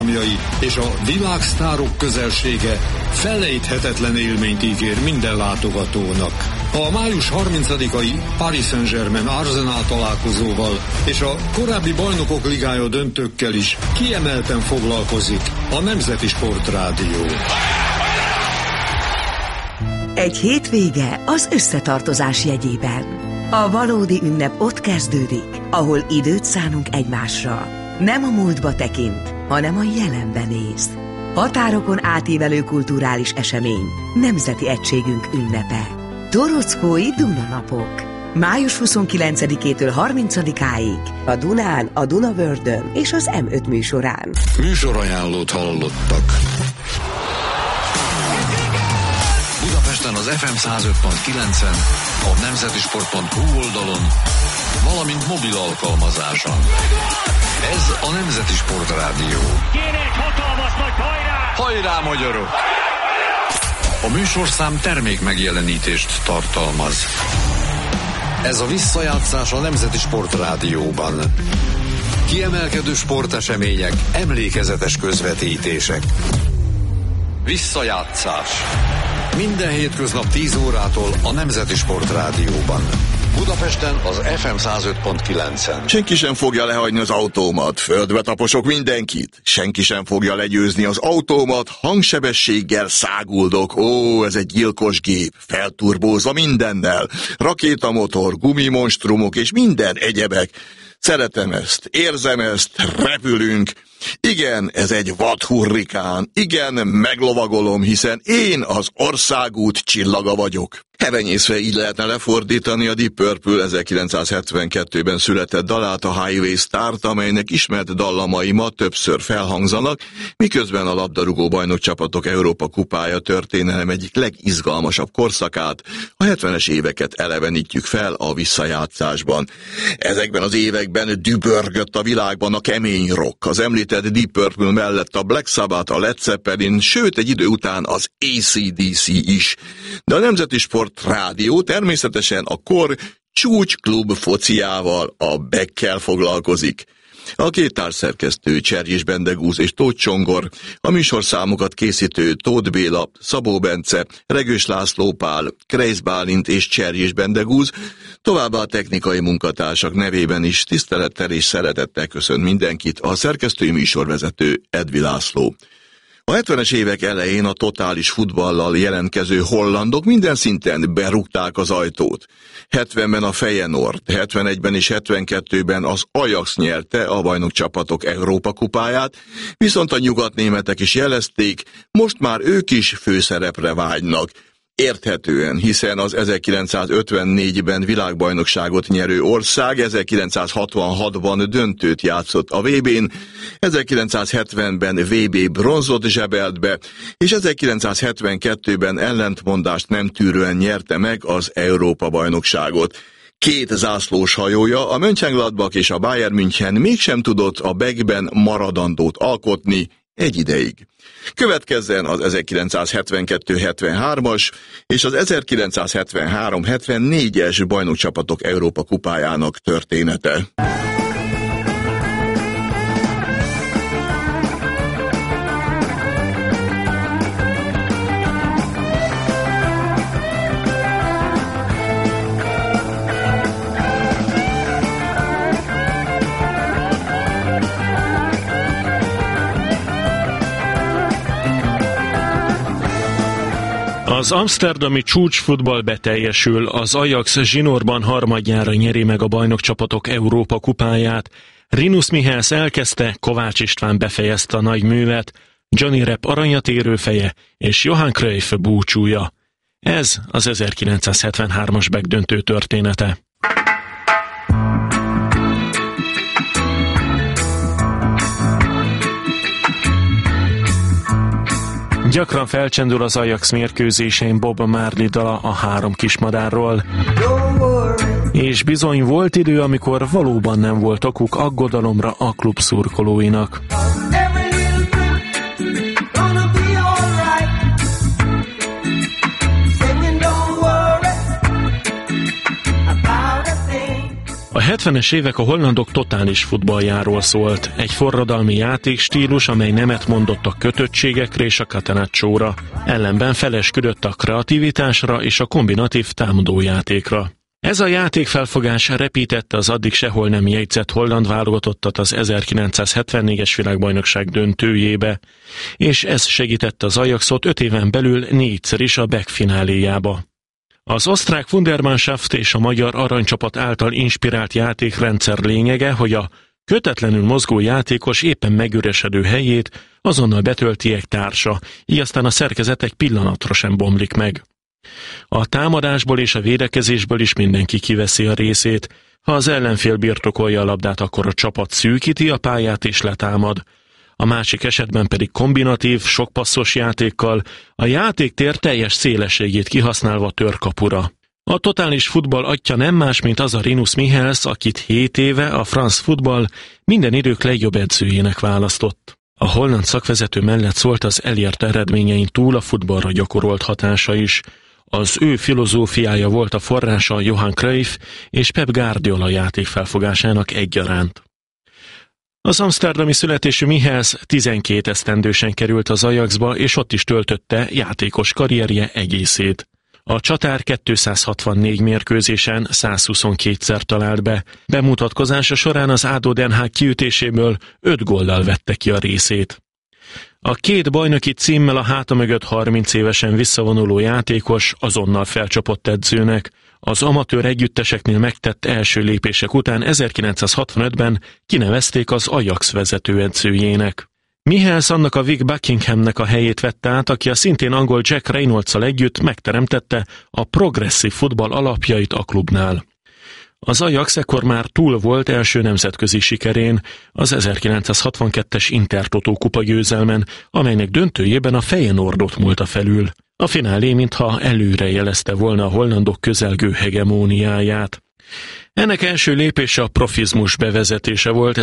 és a világsztárok közelsége felejthetetlen élményt ígér minden látogatónak. A május 30-ai Paris Saint-Germain Arsenal találkozóval és a korábbi Bajnokok Ligája döntőkkel is kiemelten foglalkozik a Nemzeti Sportrádió. Egy hétvége az összetartozás jegyében. A valódi ünnep ott kezdődik, ahol időt szánunk egymásra. Nem a múltba tekint, hanem a jelenbe néz. Határokon átívelő kulturális esemény, nemzeti egységünk ünnepe. Torockói Dunanapok. Május 29-től 30-áig a Dunán, a Dunavördön és az M5 műsorán. Műsorajánlót hallottak. Budapesten az FM 105.9-en, a nemzetisport.hu oldalon, valamint mobil alkalmazáson. Ez a Nemzeti Sportrádió. Kéne egy hatalmas nagy hajrá! Hajrá, magyarok! A műsorszám termék megjelenítést tartalmaz. Ez a visszajátszás a Nemzeti Sportrádióban. Kiemelkedő sportesemények, emlékezetes közvetítések. Visszajátszás. Minden hétköznap 10 órától a Nemzeti Sportrádióban. Budapesten az FM 105.9-en. Senki sem fogja lehagyni az autómat, földbe taposok mindenkit. Senki sem fogja legyőzni az autómat, hangsebességgel száguldok. Ó, ez egy gyilkos gép, felturbózva mindennel. Rakétamotor, gumimonstrumok és minden egyebek. Szeretem ezt, érzem ezt, repülünk. Igen, ez egy vadhurrikán. Igen, meglovagolom, hiszen én az országút csillaga vagyok. Hevenyészve így lehetne lefordítani a Deep Purple 1972-ben született dalát, a Highway Start, amelynek ismert dallamai ma többször felhangzanak, miközben a labdarúgó bajnokcsapatok Európa kupája történelem egyik legizgalmasabb korszakát, a 70-es éveket elevenítjük fel a visszajátszásban. Ezekben az években dübörgött a világban a kemény rock, az említett Deep Purple mellett a Black Sabbath, a Led Zeppelin, sőt egy idő után az AC/DC is. De a Nemzeti Sportrádió természetesen a kor csúcsklub fociával, a Beckkel foglalkozik. A két társszerkesztő Cserjés Bendegúz és Tóth Csongor, a műsorszámokat készítő Tóth Béla, Szabó Bence, Regős László Pál, Kreisz Bálint és Cserjés Bendegúz, továbbá a technikai munkatársak nevében is tisztelettel és szeretettel köszönt mindenkit a szerkesztői műsorvezető Edvi László. A 70-es évek elején a totális futballal jelentkező hollandok minden szinten berúgták az ajtót. 70-ben a Feyenoord, 71-ben és 72-ben az Ajax nyerte a bajnokcsapatok Európa kupáját, viszont a nyugatnémetek is jelezték, most már ők is főszerepre vágynak. Érthetően, hiszen az 1954-ben világbajnokságot nyerő ország 1966-ban döntőt játszott a VB-n, 1970-ben VB bronzot zsebelt be, és 1972-ben ellentmondást nem tűrően nyerte meg az Európa-bajnokságot. Két zászlós hajója, a Mönchengladbach és a Bayern München mégsem tudott a Beckben maradandót alkotni egy ideig. Következzen az 1972-73-as és az 1973-74-es bajnokcsapatok Európa kupájának története. Az amszterdami csúcsfutball beteljesül, az Ajax zsinórban harmadjára nyeri meg a bajnokcsapatok Európa kupáját. Rinus Michels elkezdte, Kovács István befejezte a nagy művet, Johnny Rep aranyat érő feje és Johan Cruyff búcsúja. Ez az 1973-as Beck-döntő története. Gyakran felcsendül az Ajax mérkőzésein Bob Marley dala a Három kismadárról. És bizony volt idő, amikor valóban nem volt okuk aggodalomra a klub szurkolóinak. A 70-es évek a hollandok totális futballjáról szólt. Egy forradalmi játékstílus, amely nemet mondott a kötöttségekre és a catenaccióra. Ellenben felesküdött a kreativitásra és a kombinatív támadójátékra. Ez a játékfelfogás repítette az addig sehol nem jegyzett holland válogatottat az 1974-es világbajnokság döntőjébe, és ez segítette az Ajaxot 5 éven belül 4-szer is a Beck fináléjába. Az osztrák Wundermannschaft és a magyar aranycsapat által inspirált játékrendszer lényege, hogy a kötetlenül mozgó játékos éppen megüresedő helyét azonnal betölti egy társa, így aztán a szerkezet egy pillanatra sem bomlik meg. A támadásból és a védekezésből is mindenki kiveszi a részét. Ha az ellenfél birtokolja a labdát, akkor a csapat szűkíti a pályát és letámad. A másik esetben pedig kombinatív, sokpasszos játékkal a játéktér teljes szélességét kihasználva tör kapura. A totális futball atya nem más, mint az a Rinus Michels, akit 7 éve a France Football minden idők legjobb edzőjének választott. A holland szakvezető mellett szólt az elért eredményein túl a futballra gyakorolt hatása is. Az ő filozófiája volt a forrása Johan Cruyff és Pep Guardiola játékfelfogásának egyaránt. Az amszterdami születésű Michels 12 esztendősen került az Ajaxba, és ott is töltötte játékos karrierje egészét. A csatár 264 mérkőzésen 122-szer talált be. Bemutatkozása során az ADO Den Haag kiütéséből 5 góllal vette ki a részét. A 2 bajnoki címmel a háta mögött 30 évesen visszavonuló játékos azonnal felcsapott edzőnek. Az amatőr együtteseknél megtett első lépések után 1965-ben kinevezték az Ajax vezetőedzőjének. Michels annak a Vic Buckinghamnek a helyét vette át, aki a szintén angol Jack Reynolds-szal együtt megteremtette a progresszív futball alapjait a klubnál. Az Ajax ekkor már túl volt első nemzetközi sikerén, az 1962-es Intertotó kupa győzelmen, amelynek döntőjében a Feyenoordot múlta felül. A finálé mintha előre jelezte volna a hollandok közelgő hegemóniáját. Ennek első lépése a profizmus bevezetése volt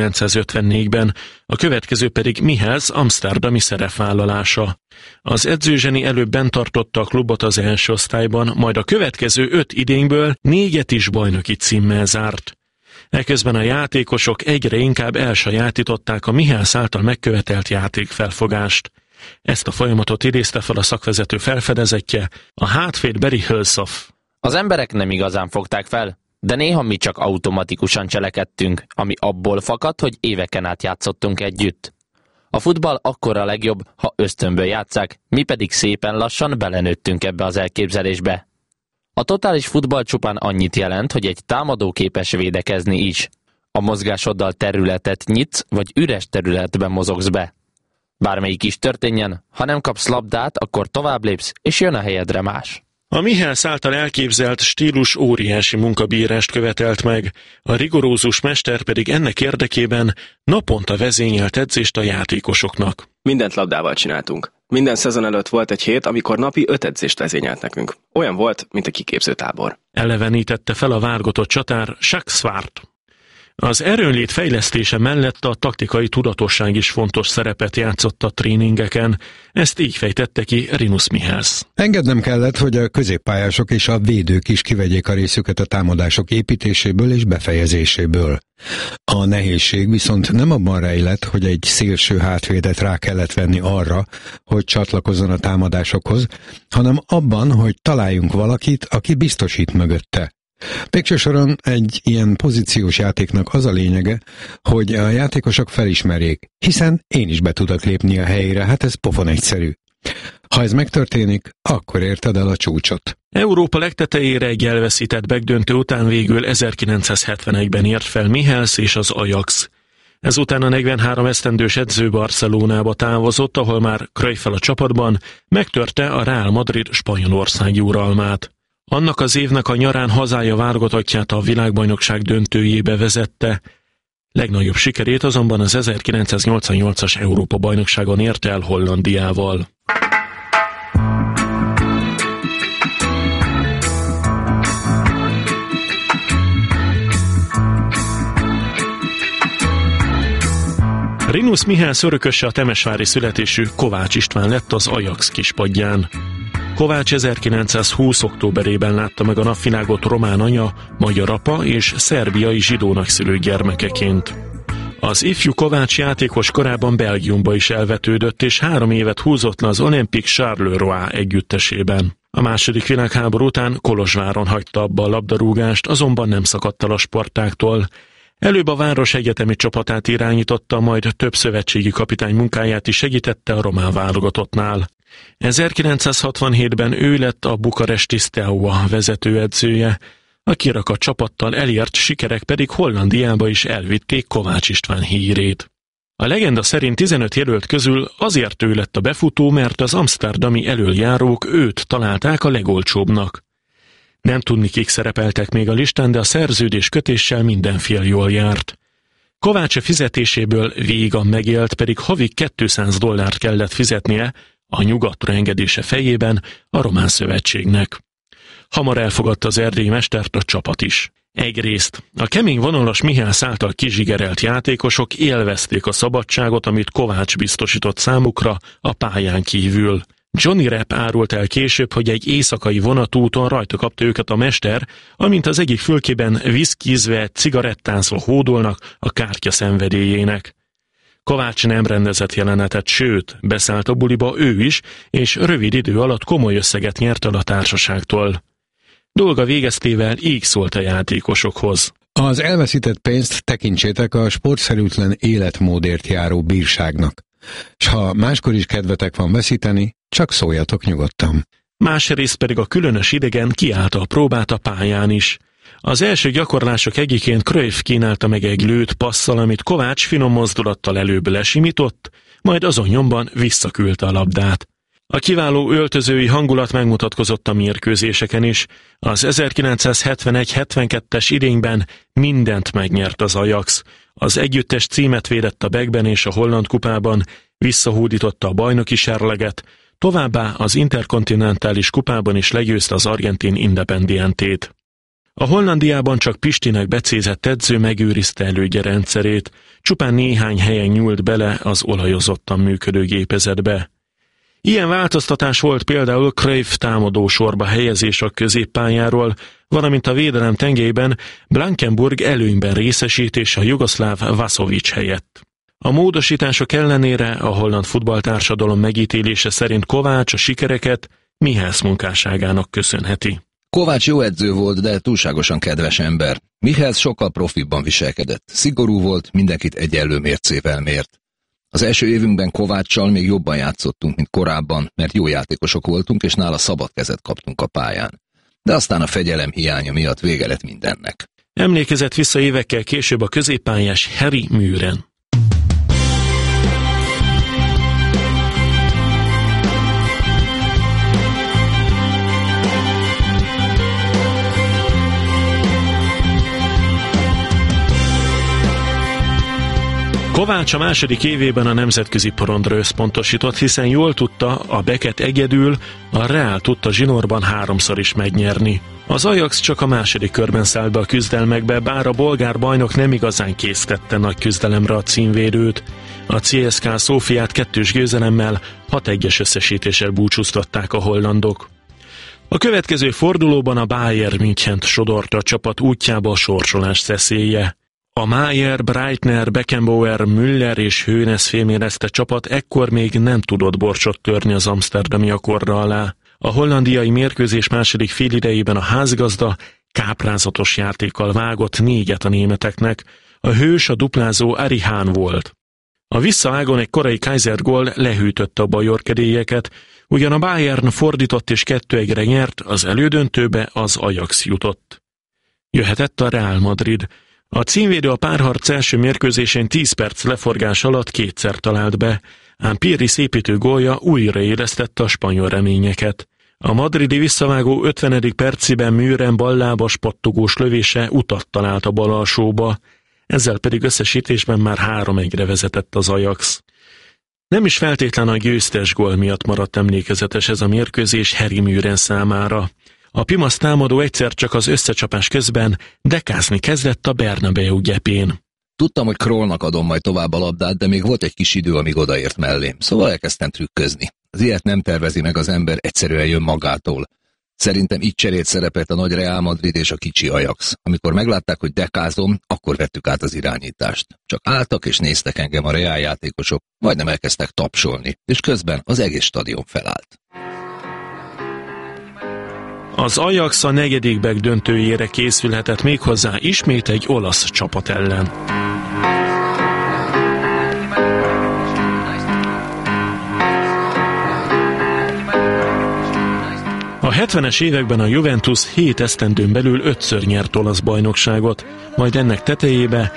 1954-ben, a következő pedig Michels amszterdami szerepvállalása. Az edzőzseni előbb bent tartotta a klubot az első osztályban, majd a következő 5 idényből 4 is bajnoki címmel zárt. Eközben a játékosok egyre inkább elsajátították a Michels által megkövetelt játékfelfogást. Ezt a folyamatot idézte fel a szakvezető felfedezetje, a hátvéd Barry Hulshoff. Az emberek nem igazán fogták fel, de néha mi csak automatikusan cselekedtünk, ami abból fakad, hogy éveken át játszottunk együtt. A futball akkor a legjobb, ha ösztönből játsszák, mi pedig szépen lassan belenőttünk ebbe az elképzelésbe. A totális futball csupán annyit jelent, hogy egy támadó képes védekezni is. A mozgásoddal területet nyitsz, vagy üres területben mozogsz be. Bármelyik is történjen, ha nem kapsz labdát, akkor tovább lépsz, és jön a helyedre más. A Michels által elképzelt stílus óriási munkabírást követelt meg, a rigorózus mester pedig ennek érdekében naponta vezényelt edzést a játékosoknak. Mindent labdával csináltunk. Minden szezon előtt volt egy hét, amikor napi 5 edzést vezényelt nekünk. Olyan volt, mint a kiképzőtábor. Elevenítette fel a válogatott csatár Jacques Swart. Az erőnlét fejlesztése mellett a taktikai tudatosság is fontos szerepet játszott a tréningeken, ezt így fejtette ki Rinus Michels. Engednem kellett, hogy a középpályások és a védők is kivegyék a részüket a támadások építéséből és befejezéséből. A nehézség viszont nem abban rejlett, hogy egy szélső hátvédet rá kellett venni arra, hogy csatlakozzon a támadásokhoz, hanem abban, hogy találjunk valakit, aki biztosít mögötte. Végső soron egy ilyen pozíciós játéknak az a lényege, hogy a játékosok felismerjék, hiszen én is be tudok lépni a helyére, hát ez pofon egyszerű. Ha ez megtörténik, akkor érted el a csúcsot. Európa legtetejére egy elveszített Beck-döntő után végül 1971-ben ért fel Michels és az Ajax. Ezután a 43 esztendős edző Barcelonába távozott, ahol már Cruyffel a csapatban megtörte a Real Madrid spanyolországi uralmát. Annak az évnek a nyarán hazája válogatottját a világbajnokság döntőjébe vezette. Legnagyobb sikerét azonban az 1988-as Európa-bajnokságon érte el Hollandiával. Rinus Michels örököse a temesvári születésű Kovács István lett az Ajax kispadján. Kovács 1920. októberében látta meg a napvilágot román anya, magyar apa és szerbiai zsidónak szülött gyermekeként. Az ifjú Kovács játékos korában Belgiumba is elvetődött, és 3 évet húzott le az Olympique Charleroi együttesében. A II. Világháború után Kolozsváron hagyta abba a labdarúgást, azonban nem szakadt el a sportáktól. Előbb a város egyetemi csapatát irányította, majd több szövetségi kapitány munkáját is segítette a román válogatottnál. 1967-ben ő lett a bukaresti Steaua vezetőedzője, a kirakat csapattal elért sikerek pedig Hollandiába is elvitték Kovács István hírét. A legenda szerint 15 jelölt közül azért ő lett a befutó, mert az amszterdami elöljárók őt találták a legolcsóbbnak. Nem tudni, kik szerepeltek még a listán, de a szerződés kötéssel mindenfél jól járt. Kovács a fizetéséből vígan megélt, pedig havi $200 kellett fizetnie a nyugatra engedése fejében a román szövetségnek. Hamar elfogadta az erdélyi mestert a csapat is. Egyrészt a kemény vonalas Mihász által kizsigerelt játékosok élvezték a szabadságot, amit Kovács biztosított számukra a pályán kívül. Johnny Rapp árult el később, hogy egy éjszakai vonatúton rajta kapta őket a mester, amint az egyik fülkében viszkizve, cigarettázva hódolnak a kártya szenvedélyének. Kovács nem rendezett jelenetet, sőt, beszállt a buliba ő is, és rövid idő alatt komoly összeget nyert el a társaságtól. Dolga végeztével így szólt a játékosokhoz. Az elveszített pénzt tekintsétek a sportszerűtlen életmódért járó bírságnak. S ha máskor is kedvetek van veszíteni, csak szóljatok nyugodtan. Másrészt pedig a különös idegen kiállta a próbát a pályán is. Az első gyakorlások egyiként Cruyff kínálta meg egy lőtt passzal, amit Kovács finom mozdulattal előbb lesimított, majd azon nyomban visszaküldte a labdát. A kiváló öltözői hangulat megmutatkozott a mérkőzéseken is. Az 1971-72-es idényben mindent megnyert az Ajax. Az együttes címet védett a Beckben és a Holland kupában, visszahódította a bajnoki serleget, továbbá az interkontinentális kupában is legyőzte az argentin Independientét. A Hollandiában csak Pistinek becézett edző megőrizte elődje rendszerét, csupán néhány helyen nyúlt bele az olajozottan működő gépezetbe. Ilyen változtatás volt például Cruyff támadó sorba helyezés a középpályáról, valamint a védelem tengelyben Blankenburg előnyben részesítés a jugoszláv Vasovic helyett. A módosítások ellenére a holland futballtársadalom megítélése szerint Kovács a sikereket Mihász munkásságának köszönheti. Kovács jó edző volt, de túlságosan kedves ember. Mihász sokkal profibban viselkedett. Szigorú volt, mindenkit egyenlő mércével mért. Az első évünkben Kováccsal még jobban játszottunk, mint korábban, mert jó játékosok voltunk, és nála szabad kezet kaptunk a pályán. De aztán a fegyelem hiánya miatt vége lett mindennek. Emlékezett vissza évekkel később a középpályás Harry Muren. Kovács a második évében a nemzetközi porondra összpontosított, hiszen jól tudta, a Becket egyedül, a Real tudta zsinórban 3-szor is megnyerni. Az Ajax csak a második körben szállt be a küzdelmekbe, bár a bolgár bajnok nem igazán késztette nagy küzdelemre a címvédőt. A CSKA Szófiát 2-2 győzelemmel 6-1-es összesítéssel búcsúztatták a hollandok. A következő fordulóban a Bayern Münchent sodorta a csapat útjába a sorsolás szeszélye. A Maier, Breitner, Beckenbauer, Müller és Hoeneß fémérezte csapat ekkor még nem tudott borcsot törni az amszterdami akkorra alá. A hollandiai mérkőzés második félidejében a házigazda káprázatos játékkal vágott 4-et a németeknek, a hős a duplázó Ari Hahn volt. A visszavágón egy korai Kaiser gól lehűtötte a bajorkedélyeket, ugyan a Bayern fordított és 2-1-re nyert, az elődöntőbe az Ajax jutott. Jöhetett a Real Madrid. A címvédő a párharc első mérkőzésén 10 perc leforgás alatt 2-szer talált be, ám Pirri szépítő gólja újraélesztette a spanyol reményeket. A madridi visszavágó 50. perciben Müren ballábas pattogós lövése utat talált a bal alsóba, ezzel pedig összesítésben már 3-1-re vezetett az Ajax. Nem is feltétlen a győztes gól miatt maradt emlékezetes ez a mérkőzés Harry Muren számára. A Pimasz támadó egyszer csak az összecsapás közben dekázni kezdett a Bernabéu gyepén. Tudtam, hogy Krollnak adom majd tovább a labdát, de még volt egy kis idő, amíg odaért mellém, szóval elkezdtem trükközni. Az ilyet nem tervezi meg az ember, egyszerűen jön magától. Szerintem így cserélt szerepet a nagy Real Madrid és a kicsi Ajax. Amikor meglátták, hogy dekázom, akkor vettük át az irányítást. Csak álltak és néztek engem a Real játékosok, majdnem elkezdtek tapsolni, és közben az egész stadion felállt. Az Ajax a negyedikbek döntőjére készülhetett méghozzá ismét egy olasz csapat ellen. A 70-es években a Juventus 7 esztendőn belül 5-ször nyert olasz bajnokságot, majd ennek tetejébe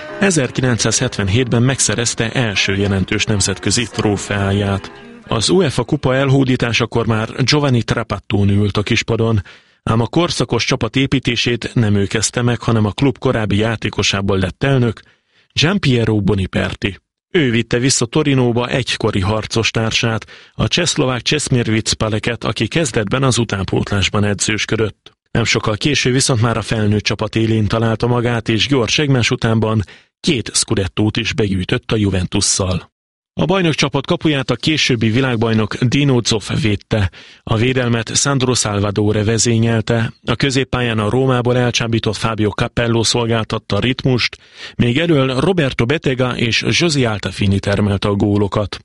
1977-ben megszerezte első jelentős nemzetközi trófeáját. Az UEFA kupa elhódításakor már Giovanni Trapattoni ült a kispadon, ám a korszakos csapat építését nem ő kezdte meg, hanem a klub korábbi játékosából lett elnök, Gianpiero Boniperti. Ő vitte vissza Torinóba egykori harcostársát, a csehszlovák Česmir Vicpaleket, aki kezdetben az utánpótlásban edzősködött. Nem sokkal később viszont már a felnőtt csapat élén találta magát, és gyors egymás utánban 2 Scudettót is begyűjtött a Juventusszal. A bajnokcsapat kapuját a későbbi világbajnok Dino Zoff védte, a védelmet Sandro Salvadore vezényelte, a középpályán a Rómából elcsábított Fabio Capello szolgáltatta a ritmust, még elől Roberto Bettega és José Altafini termelte a gólokat.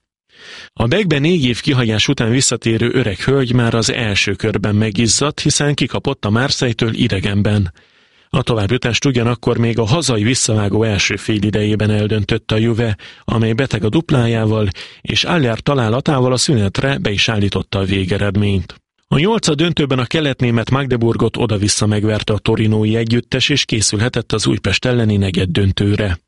A Beckben 4 év kihagyás után visszatérő öreg hölgy már az első körben megizzadt, hiszen kikapott a Marseille-től idegenben. A továbbjutást ugyanakkor még a hazai visszavágó első félidejében eldöntötte a Juve, amely Bettega duplájával és Aller találatával a szünetre be is állította a végeredményt. A 8. döntőben a keletnémet Magdeburgot oda-vissza megverte a torinói együttes, és készülhetett az Újpest elleni negyeddöntőre.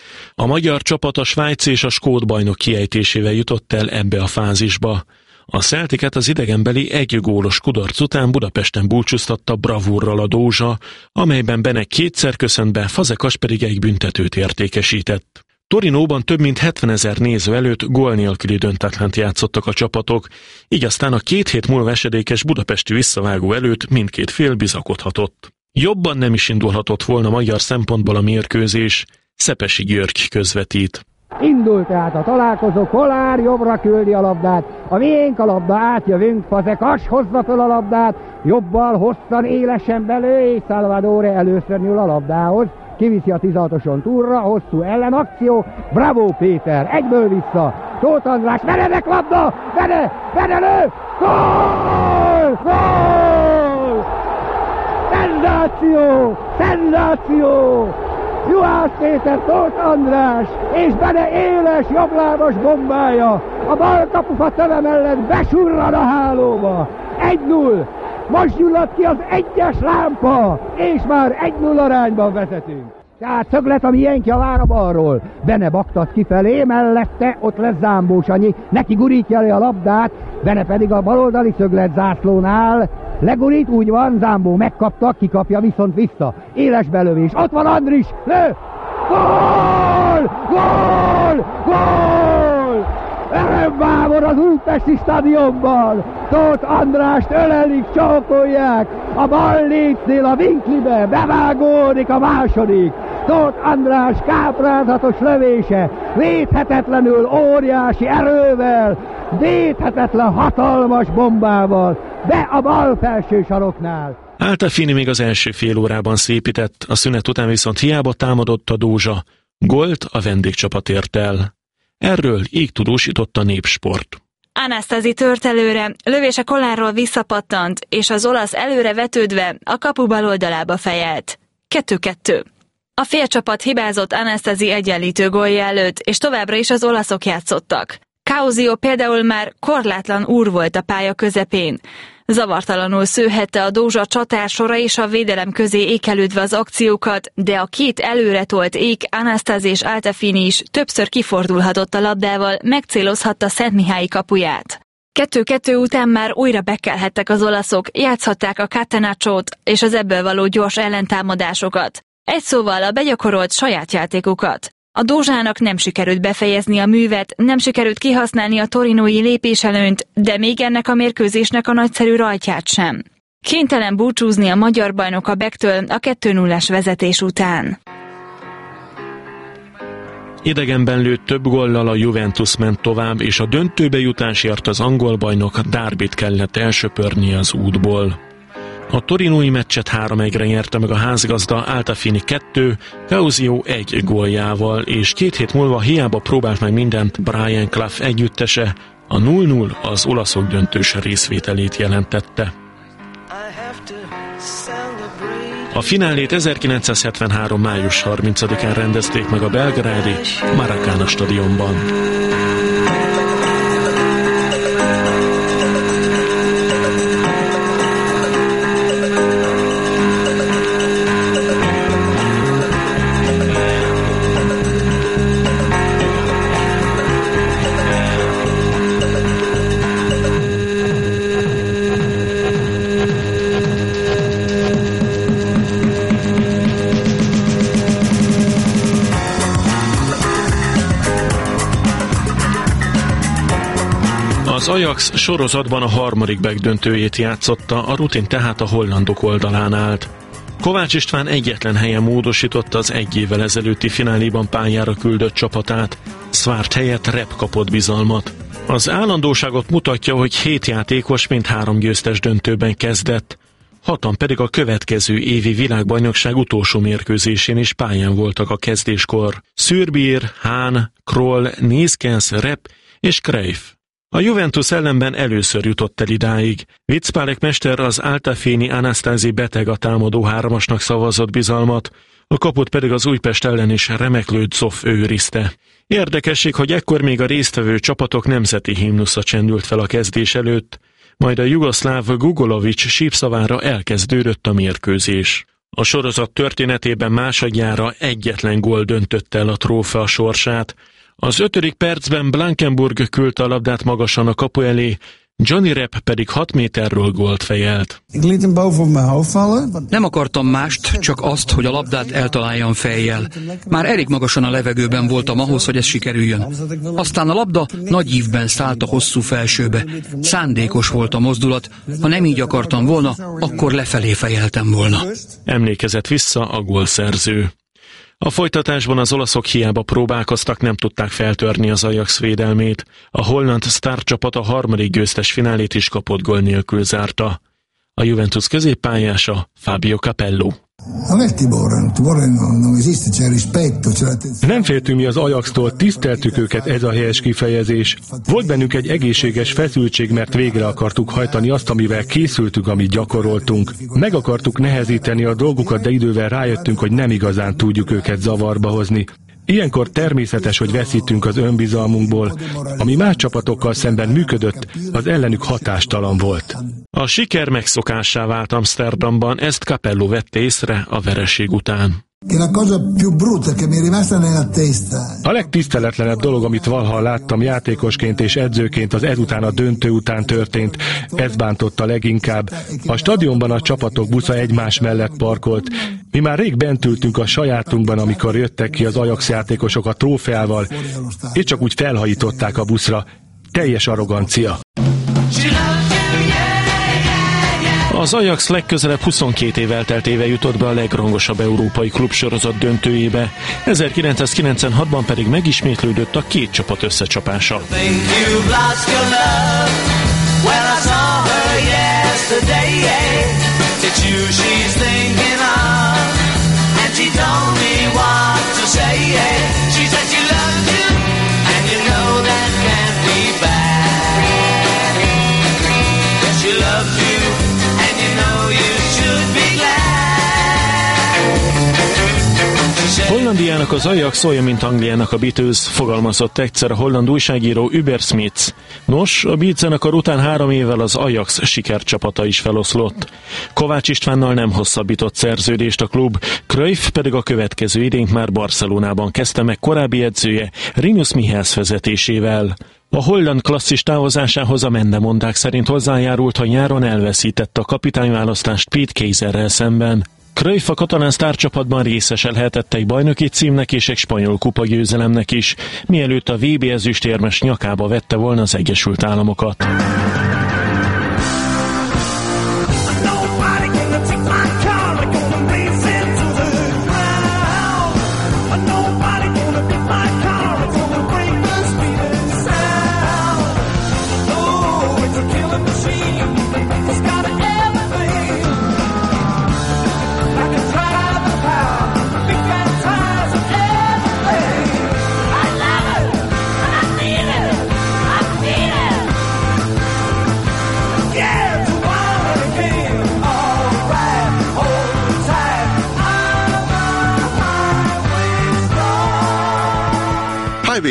A magyar csapat a svájci és a skót bajnok kiejtésével jutott el ebbe a fázisba. A Celticet az idegenbeli 1 gólos kudarc után Budapesten búcsúztatta bravúrral a Dózsa, amelyben Benek 2-szer köszönt be, Fazekas pedig 1 büntetőt értékesített. Torinóban több mint 70 000 néző előtt gól nélküli döntetlent játszottak a csapatok, így aztán a 2 hét múlva esedékes budapesti visszavágó előtt mindkét fél bizakodhatott. Jobban nem is indulhatott volna magyar szempontból a mérkőzés, Szepesi György közvetít. Indul tehát a találkozó, Kollár jobbra küldi a labdát, a miénk a labda, átjövünk, Fazekas hozza föl a labdát, jobbal hosszan élesen belő, és Salvadore először nyúl a labdához, kiviszi a 16-oson túlra, hosszú ellenakció, bravo Péter, egyből vissza, Tóth András, Benedek labda, Bene lő, gól! Gól! Szenzáció! Szenzáció! Juhász Péter, Tóth András és Bene éles jobblábas bombája a bal kapufa töve mellett besurran a hálóba. 1-0. Most gyulladt ki az 1-es lámpa, és már 1-0 arányban vezetünk. Tehát szöglet, ami ilyenkje a vára balról. Bene baktat kifelé, mellette ott lesz Zámbó Sanyi, neki gurítja elő a labdát, Bene pedig a baloldali szöglet zászlónál legurít, úgy van, Zámbó megkapta, kikapja viszont vissza. Éles belövés, ott van Andris, lő! Gól! Gól! Gól! Örömvámor az újpesti stadionban! Tóth Andrást ölelik, csókolják! A bal létnél a vinklibe, bevágódik a második! Tóth András káprázatos lövése, védhetetlenül óriási erővel, védhetetlen hatalmas bombával, be a bal felső saroknál. Altafini még az első fél órában szépített, a szünet után viszont hiába támadott a Dózsa. Gólt a vendégcsapat ért el. Erről így tudósított a Népsport. Anastasi tört előre, lövése Kollárról visszapattant, és az olasz előre vetődve a kapu bal oldalába fejelt. 2-2. A félcsapat hibázott Anastasi egyenlítő gólja előtt, és továbbra is az olaszok játszottak. Causio például már korlátlan úr volt a pálya közepén. Zavartalanul szőhette a Dózsa csatársora és a védelem közé ékelődve az akciókat, de a 2 előretolt ék, Anastasi és Altafini is többször kifordulhatott a labdával, megcélozhatta Szentmihályi kapuját. 2-2 után már újra bekelhettek az olaszok, játszhatták a catenacciót és az ebből való gyors ellentámadásokat. Egy szóval a begyakorolt saját játékukat. A Dózsának nem sikerült befejezni a művet, nem sikerült kihasználni a torinói lépéselőnyt, de még ennek a mérkőzésnek a nagyszerű rajtját sem. Kénytelen búcsúzni a magyar bajnok a Becktől a 2-0-es vezetés után. Idegenben lőtt több góllal a Juventus ment tovább, és a döntőbe jutásért az angol bajnok Derbyt kellett elsöpörni az útból. A torinói meccset 3-1-re nyerte meg a házgazda Altafini 2, Causio 1 góljával, és 2 hét múlva hiába próbált meg mindent Brian Clough együttese, a 0-0 az olaszok döntős részvételét jelentette. A finálét 1973. május 30-án rendezték meg a belgrádi Maracana stadionban. Az Ajax sorozatban a harmadik megdöntőjét játszotta, a rutin tehát a hollandok oldalán állt. Kovács István egyetlen helyen módosította az 1 évvel ezelőtti fináléban pályára küldött csapatát, Szvárt helyett Rep kapott bizalmat. Az állandóságot mutatja, hogy 7 játékos mint 3 győztes döntőben kezdett, 6-an pedig a következő évi világbajnokság utolsó mérkőzésén is pályán voltak a kezdéskor. Szürbier, Hahn, Kroll, Neeskens, Rep és Cruyff. A Juventus ellenben először jutott el idáig. Vitzpálek mester az Altafini Anastasi beteg a támadó 3-asnak szavazott bizalmat, a kaput pedig az Újpest ellen is remeklő Zoff őrizte. Érdekesség, hogy ekkor még a résztvevő csapatok nemzeti himnusza csendült fel a kezdés előtt, majd a jugoszláv Gugolovics sípszavára elkezdődött a mérkőzés. A sorozat történetében másodjára egyetlen gól döntötte el a trófea sorsát. Az 5. percben Blankenburg küldte a labdát magasan a kapu elé, Johnny Rep pedig 6 méterről gólt fejelt. Nem akartam mást, csak azt, hogy a labdát eltaláljam fejjel. Már elég magasan a levegőben voltam ahhoz, hogy ez sikerüljön. Aztán a labda nagy ívben szállt a hosszú felsőbe. Szándékos volt a mozdulat, ha nem így akartam volna, akkor lefelé fejeltem volna. Emlékezett vissza a gólszerző. A folytatásban az olaszok hiába próbálkoztak, nem tudták feltörni az Ajax védelmét. A holland sztárcsapat a harmadik győztes finálét is kapott gól nélkül zárta. A Juventus középpályása Fabio Capello. Nem féltünk mi az Ajaxtól, tiszteltük őket, ez a helyes kifejezés. Volt bennünk egy egészséges feszültség, mert végre akartuk hajtani azt, amivel készültünk, amit gyakoroltunk. Meg akartuk nehezíteni a dolgukat, de idővel rájöttünk, hogy nem igazán tudjuk őket zavarba hozni. Ilyenkor természetes, hogy veszítünk az önbizalmunkból. Ami más csapatokkal szemben működött, az ellenük hatástalan volt. A siker megszokássá vált Amsterdamban, ezt Capello vette észre a vereség után. A legtiszteletlenebb dolog, amit valaha láttam játékosként és edzőként, az ezután a döntő után történt. Ez bántotta leginkább. A stadionban a csapatok busza egymás mellett parkolt. Mi már rég bent ültünk a sajátunkban, amikor jöttek ki az Ajax játékosok a trófeával, és csak úgy felhajították a buszra. Teljes arrogancia. Az Ajax legközelebb 22 év elteltével jutott be a legrangosabb európai klubsorozat döntőjébe, 1996-ban pedig megismétlődött a két csapat összecsapása. Hollandiának az Ajax olyan, mint Angliának a Beatles, fogalmazott egyszer a holland újságíró Uber Smith. Nos, a Beat zenekar után 3 évvel az Ajax sikercsapata is feloszlott. Kovács Istvánnal nem hosszabbított szerződést a klub, Cruyff pedig a következő idényt már Barcelonában kezdte meg korábbi edzője Rinus Michels vezetésével. A holland klasszis távozásához a mendemondák szerint hozzájárult, ha nyáron elveszítette a kapitányválasztást Pete Keiserrel szemben. Cruyff a katalán sztárcsapatban részese lehetett egy bajnoki címnek és egy spanyol kupa győzelemnek is, mielőtt a VB ezüstérmes nyakába vette volna az Egyesült Államokat.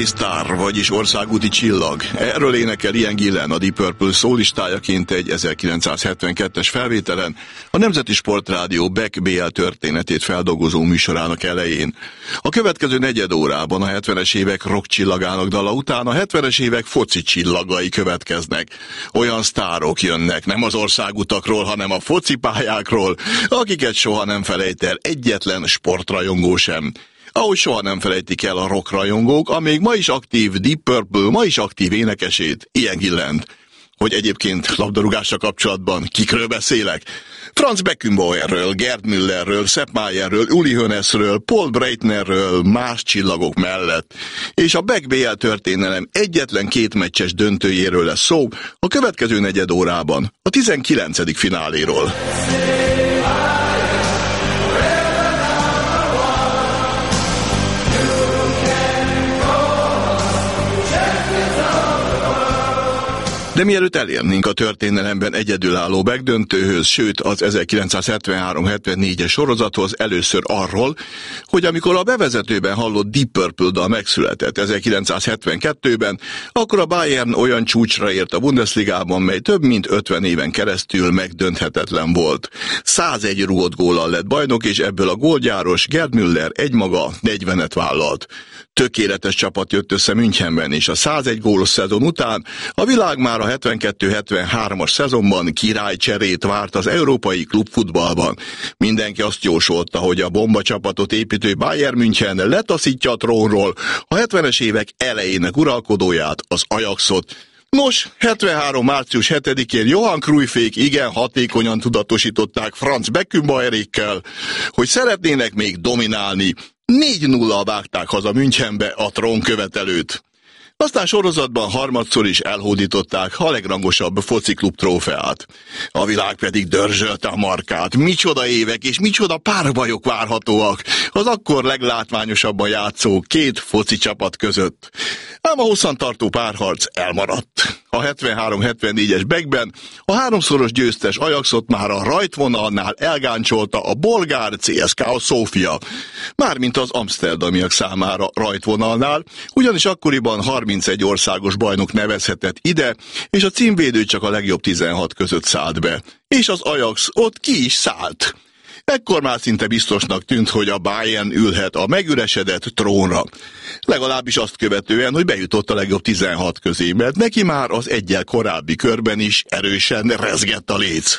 TV sztár, vagyis országúti csillag. Erről énekel Ian Gillan, a Deep Purple szólistájaként egy 1972-es felvételen a Nemzeti Sportrádió Beck BL történetét feldolgozó műsorának elején. A következő negyed órában a 70-es évek rock csillagának dala után a 70-es évek foci csillagai következnek. Olyan sztárok jönnek, nem az országutakról, hanem a focipályákról, akiket soha nem felejt el egyetlen sportrajongó sem. Ahogy soha nem felejtik el a rockrajongók, a még ma is aktív Deep Purple, ma is aktív énekesét, Ian Gillant. Hogy egyébként labdarúgással kapcsolatban kikről beszélek? Franz Beckenbauerről, Gerd Müllerről, Sepp Mayerről, Uli Hoeneßről, Paul Breitnerről, más csillagok mellett. És a Beck BL történelem egyetlen 2 meccses döntőjéről lesz szó a következő negyed órában, a 19. fináléról. De mielőtt elérnénk a történelemben egyedülálló megdöntőhöz, sőt az 1973-74-es sorozathoz, először arról, hogy amikor a bevezetőben hallott Deep Purple dal megszületett 1972-ben, akkor a Bayern olyan csúcsra ért a Bundesligában, mely több mint 50 éven keresztül megdönthetetlen volt. 101 rúgott góllal lett bajnok, és ebből a gólgyáros Gerd Müller egymaga 40-et vállalt. Tökéletes csapat jött össze Münchenben, és a 101 gólos szezon után a világ már a 72-73-as szezonban királycserét várt az európai klubfutballban. Mindenki azt jósolta, hogy a bomba csapatot építő Bayern München letaszítja a trónról a 70-es évek elejének uralkodóját, az Ajaxot. Nos, 73. március 7-én Johan Cruyffék igen hatékonyan tudatosították Franz Beckenbauerékkel, hogy szeretnének még dominálni. 4-0-al vágták haza Münchenbe a trónkövetelőt. Aztán sorozatban harmadszor is elhódították a legrangosabb fociklub trófeát. A világ pedig dörzsölte a markát. Micsoda évek és micsoda párbajok várhatóak az akkor leglátványosabban játszó 2 foci csapat között. Ám a hosszantartó párharc elmaradt. A 73-74-es Beckben a 3-szoros győztes Ajaxot már a rajtvonalnál elgáncsolta a bolgár CSKA Szófia. Mármint az amszterdamiak számára rajtvonalnál, ugyanis akkoriban 31 országos bajnok nevezhetett ide, és a címvédő csak a legjobb 16 között szállt be. És az Ajax ott ki is szállt. Ekkor már szinte biztosnak tűnt, hogy a Bayern ülhet a megüresedett trónra. Legalábbis azt követően, hogy bejutott a legjobb 16 közé, mert neki már az eggyel korábbi körben is erősen rezgett a léc.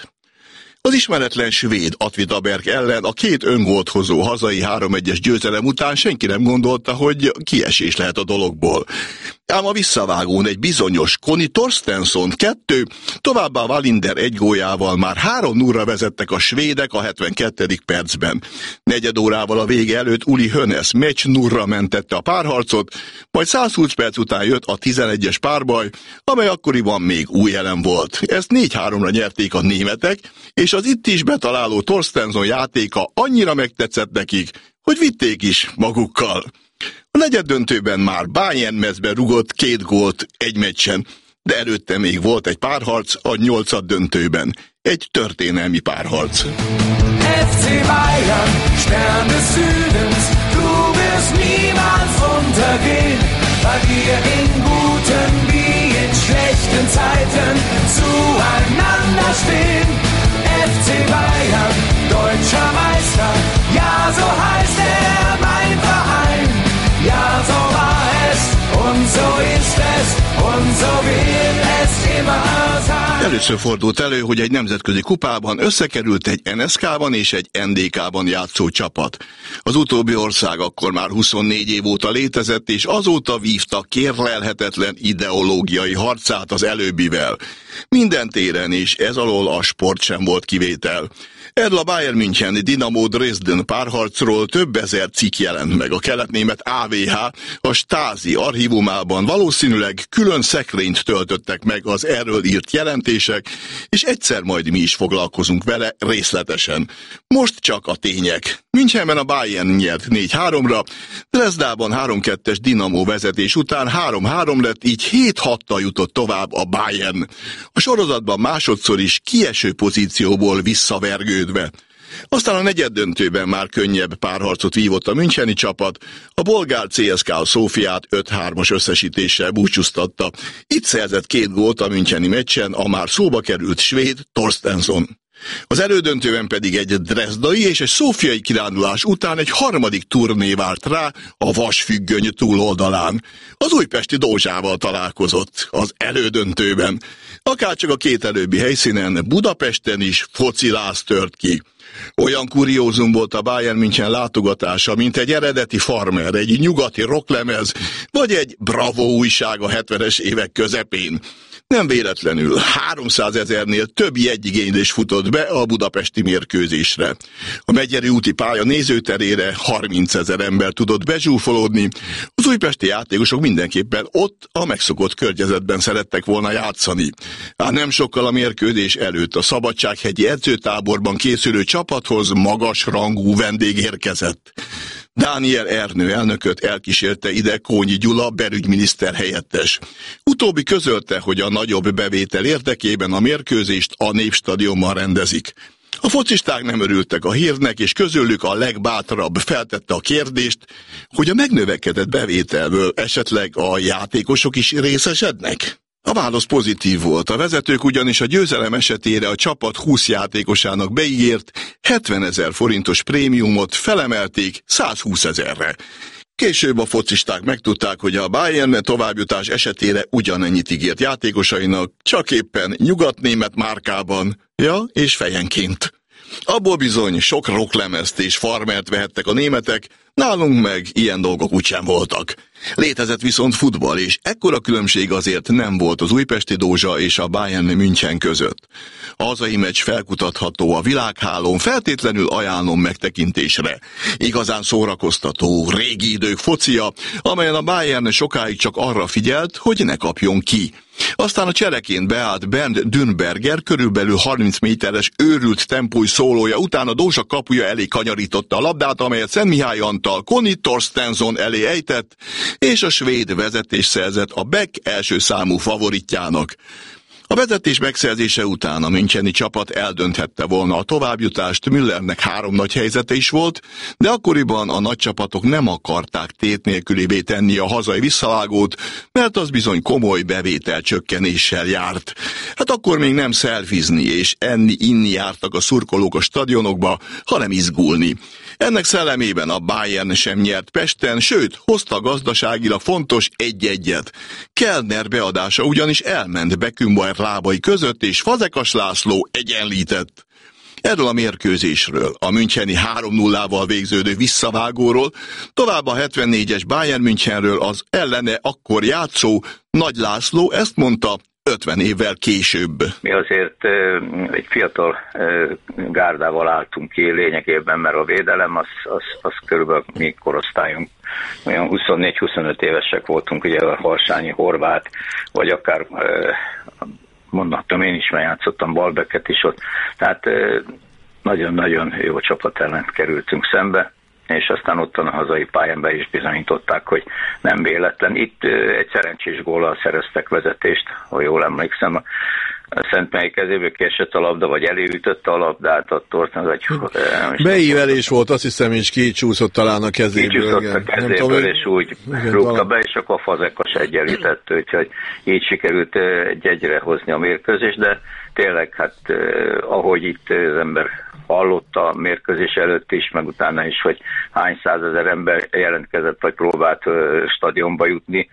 Az ismeretlen svéd Åtvidaberg ellen a 2 öngolt hozó hazai 3-1-es győzelem után senki nem gondolta, hogy kiesés lehet a dologból. Ám a visszavágón egy bizonyos Conny Torstensson 2, továbbá Wallinder 1 góljával már 3-0-ra vezettek a svédek a 72. percben. Negyed órával a vége előtt Uli Hoeneß meccs 0-ra mentette a párharcot, majd 120 perc után jött a 11-es párbaj, amely akkoriban még új elem volt. Ezt 4-3-ra nyerték a németek, és az itt is betaláló Torstensson játéka annyira megtetszett nekik, hogy vitték is magukkal. A negyeddöntőben már Bayern mezbe rugott 2 gólt egy meccsen, de előtte még volt egy párharc a 8. döntőben. Egy történelmi párharc. FC Bayern, Stern des Südens, du wirst niemals untergehen, weil wir in guten wie in schlechten Zeiten zueinander stehen. FC Bayern, deutscher Meister, ja so heißt mein Verein. Ja, so war es und so ist es und so will es immer sein. Először fordult elő, hogy egy nemzetközi kupában összekerült egy NSK-ban és egy NDK-ban játszó csapat. Az utóbbi ország akkor már 24 év óta létezett, és azóta vívta kérlelhetetlen ideológiai harcát az előbbivel. Minden téren is, ez alól a sport sem volt kivétel. Erről a Bayern München Dinamo Dresden párharcról több ezer cikk jelent meg. A keletnémet AVH a Stasi archívumában valószínűleg külön szekrényt töltöttek meg az erről írt jelentések, és egyszer majd mi is foglalkozunk vele részletesen. Most csak a tények. Münchenben a Bayern nyert 4-3-ra, Dresdában 3-2-es Dinamo vezetés után 3-3 lett, így 7-6-tal jutott tovább a Bayern. A sorozatban másodszor is kieső pozícióból visszavergődve. Aztán a negyeddöntőben már könnyebb párharcot vívott a müncheni csapat, a bolgár CSKA Szófiát 5-3-as összesítéssel búcsúztatta. Itt szerzett 2 gólt a müncheni meccsen a már szóba került svéd Torstensson. Az elődöntőben pedig egy drezdai és egy szófiai kirándulás után egy harmadik turné várt rá a vasfüggöny túloldalán. Az újpesti Dózsával találkozott az elődöntőben. Akárcsak a 2 előbbi helyszínen, Budapesten is fociláz tört ki. Olyan kuriózum volt a Bayern München látogatása, mint egy eredeti farmer, egy nyugati rocklemez, vagy egy Bravo újság a 70-es évek közepén. Nem véletlenül 300 000-nél több jegyigénylés futott be a budapesti mérkőzésre. A Megyeri úti pálya nézőterére 30 000 ember tudott bezsúfolódni. Az újpesti játékosok mindenképpen ott a megszokott környezetben szerettek volna játszani. Ám nem sokkal a mérkőzés előtt a Szabadsághegyi edzőtáborban készülő csapathoz magas rangú vendég érkezett. Dániel Ernő elnököt elkísérte ide Kónyi Gyula belügyminiszter helyettes. Utóbbi közölte, hogy a nagyobb bevétel érdekében a mérkőzést a Népstadionban rendezik. A focisták nem örültek a hírnek, és közülük a legbátrabb feltette a kérdést, hogy a megnövekedett bevételből esetleg a játékosok is részesednek. A válasz pozitív volt, a vezetők ugyanis a győzelem esetére a csapat 20 játékosának beígért 70 000 forintos prémiumot felemelték 120 000-re. Később a focisták megtudták, hogy a Bayern továbbjutás esetére ugyanennyit ígért játékosainak, csak éppen nyugatnémet márkában, és fejenként. Abból bizony sok rocklemezt és farmert vehettek a németek, nálunk meg ilyen dolgok úgysem voltak. Létezett viszont futball, és ekkora különbség azért nem volt az újpesti Dózsa és a Bayern München között. A hazai meccs felkutatható a világhálón, feltétlenül ajánlom megtekintésre. Igazán szórakoztató, régi idők focia, amelyen a Bayern sokáig csak arra figyelt, hogy ne kapjon ki. Aztán a csereként beállt Bernd Dünberger körülbelül 30 méteres őrült tempói szólója után a Dózsa kapuja elé kanyarította a labdát, amelyet Szentmihály Antal Conny Torstensson elé ejtett, és a svéd vezetés szerzett a Beck első számú favoritjának. A vezetés megszerzése után a müncheni csapat eldönthette volna a továbbjutást, Müllernek 3 nagy helyzete is volt, de akkoriban a nagy csapatok nem akarták tét nélkülivé tenni a hazai visszavágót, mert az bizony komoly bevételcsökkenéssel járt. Hát akkor még nem szelfizni és enni-inni jártak a szurkolók a stadionokba, hanem izgulni. Ennek szellemében a Bayern sem nyert Pesten, sőt, hozta gazdaságilag fontos 1-1-et. Kellner beadása ugyanis elment Beckenbauer lábai között, és Fazekas László egyenlített. Erről a mérkőzésről, a müncheni 3-0-val végződő visszavágóról, tovább a 74-es Bayern Münchenről az ellene akkor játszó Nagy László ezt mondta 50 évvel később. Mi azért egy fiatal gárdával álltunk ki lényegében, mert a védelem az körülbelül mi korosztályunk. Olyan 24-25 évesek voltunk, ugye a Harsányi Horváth, vagy akár mondhattam, én is már játszottam Balbeket is ott. Tehát nagyon-nagyon jó csapat ellen kerültünk szembe, és aztán ott a hazai pályán be is bizonyították, hogy nem véletlen. Itt egy szerencsés góllal szereztek vezetést, ha jól emlékszem. A Szentmely kezéből kiesett a labda, vagy előütötte a labdát, attól beívelés volt, azt hiszem, és kicsúszott talán a kezéből. Kicsúszott a kezéből, és úgy rúgta be, és akkor a Fazekas egyenlített, úgyhogy így sikerült egyre hozni a mérkőzést, de tényleg, hát ahogy itt az ember hallotta a mérkőzés előtt is, meg utána is, hogy hány 100 000 ember jelentkezett, vagy próbált stadionba jutni,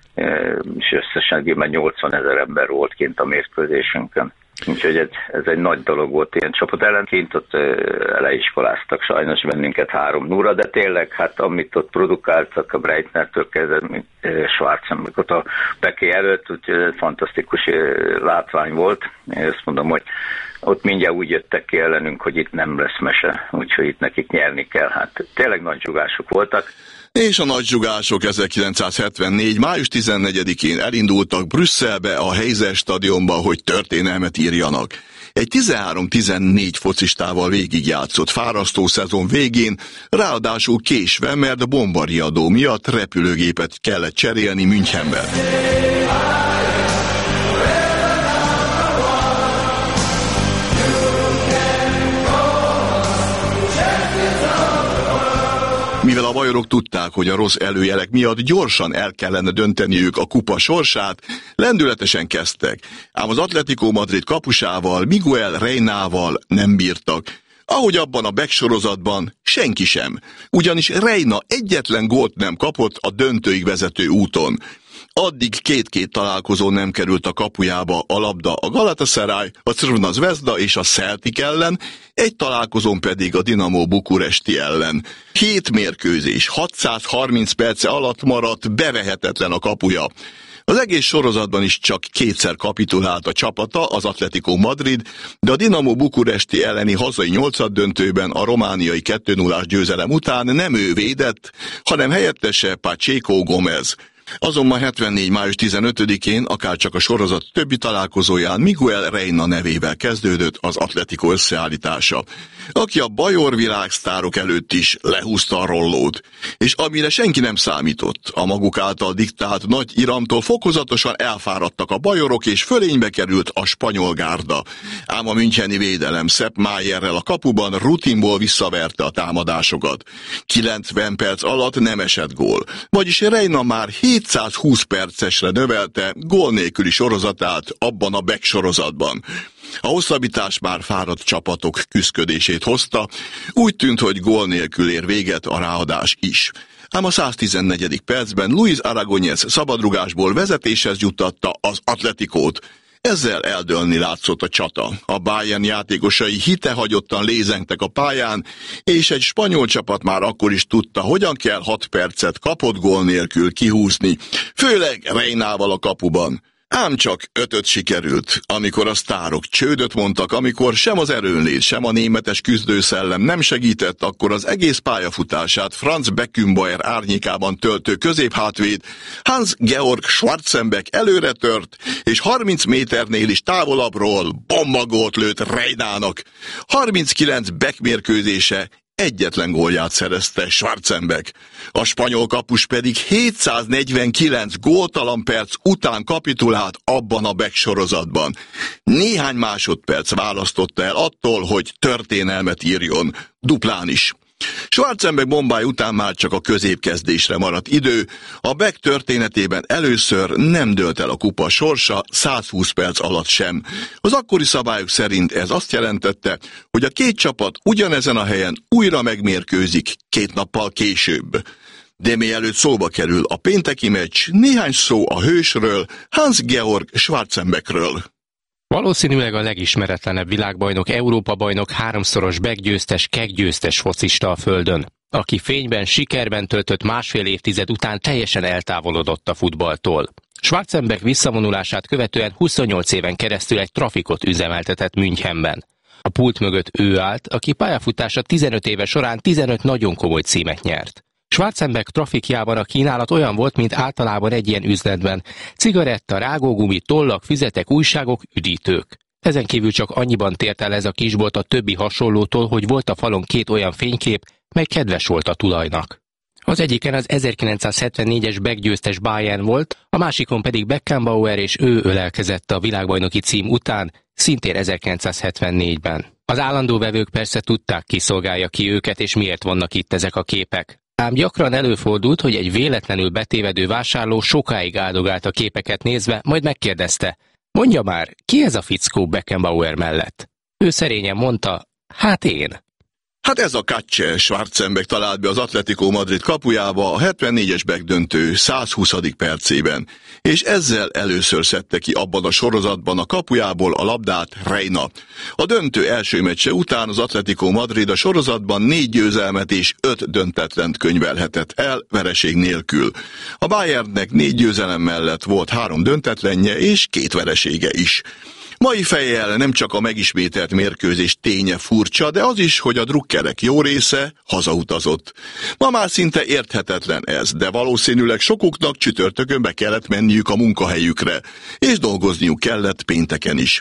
és összesen 80 000 ember volt kint a mérkőzésünkön. Úgyhogy ez egy nagy dolog volt ilyen csapat ellen. Kint ott leiskoláztak sajnos bennünket 3-0-ra, de tényleg, hát amit ott produkáltak a Breitnertől kezdve, Schwarzenberg ott a Becké előtt, úgyhogy fantasztikus látvány volt. Én azt mondom, hogy ott mindjárt úgy jöttek ki ellenünk, hogy itt nem lesz mese, úgyhogy itt nekik nyerni kell. Hát tényleg nagy zsugások voltak. És a nagy zsugások 1974. május 14-én elindultak Brüsszelbe a Heiser stadionba, hogy történelmet írjanak. Egy 13-14 focistával végigjátszott fárasztó szezon végén, ráadásul késve, mert bombariadó miatt repülőgépet kellett cserélni Münchenben. Mivel a bajorok tudták, hogy a rossz előjelek miatt gyorsan el kellene dönteniük a kupa sorsát, lendületesen kezdtek, ám az Atlético Madrid kapusával, Miguel Reynával nem bírtak. Ahogy abban a Beck sorozatban, senki sem, ugyanis Reina egyetlen gólt nem kapott a döntőig vezető úton. Addig 2-2 találkozón nem került a kapujába a labda a Galatasaray, a Crvena Zvezda és a Celtic ellen, egy találkozón pedig a Dinamo Bukuresti ellen. 7 mérkőzés, 630 perce alatt maradt bevehetetlen a kapuja. Az egész sorozatban is csak 2-szer kapitulált a csapata, az Atlético Madrid, de a Dinamo Bukuresti elleni hazai 8-döntőben a romániai 2-0-ás győzelem után nem ő védett, hanem helyettese Pacheco Gómez. Azonban 74. május 15-én, akárcsak a sorozat többi találkozóján Miguel Reina nevével kezdődött az Atlético összeállítása, aki a bajor világsztárok előtt is lehúzta a rollót, és amire senki nem számított, a maguk által diktált nagy iramtól fokozatosan elfáradtak a bajorok, és fölénybe került a spanyol gárda. Ám a müncheni védelem Sepp Mayerrel a kapuban rutinból visszaverte a támadásokat. 90 perc alatt nem esett gól, vagyis Reina már 720 percesre növelte gól nélküli sorozatát abban a Beck sorozatban. A hosszabbítás már fáradt csapatok küszködését hozta, úgy tűnt, hogy gól nélkül ér véget a ráadás is. Ám a 114. percben Luis Aragonés szabadrugásból vezetéshez juttatta az Atleticót. Ezzel eldőlni látszott a csata. A Bayern játékosai hitehagyottan lézengtek a pályán, és egy spanyol csapat már akkor is tudta, hogyan kell 6 percet kapott gól nélkül kihúzni, főleg Reinával a kapuban. Ám csak 5 sikerült, amikor a sztárok csődöt mondtak, amikor sem az erőnlét, sem a németes küzdőszellem nem segített, akkor az egész pályafutását Franz Beckenbauer árnyékában töltő középhátvéd Hans-Georg Schwarzenbeck előre tört, és 30 méternél is távolabbról bombagót lőtt Reinának. 39 Beck mérkőzése egyetlen gólját szerezte Schwarzenbeck. A spanyol kapus pedig 749 góltalan perc után kapitulált abban a Beck sorozatban. Néhány másodperc választotta el attól, hogy történelmet írjon, duplán is. Schwarzenbeck bombája után már csak a középkezdésre maradt idő, a Beck történetében először nem dőlt el a kupa sorsa 120 perc alatt sem. Az akkori szabályok szerint ez azt jelentette, hogy a két csapat ugyanezen a helyen újra megmérkőzik 2 nappal később. De mielőtt szóba kerül a pénteki meccs, néhány szó a hősről, Hans-Georg Schwarzenbeckről. Valószínűleg a legismeretlenebb világbajnok, Európa-bajnok, 3-szoros Beck-győztes, keg-győztes focista a földön, aki fényben, sikerben töltött 1,5 évtized után teljesen eltávolodott a futballtól. Schwarzenbeck visszavonulását követően 28 éven keresztül egy trafikot üzemeltetett Münchenben. A pult mögött ő állt, aki pályafutása 15 éve során 15 nagyon komoly címet nyert. Schwarzenbeck trafikjában a kínálat olyan volt, mint általában egy ilyen üzletben. Cigaretta, rágógumi, tollak, füzetek, újságok, üdítők. Ezen kívül csak annyiban tért el ez a kisbolt a többi hasonlótól, hogy volt a falon 2 olyan fénykép, mely kedves volt a tulajnak. Az egyiken az 1974-es Beck-győztes Bayern volt, a másikon pedig Beckenbauer, és ő ölelkezett a világbajnoki cím után, szintén 1974-ben. Az állandó vevők persze tudták, ki szolgálja ki őket, és miért vannak itt ezek a képek. Ám gyakran előfordult, hogy egy véletlenül betévedő vásárló sokáig áldogált a képeket nézve, majd megkérdezte, mondja már, ki ez a fickó Beckenbauer mellett? Ő szerényen mondta, hát én. Hát ez a Katje Schwarzenbeck talált be az Atlético Madrid kapujába a 74-es Beck döntő 120. percében, és ezzel először szedte ki abban a sorozatban a kapujából a labdát Reina. A döntő első meccse után az Atlético Madrid a sorozatban 4 győzelmet és 5 döntetlent könyvelhetett el vereség nélkül. A Bayernnek 4 győzelem mellett volt 3 döntetlenje és 2 veresége is. Mai fejjel nem csak a megismételt mérkőzés ténye furcsa, de az is, hogy a drukkerek jó része hazautazott. Ma már szinte érthetetlen ez, de valószínűleg sokuknak csütörtökön be kellett menniük a munkahelyükre, és dolgozniuk kellett pénteken is.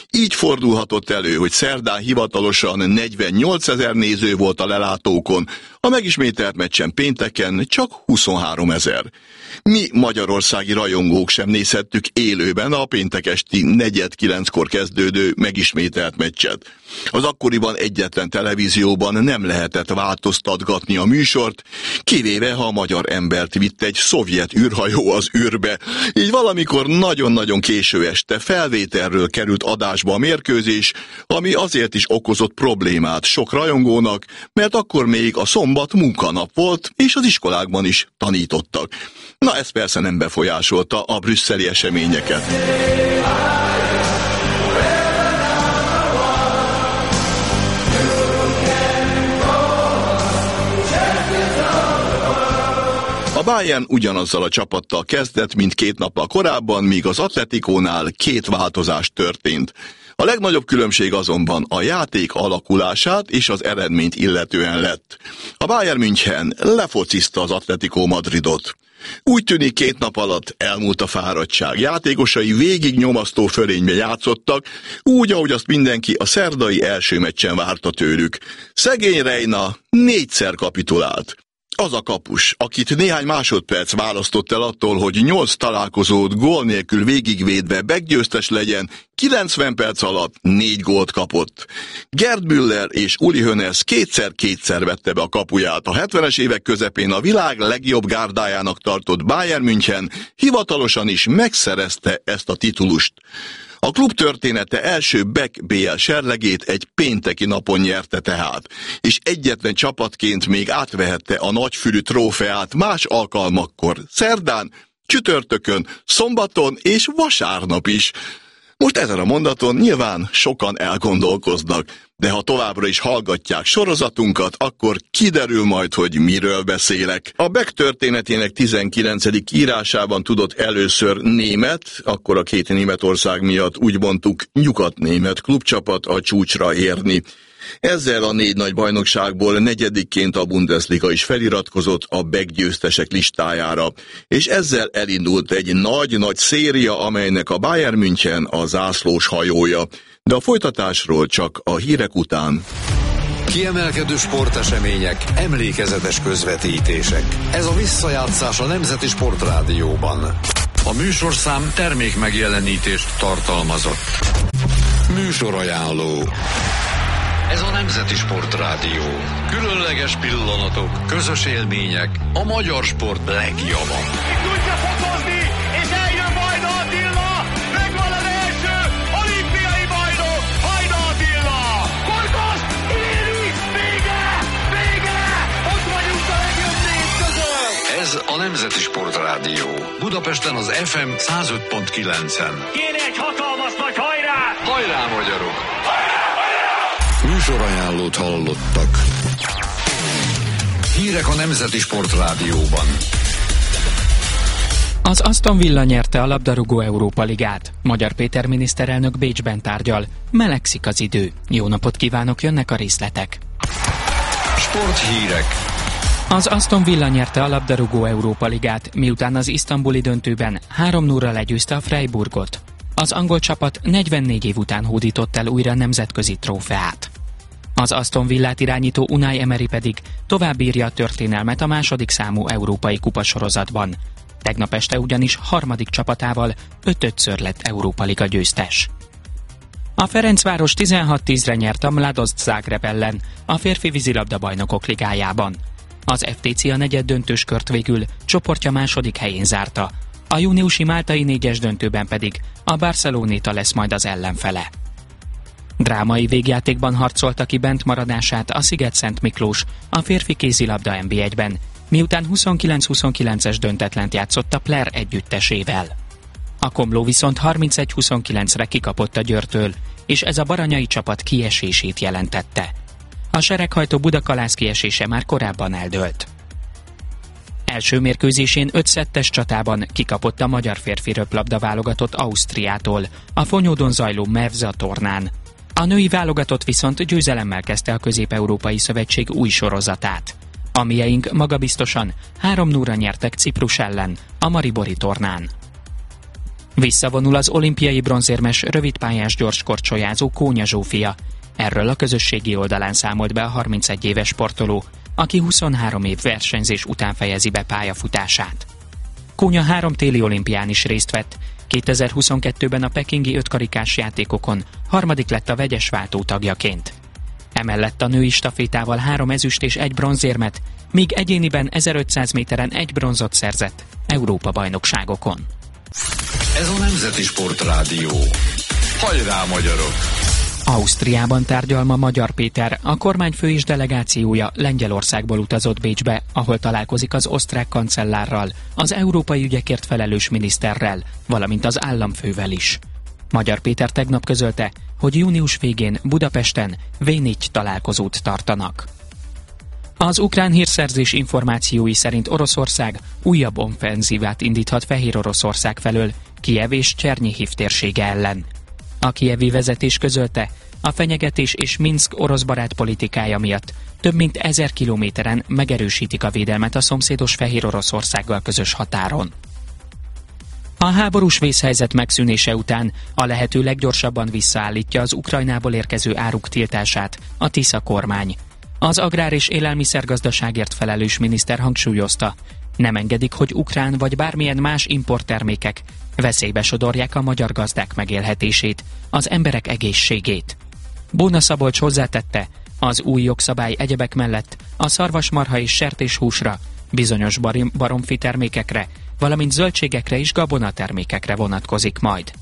Így fordulhatott elő, hogy szerdán hivatalosan 48 000 néző volt a lelátókon, a megismételt meccsen pénteken csak 23 000. Mi magyarországi rajongók sem nézhettük élőben a péntek esti 8:45-kor kezdődő megismételt meccset. Az akkoriban egyetlen televízióban nem lehetett változtatgatni a műsort, kivéve ha a magyar embert vitt egy szovjet űrhajó az űrbe. Így valamikor nagyon-nagyon késő este felvételről került adásba a mérkőzés, ami azért is okozott problémát sok rajongónak, mert akkor még a szombat munkanap volt, és az iskolákban is tanítottak. Na, ez persze nem befolyásolta a brüsszeli eseményeket. A Bayern ugyanazzal a csapattal kezdett, mint 2 nappal korábban, míg az Atleticónál 2 változás történt. A legnagyobb különbség azonban a játék alakulását és az eredményt illetően lett. A Bayern München lefocizta az Atletico Madridot. Úgy tűnik 2 nap alatt elmúlt a fáradtság. Játékosai végig nyomasztó fölénybe játszottak, úgy, ahogy azt mindenki a szerdai első meccsen várta tőlük. Szegény Reina 4-szer kapitulált. Az a kapus, akit néhány másodperc választott el attól, hogy 8 találkozót gól nélkül végigvédve beggyőztes legyen, 90 perc alatt 4 gólt kapott. Gerd Müller és Uli Hoeneß kétszer vette be a kapuját. A 70-es évek közepén a világ legjobb gárdájának tartott Bayern München hivatalosan is megszerezte ezt a titulust. A klub története első Beck BL serlegét egy pénteki napon nyerte tehát, és egyetlen csapatként még átvehette a nagyfülű trófeát más alkalmakkor, szerdán, csütörtökön, szombaton és vasárnap is. Most ezen a mondaton nyilván sokan elgondolkoznak, de ha továbbra is hallgatják sorozatunkat, akkor kiderül majd, hogy miről beszélek. A Beck történetének 19. írásában tudott először német, akkor a 2 Németország miatt úgy mondtuk nyugat-német klubcsapat a csúcsra érni. Ezzel a 4 nagy bajnokságból 4-ként a Bundesliga is feliratkozott a Beck győztesek listájára, és ezzel elindult egy nagy-nagy széria, amelynek a Bayern München a zászlós hajója. De a folytatásról csak a hírek után. Kiemelkedő sportesemények, emlékezetes közvetítések. Ez a visszajátszás a Nemzeti Sportrádióban. A műsorszám termék megjelenítést tartalmazott. Műsorajánló. Ez a Nemzeti Sportrádió. Különleges pillanatok, közös élmények, a magyar sport legjava. Itt tudja fokozni, és eljön Vajda Attila! Megvan az első olimpiai bajnok, Vajda Attila! Korkos, éri, vége! Ott vagyunk a legjobb 4 között! Ez a Nemzeti Sportrádió. Budapesten az FM 105.9-en. Kéne egy hatalmas nagy hajrá! Hajrá, magyarok! Műsorajánlót hallottak. Hírek a Nemzeti Sportrádióban. Az Aston Villa nyerte a labdarúgó Európa Ligát. Magyar Péter miniszterelnök Bécsben tárgyal. Melegszik az idő. Jó napot kívánok, jönnek a részletek. Sporthírek. Az Aston Villa nyerte a labdarúgó Európa Ligát, miután az isztambuli döntőben 3-0-ra legyőzte a Freiburgot. Az angol csapat 44 év után hódított el újra nemzetközi trófeát. Az Aston Villát irányító Unai Emery pedig továbbírja a történelmet a második számú európai kupasorozatban. Tegnap este ugyanis harmadik csapatával 5-ször lett Európa Liga győztes. A Ferencváros 16-10-re nyert a Mladost Zagreb ellen a férfi vízilabda bajnokok ligájában. Az FTC a negyeddöntős kört végül csoportja második helyén zárta, a júniusi máltai 4-es döntőben pedig a Barceloneta lesz majd az ellenfele. Drámai végjátékban harcolta ki bentmaradását a Sziget-Szent Miklós a férfi kézilabda NB1-ben, miután 29-29-es döntetlent játszott a Pler együttesével. A Komló viszont 31-29-re kikapott a Győrtől, és ez a baranyai csapat kiesését jelentette. A sereghajtó Budakalász kiesése már korábban eldőlt. Első mérkőzésén 5-2-es csatában kikapott a magyar férfi röplabda válogatott Ausztriától a Fonyódon zajló Mevza tornán. A női válogatott viszont győzelemmel kezdte a Közép-Európai Szövetség új sorozatát. A mieink magabiztosan 3-0-ra nyertek Ciprus ellen a Maribori tornán. Visszavonul az olimpiai bronzérmes rövidpályás gyorskorcsolyázó Kónya Zsófia. Erről a közösségi oldalán számolt be a 31 éves sportoló, aki 23 év versenyzés után fejezi be pályafutását. Kónya 3 téli olimpián is részt vett. 2022-ben a pekingi 5 karikás játékokon harmadik lett a vegyes váltó tagjaként. Emellett a női stafétával 3 ezüst és 1 bronzérmet, míg egyéniben 1500 méteren 1 bronzot szerzett Európa-bajnokságokon. Ez a Nemzeti Sportrádió. Hajrá, magyarok! Ausztriában tárgyal ma Magyar Péter, a kormányfő és delegációja Lengyelországból utazott Bécsbe, ahol találkozik az osztrák kancellárral, az európai ügyekért felelős miniszterrel, valamint az államfővel is. Magyar Péter tegnap közölte, hogy június végén Budapesten V4 találkozót tartanak. Az ukrán hírszerzés információi szerint Oroszország újabb offenzívát indíthat Fehér Oroszország felől, Kijev és Csernyhiv térsége ellen. A kijevi vezetés közölte, a fenyegetés és Minszk orosz barát politikája miatt több mint 1000 kilométeren megerősítik a védelmet a szomszédos Fehér Oroszországgal közös határon. A háborús vészhelyzet megszűnése után a lehető leggyorsabban visszaállítja az Ukrajnából érkező áruk tiltását a Tisza kormány. Az agrár- és élelmiszergazdaságért felelős miniszter hangsúlyozta, nem engedik, hogy ukrán vagy bármilyen más importtermékek veszélybe sodorják a magyar gazdák megélhetését, az emberek egészségét. Bóna Szabolcs hozzátette, az új jogszabály egyebek mellett a szarvasmarha és sertéshúsra, bizonyos baromfi termékekre, valamint zöldségekre és gabonatermékekre vonatkozik majd.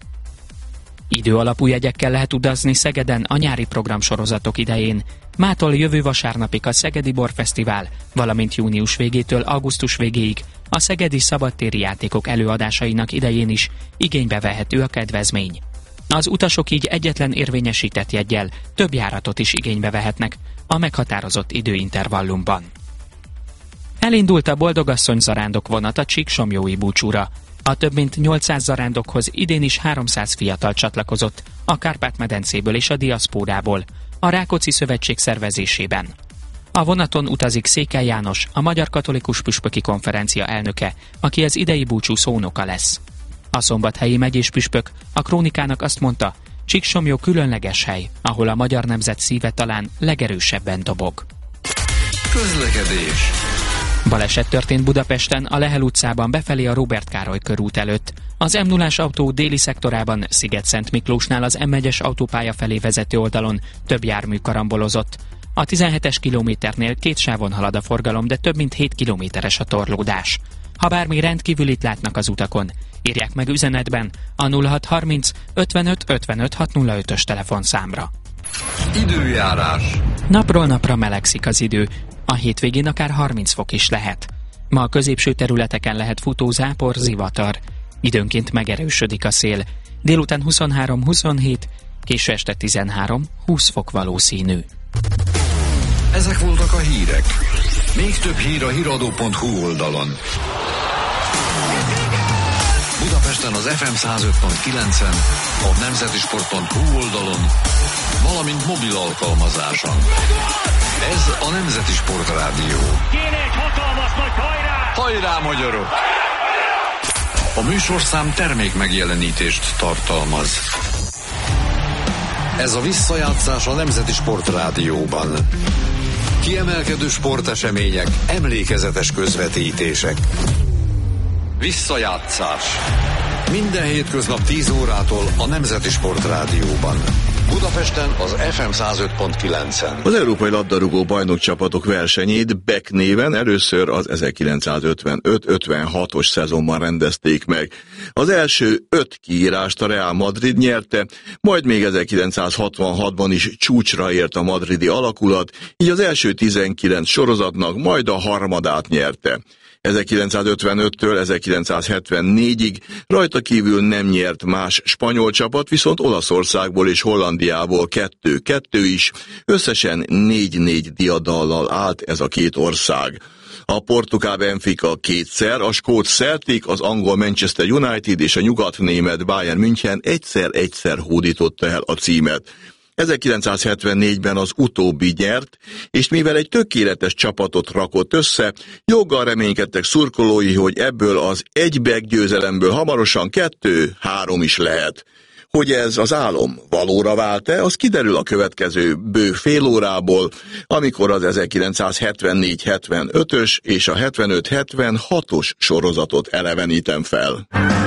Időalapú jegyekkel lehet utazni Szegeden a nyári programsorozatok idején. Mától jövő vasárnapig a Szegedi Borfesztivál, valamint június végétől augusztus végéig a szegedi szabadtéri játékok előadásainak idején is igénybe vehető a kedvezmény. Az utasok így egyetlen érvényesített jeggyel több járatot is igénybe vehetnek a meghatározott időintervallumban. Elindult a boldogasszony zarándok vonat a Csíksomlyói búcsúra. A több mint 800 zarándokhoz idén is 300 fiatal csatlakozott a Kárpát-medencéből és a diaszpórából, a Rákóczi Szövetség szervezésében. A vonaton utazik Székely János, a Magyar Katolikus Püspöki Konferencia elnöke, aki az idei búcsú szónoka lesz. A szombathelyi megyés püspök a Krónikának azt mondta, Csíksomlyó különleges hely, ahol a magyar nemzet szíve talán legerősebben dobog. Közlekedés. Baleset történt Budapesten, a Lehel utcában befelé a Róbert Károly körút előtt. Az M0-ás autó déli szektorában Sziget-Szent Miklósnál az M1-es autópálya felé vezető oldalon több jármű karambolozott. A 17-es kilométernél 2 sávon halad a forgalom, de több mint 7 kilométeres a torlódás. Ha bármi rendkívülit látnak az utakon, írják meg üzenetben a 0630 55 55 605-ös telefonszámra. Időjárás. Napról napra melegszik az idő. A hétvégén akár 30 fok is lehet. Ma a középső területeken lehet futó, zápor, zivatar. Időnként megerősödik a szél. Délután 23-27, késő este 13-20 fok valószínű. Ezek voltak a hírek. Még több hír a hiradó.hu oldalon. Budapesten az FM 105.9-en, a nemzetisport.hu oldalon, valamint mobil alkalmazáson. Ez a Nemzeti Sportrádió. Kéne egy hatalmas nagy hajrá! Hajrá, magyarok! A műsorszám termék megjelenítést tartalmaz. Ez a visszajátszás a Nemzeti Sportrádióban. Kiemelkedő sportesemények, emlékezetes közvetítések. Visszajátszás. Minden hétköznap 10 órától a Nemzeti Sportrádióban. Budapesten az FM 105.9-en. Az Európai Labdarúgó Bajnokcsapatok versenyét Beck néven először az 1955-56-os szezonban rendezték meg. Az első 5 kiírást a Real Madrid nyerte, majd még 1966-ban is csúcsra ért a madridi alakulat, így az első 19 sorozatnak majd a harmadát nyerte. 1955-től 1974-ig rajta kívül nem nyert más spanyol csapat, viszont Olaszországból és Hollandiából 2-2 is, összesen 4-4 diadallal állt ez a két ország. A portugál Benfica 2-szer, a skót Celtic, az angol Manchester United és a nyugatnémet Bayern München egyszer-egyszer hódította el a címet. 1974-ben az utóbbi nyert, és mivel egy tökéletes csapatot rakott össze, joggal reménykedtek szurkolói, hogy ebből az egy győzelemből hamarosan 2-3 is lehet. Hogy ez az álom valóra vált-e, az kiderül a következő bő fél órából, amikor az 1974-75-ös és a 75-76-os sorozatot elevenítem fel.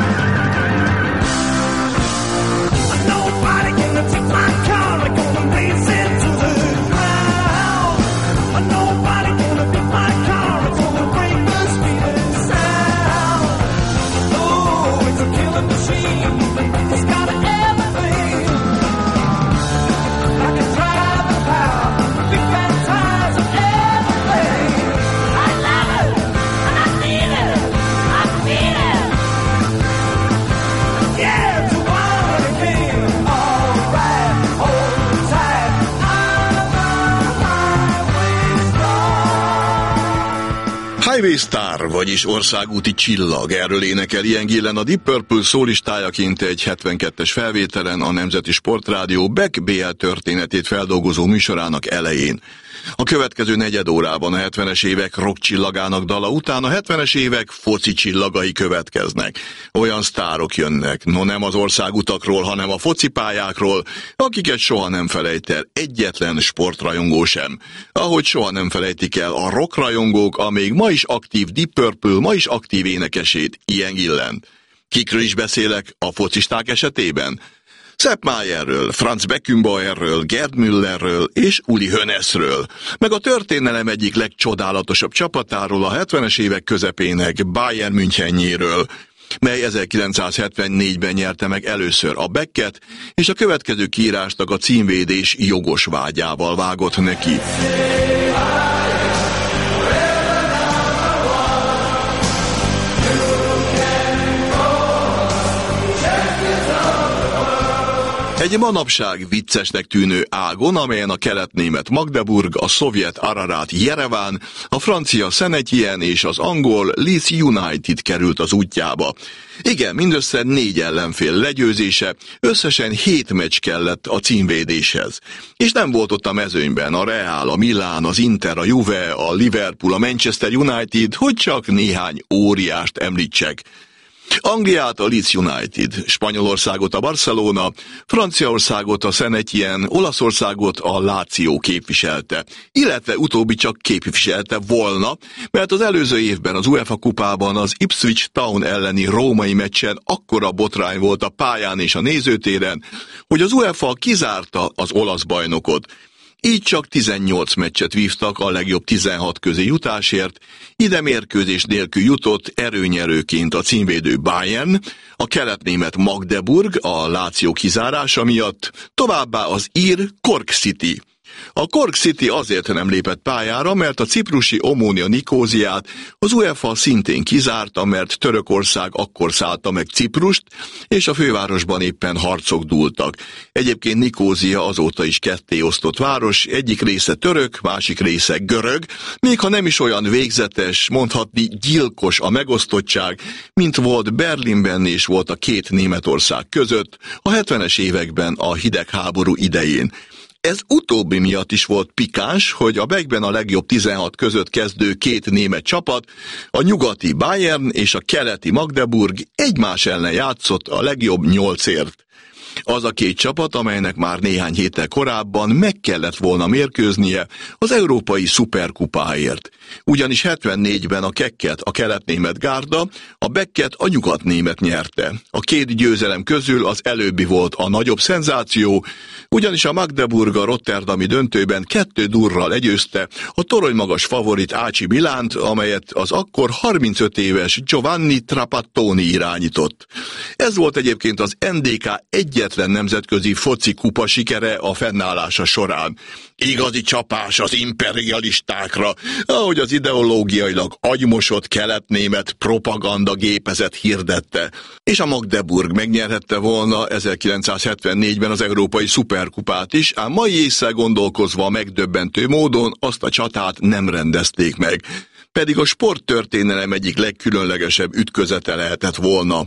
Highway Star, vagyis országúti csillag, erről énekel Ian Gillan a Deep Purple szólistájaként egy 72-es felvételen a Nemzeti Sportrádió Beck BL történetét feldolgozó műsorának elején. A következő negyed órában a 70-es évek rock csillagának dala után a 70-es évek foci csillagai következnek. Olyan sztárok jönnek, no nem az országutakról, hanem a focipályákról, akiket soha nem felejt el egyetlen sportrajongó sem. Ahogy soha nem felejtik el a rockrajongók a még ma is aktív Deep Purple, ma is aktív énekesét, Ian Gillan. Kikről is beszélek a focisták esetében? Sepp Mayerről, Franz Beckenbauerről, Gerd Müllerről és Uli Hoeneßről, meg a történelem egyik legcsodálatosabb csapatáról, a 70-es évek közepének Bayern Münchenjéről, mely 1974-ben nyerte meg először a Becket, és a következő kiírásnak a címvédés jogos vágyával vágott neki. Egy manapság viccesnek tűnő ágon, amelyen a kelet-német Magdeburg, a szovjet Ararat Jereván, a francia Saint-Étienne és az angol Leeds United került az útjába. Igen, mindössze 4 ellenfél legyőzése, összesen 7 meccs kellett a címvédéshez. És nem volt ott a mezőnyben a Real, a Milán, az Inter, a Juve, a Liverpool, a Manchester United, hogy csak néhány óriást említsek. Angliát a Leeds United, Spanyolországot a Barcelona, Franciaországot a Saint-Étienne, Olaszországot a Lazio képviselte, illetve utóbbi csak képviselte volna, mert az előző évben az UEFA kupában az Ipswich Town elleni római meccsen akkora botrány volt a pályán és a nézőtéren, hogy az UEFA kizárta az olasz bajnokot. Így csak 18 meccset vívtak a legjobb 16 közé jutásért, ide mérkőzés nélkül jutott erőnyerőként a címvédő Bayern, a kelet-német Magdeburg a Lazio kizárása miatt, továbbá az ír Cork City. A Cork City azért nem lépett pályára, mert a ciprusi Omonia Nikóziát az UEFA szintén kizárta, mert Törökország akkor szállta meg Ciprust, és a fővárosban éppen harcok dúltak. Egyébként Nikózia azóta is ketté osztott város, egyik része török, másik része görög, még ha nem is olyan végzetes, mondhatni gyilkos a megosztottság, mint volt Berlinben és volt a két Németország között a 70-es években a hidegháború idején. Ez utóbbi miatt is volt pikáns, hogy a Beckben a legjobb 16 között kezdő 2 német csapat, a nyugati Bayern és a keleti Magdeburg egymás ellen játszott a legjobb 8-ért. Az a 2 csapat, amelynek már néhány héttel korábban meg kellett volna mérkőznie az európai szuperkupáért. Ugyanis 74-ben a Kekket a kelet-német gárda, a Becket a nyugat-német nyerte. A 2 győzelem közül az előbbi volt a nagyobb szenzáció, ugyanis a Magdeburg a rotterdami döntőben 2-0-ral legyőzte a toronymagas favorit AC Milánt, amelyet az akkor 35 éves Giovanni Trapattoni irányított. Ez volt egyébként az NDK egyetlen nemzetközi foci kupa sikere a fennállása során. Igazi csapás az imperialistákra, ahogy az ideológiailag agymosott kelet-német propaganda gépezet hirdette. És a Magdeburg megnyerhette volna 1974-ben az európai szuperkupát is, ám mai ésszel gondolkozva megdöbbentő módon azt a csatát nem rendezték meg. Pedig a sporttörténelem egyik legkülönlegesebb ütközete lehetett volna.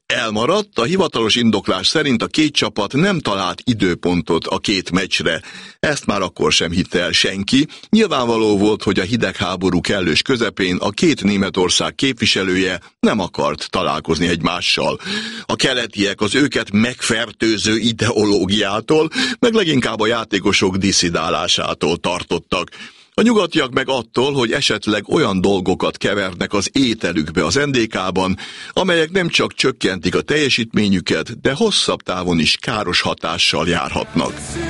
Elmaradt, a hivatalos indoklás szerint a két csapat nem talált időpontot a két meccsre. Ezt már akkor sem hitte el senki. Nyilvánvaló volt, hogy a hidegháború kellős közepén a két Németország képviselője nem akart találkozni egymással. A keletiek az őket megfertőző ideológiától, meg leginkább a játékosok disszidálásától tartottak. A nyugatiak meg attól, hogy esetleg olyan dolgokat kevernek az ételükbe az NDK-ban, amelyek nem csak csökkentik a teljesítményüket, de hosszabb távon is káros hatással járhatnak.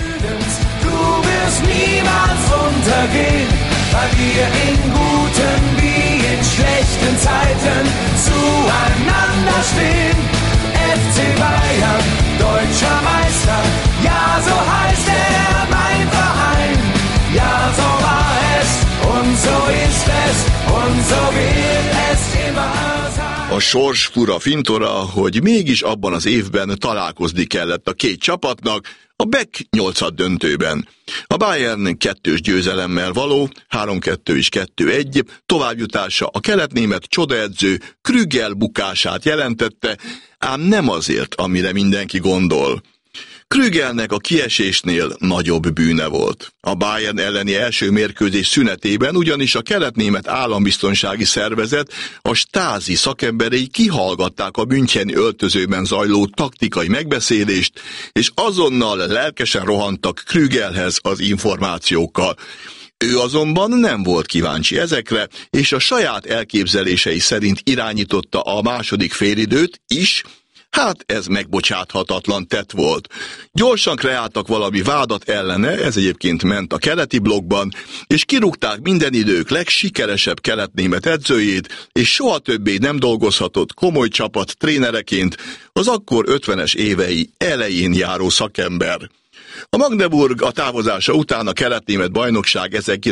FC Bayern, deutscher Meister, ja so heißt mein Verein, ja so war es und so ist es und so wird es immer sein. A sors fura fintora, hogy mégis abban az évben találkozni kellett a két csapatnak, a Beck 8. döntőben. A Bayern 2-s győzelemmel való, 3-2 és 2-1 továbbjutása a keletnémet csodaedző Krügel bukását jelentette, ám nem azért, amire mindenki gondol. Krügelnek a kiesésnél nagyobb bűne volt. A Bayern elleni első mérkőzés szünetében ugyanis a keletnémet állambiztonsági szervezet, a Stasi szakemberei kihallgatták a müncheni öltözőben zajló taktikai megbeszélést, és azonnal lelkesen rohantak Krügelhez az információkkal. Ő azonban nem volt kíváncsi ezekre, és a saját elképzelései szerint irányította a második félidőt is. Hát ez megbocsáthatatlan tett volt. Gyorsan kreáltak valami vádat ellene, ez egyébként ment a keleti blokkban, és kirúgták minden idők legsikeresebb keletnémet edzőjét, és soha többé nem dolgozhatott komoly csapat trénereként az akkor 50-es évei elején járó szakember. A Magdeburg a távozása után a keletnémet bajnokság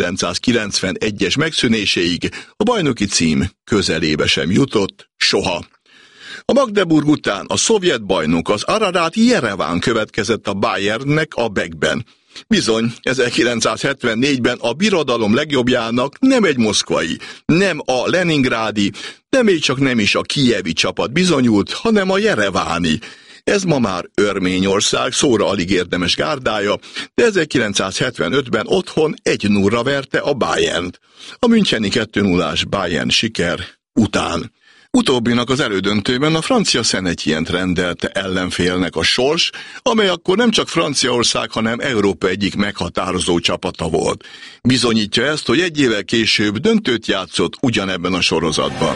1991-es megszűnéséig a bajnoki cím közelébe sem jutott, soha. A Magdeburg után a szovjet bajnok, az Ararat Jereván következett a Bayernnek a Beckben. Bizony, 1974-ben a birodalom legjobbjának nem egy moszkvai, nem a leningrádi, de még csak nem is a kijevi csapat bizonyult, hanem a jereváni. Ez ma már Örményország szóra alig érdemes gárdája, de 1975-ben otthon 1-0-ra verte a Bayernt. A müncheni 2-0-ás Bayern siker után. Utóbbinak az elődöntőben a francia Saint-Étienne-t rendelte ellenfélnek a sors, amely akkor nem csak Franciaország, hanem Európa egyik meghatározó csapata volt. Bizonyítja ezt, hogy egy évvel később döntőt játszott ugyanebben a sorozatban.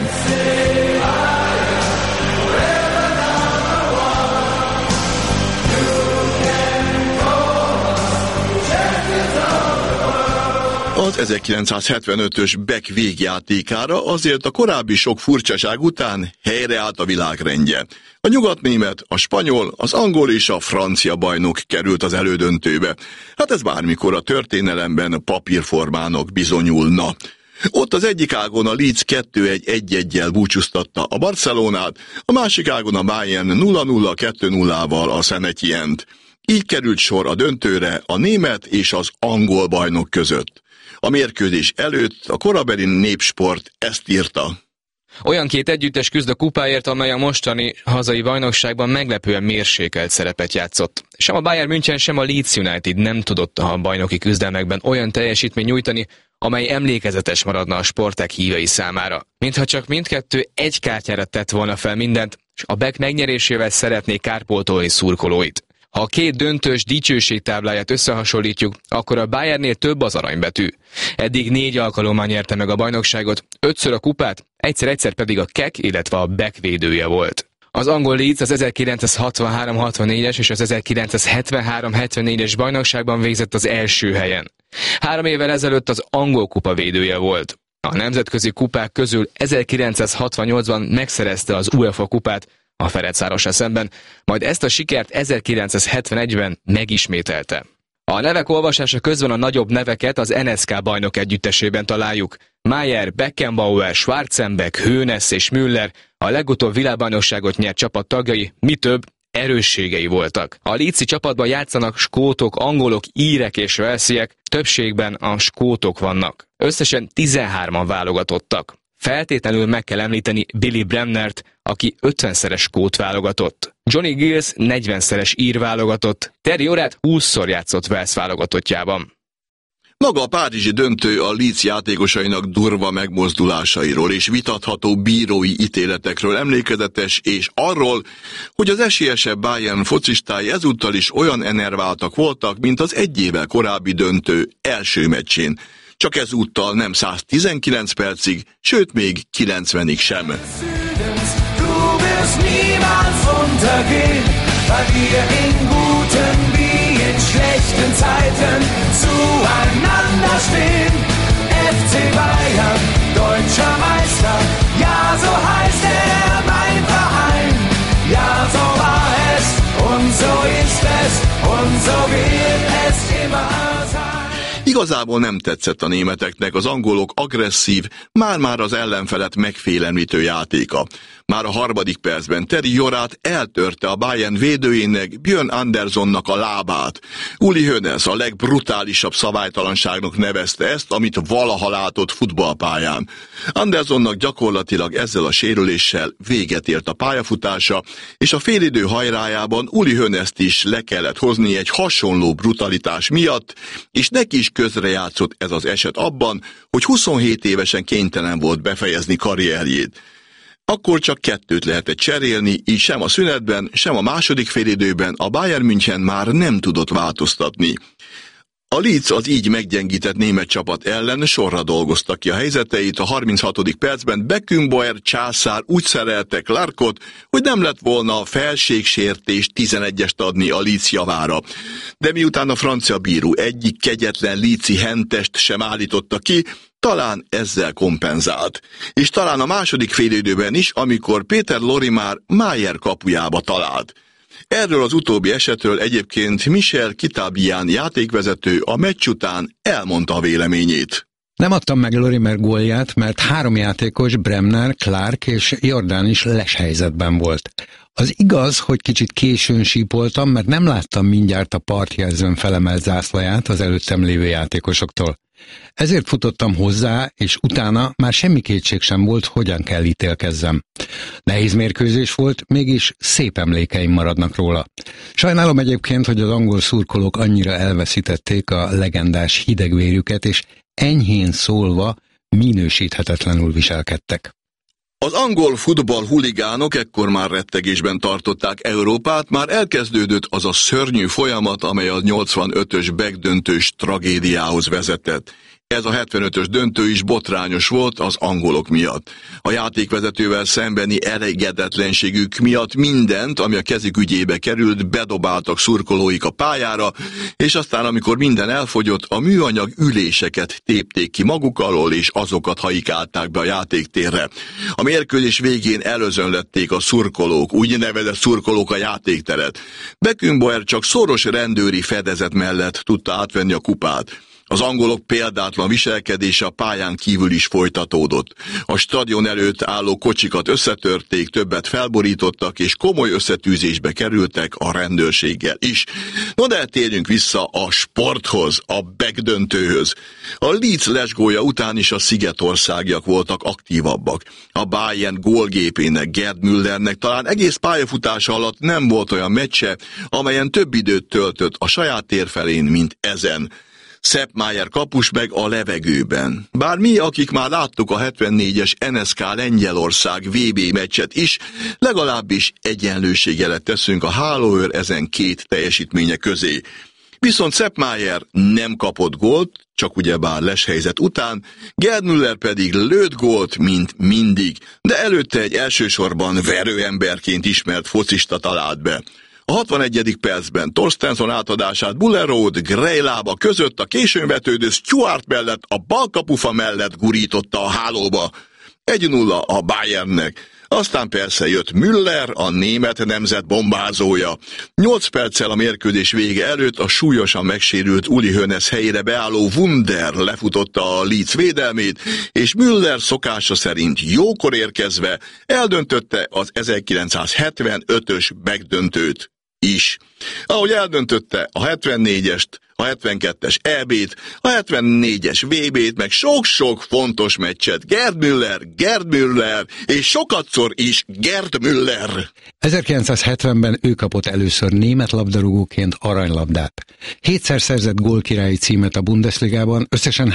Az 1975-ös Beck végjátékára azért a korábbi sok furcsaság után helyreállt a világrendje. A nyugatnémet, a spanyol, az angol és a francia bajnok került az elődöntőbe. Hát ez bármikor a történelemben papírformának bizonyulna. Ott az egyik ágon a Leeds 2-1-1-1-jel búcsúztatta a Barcelonát, a másik ágon a Bayern 0-0-2-0-val a Saint-Étienne-t. Így került sor a döntőre a német és az angol bajnok között. A mérkőzés előtt a korabeli Népsport ezt írta. Olyan két együttes küzd a kupáért, amely a mostani hazai bajnokságban meglepően mérsékelt szerepet játszott. Sem a Bayern München, sem a Leeds United nem tudott a bajnoki küzdelmekben olyan teljesítmény nyújtani, amely emlékezetes maradna a sportág hívei számára. Mintha csak mindkettő egy kártyára tett volna fel mindent, és a Beck megnyerésével szeretné kárpótolni szurkolóit. Ha a két döntős dicsőségtábláját összehasonlítjuk, akkor a Bayernnél több az aranybetű. Eddig 4 alkalommal nyerte meg a bajnokságot, 5-ször a kupát, egyszer pedig a Keck, illetve a Beck védője volt. Az angol Leeds az 1963-64-es és az 1973-74-es bajnokságban végzett az első helyen. 3 évvel ezelőtt az angol kupa védője volt. A nemzetközi kupák közül 1968-ban megszerezte az UEFA kupát, a Ferencvárossal szemben, majd ezt a sikert 1971-ben megismételte. A nevek olvasása közben a nagyobb neveket az NSK bajnok együttesében találjuk. Maier, Beckenbauer, Schwarzenbeck, Hoeneß és Müller a legutóbb világbajnokságot nyert csapat tagjai, mi több, erősségei voltak. A Leedsi csapatban játszanak skótok, angolok, írek és walesiek, többségben a skótok vannak. Összesen 13-an válogatottak. Feltétlenül meg kell említeni Billy Bremnert, aki 50-szeres skót válogatott. Johnny Giles 40-szeres ír válogatott, Terry Orát 20-szor játszott Wales válogatottjában. Maga a párizsi döntő a Leeds játékosainak durva megmozdulásairól és vitatható bírói ítéletekről emlékezetes, és arról, hogy az esélyesebb Bayern focistái ezúttal is olyan enerváltak voltak, mint az egy évvel korábbi döntő első meccsén. Csak ezúttal nem 119 percig, sőt még 90-ig sem. Schlechten Zeiten zueinander stehen. FC Bayern, deutscher Meister, ja so heißt mein Verein. Ja so war es und so ist es und so wird es immer sein. Igazából nem tetszett a németeknek az angolok agresszív, már-már az ellenfelet megfélemlítő játéka. Már a harmadik percben Terry Jorát eltörte a Bayern védőjének, Björn Anderssonnak a lábát. Uli Hoeneß a legbrutálisabb szabálytalanságnak nevezte ezt, amit valaha látott futballpályán. Anderssonnak gyakorlatilag ezzel a sérüléssel véget ért a pályafutása, és a félidő hajrájában Uli Hoeneßt is le kellett hozni egy hasonló brutalitás miatt, és neki is közrejátszott ez az eset abban, hogy 27 évesen kénytelen volt befejezni karrierjét. Akkor csak 2 lehetett cserélni, így sem a szünetben, sem a második félidőben a Bayern München már nem tudott változtatni. A Leeds az így meggyengített német csapat ellen sorra dolgozta ki a helyzeteit, a 36. percben Beckenbauer császár úgy szerelte Clarkot, hogy nem lett volna a felségsértés 11-est adni a Leeds javára. De miután a francia bíró egyik kegyetlen leedsi hentest sem állította ki, talán ezzel kompenzált. És talán a második félidőben is, amikor Péter Lorimár Maier kapujába talált. Erről az utóbbi esetről egyébként Michel Kitabian játékvezető a meccs után elmondta a véleményét. Nem adtam meg Lorimer gólját, mert 3 játékos, Bremner, Clark és Jordan is leshelyzetben volt. Az igaz, hogy kicsit későn sípoltam, mert nem láttam mindjárt a partjelzőn felemelt zászlaját az előttem lévő játékosoktól. Ezért futottam hozzá, és utána már semmi kétség sem volt, hogyan kell ítélkezzem. Nehéz mérkőzés volt, mégis szép emlékeim maradnak róla. Sajnálom egyébként, hogy az angol szurkolók annyira elveszítették a legendás hidegvérjüket, és enyhén szólva minősíthetetlenül viselkedtek. Az angol futball huligánok ekkor már rettegésben tartották Európát, már elkezdődött az a szörnyű folyamat, amely a 85-ös begdöntős tragédiához vezetett. Ez a 75-ös döntő is botrányos volt az angolok miatt. A játékvezetővel szembeni elégedetlenségük miatt mindent, ami a kezük ügyébe került, bedobáltak szurkolóik a pályára, és aztán, amikor minden elfogyott, a műanyag üléseket tépték ki maguk alól, és azokat hajikálták be a játéktérre. A mérkőzés végén előzönlették a szurkolók, úgynevezett szurkolók a játékteret. Beckenbauer csak szoros rendőri fedezet mellett tudta átvenni a kupát. Az angolok példátlan viselkedése a pályán kívül is folytatódott. A stadion előtt álló kocsikat összetörték, többet felborítottak, és komoly összetűzésbe kerültek a rendőrséggel is. No de térjünk vissza a sporthoz, a begdöntőhöz. A Leeds lesgólja után is a szigetországiak voltak aktívabbak. A Bayern gólgépének, Gerd Müllernek talán egész pályafutása alatt nem volt olyan meccse, amelyen több időt töltött a saját tér felén, mint ezen. Sepp Maier kapus meg a levegőben. Bár mi, akik már láttuk a 74-es NSK Lengyelország VB meccset is, legalábbis egyenlőségjelet teszünk a hálóőr ezen 2 teljesítménye közé. Viszont Sepp Maier nem kapott gólt, csak ugyebár leshelyzet után, Gerd Müller pedig lőtt gólt, mint mindig, de előtte egy elsősorban verőemberként ismert focista talált be. A 61. percben Torstensson átadását Bullerud Grejlába között a későn vetődő Stuart mellett a balkapufa mellett gurította a hálóba. 1-0 a Bayernnek. Aztán persze jött Müller, a német nemzet bombázója. 8 perccel a mérkőzés vége előtt a súlyosan megsérült Uli Hoeneß helyére beálló Wunder lefutotta a Leeds védelmét, és Müller szokása szerint jókor érkezve eldöntötte az 1975-ös megdöntőt is. Ahogy eldöntötte a 74-est, a 72-es EB-t, a 74-es VB-t, meg sok-sok fontos meccset. Gerd Müller, és sokatszor is Gerd Müller. 1970-ben ő kapott először német labdarúgóként aranylabdát. 7-szer szerzett gólkirályi címet a Bundesligában, összesen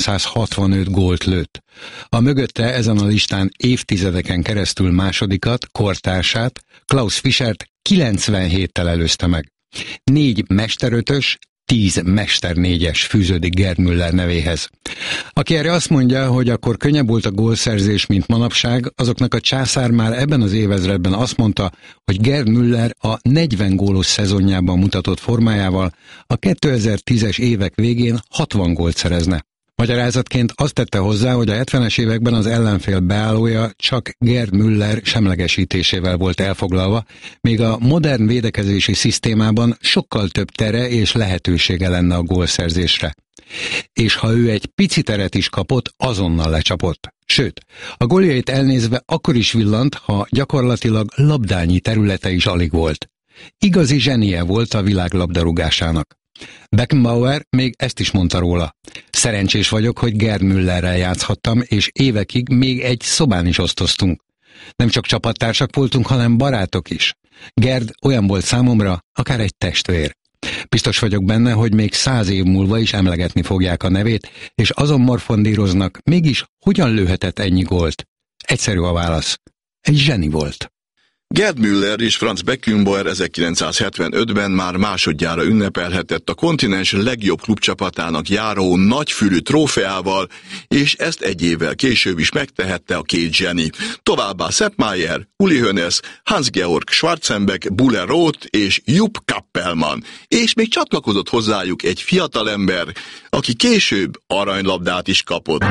365 gólt lőtt. A mögötte ezen a listán évtizedeken keresztül másodikat, kortársát, Klaus Fischert 97-tel előzte meg. 4 mesterötös, 10 Mester 4-es fűződik Gerd Müller nevéhez. Aki erre azt mondja, hogy akkor könnyebb volt a gólszerzés, mint manapság, azoknak a császár már ebben az évezredben azt mondta, hogy Gerd Müller a 40 gólos szezonjában mutatott formájával a 2010-es évek végén 60 gólt szerezne. Magyarázatként azt tette hozzá, hogy a 70-es években az ellenfél beállója csak Gerd Müller semlegesítésével volt elfoglalva, míg a modern védekezési szisztémában sokkal több tere és lehetősége lenne a gólszerzésre. És ha ő egy pici teret is kapott, azonnal lecsapott. Sőt, a góljait elnézve akkor is villant, ha gyakorlatilag labdányi területe is alig volt. Igazi zsenie volt a világ labdarúgásának. Beckenbauer még ezt is mondta róla. Szerencsés vagyok, hogy Gerd Müllerrel játszhattam, és évekig még egy szobán is osztoztunk. Nem csak csapattársak voltunk, hanem barátok is. Gerd olyan volt számomra, akár egy testvér. Biztos vagyok benne, hogy még 100 év múlva is emlegetni fogják a nevét, és azon morfondíroznak, mégis hogyan lőhetett ennyi gólt? Egyszerű a válasz. Egy zseni volt. Gerd Müller és Franz Beckenbauer 1975-ben már másodjára ünnepelhetett a kontinens legjobb klubcsapatának járó nagyfülű trófeával, és ezt egy évvel később is megtehette a két zseni. Továbbá Sepp Maier, Uli Hoeneß, Hans-Georg Schwarzenbeck, Buller Roth és Jupp Kappelmann. És még csatlakozott hozzájuk egy fiatalember, aki később aranylabdát is kapott.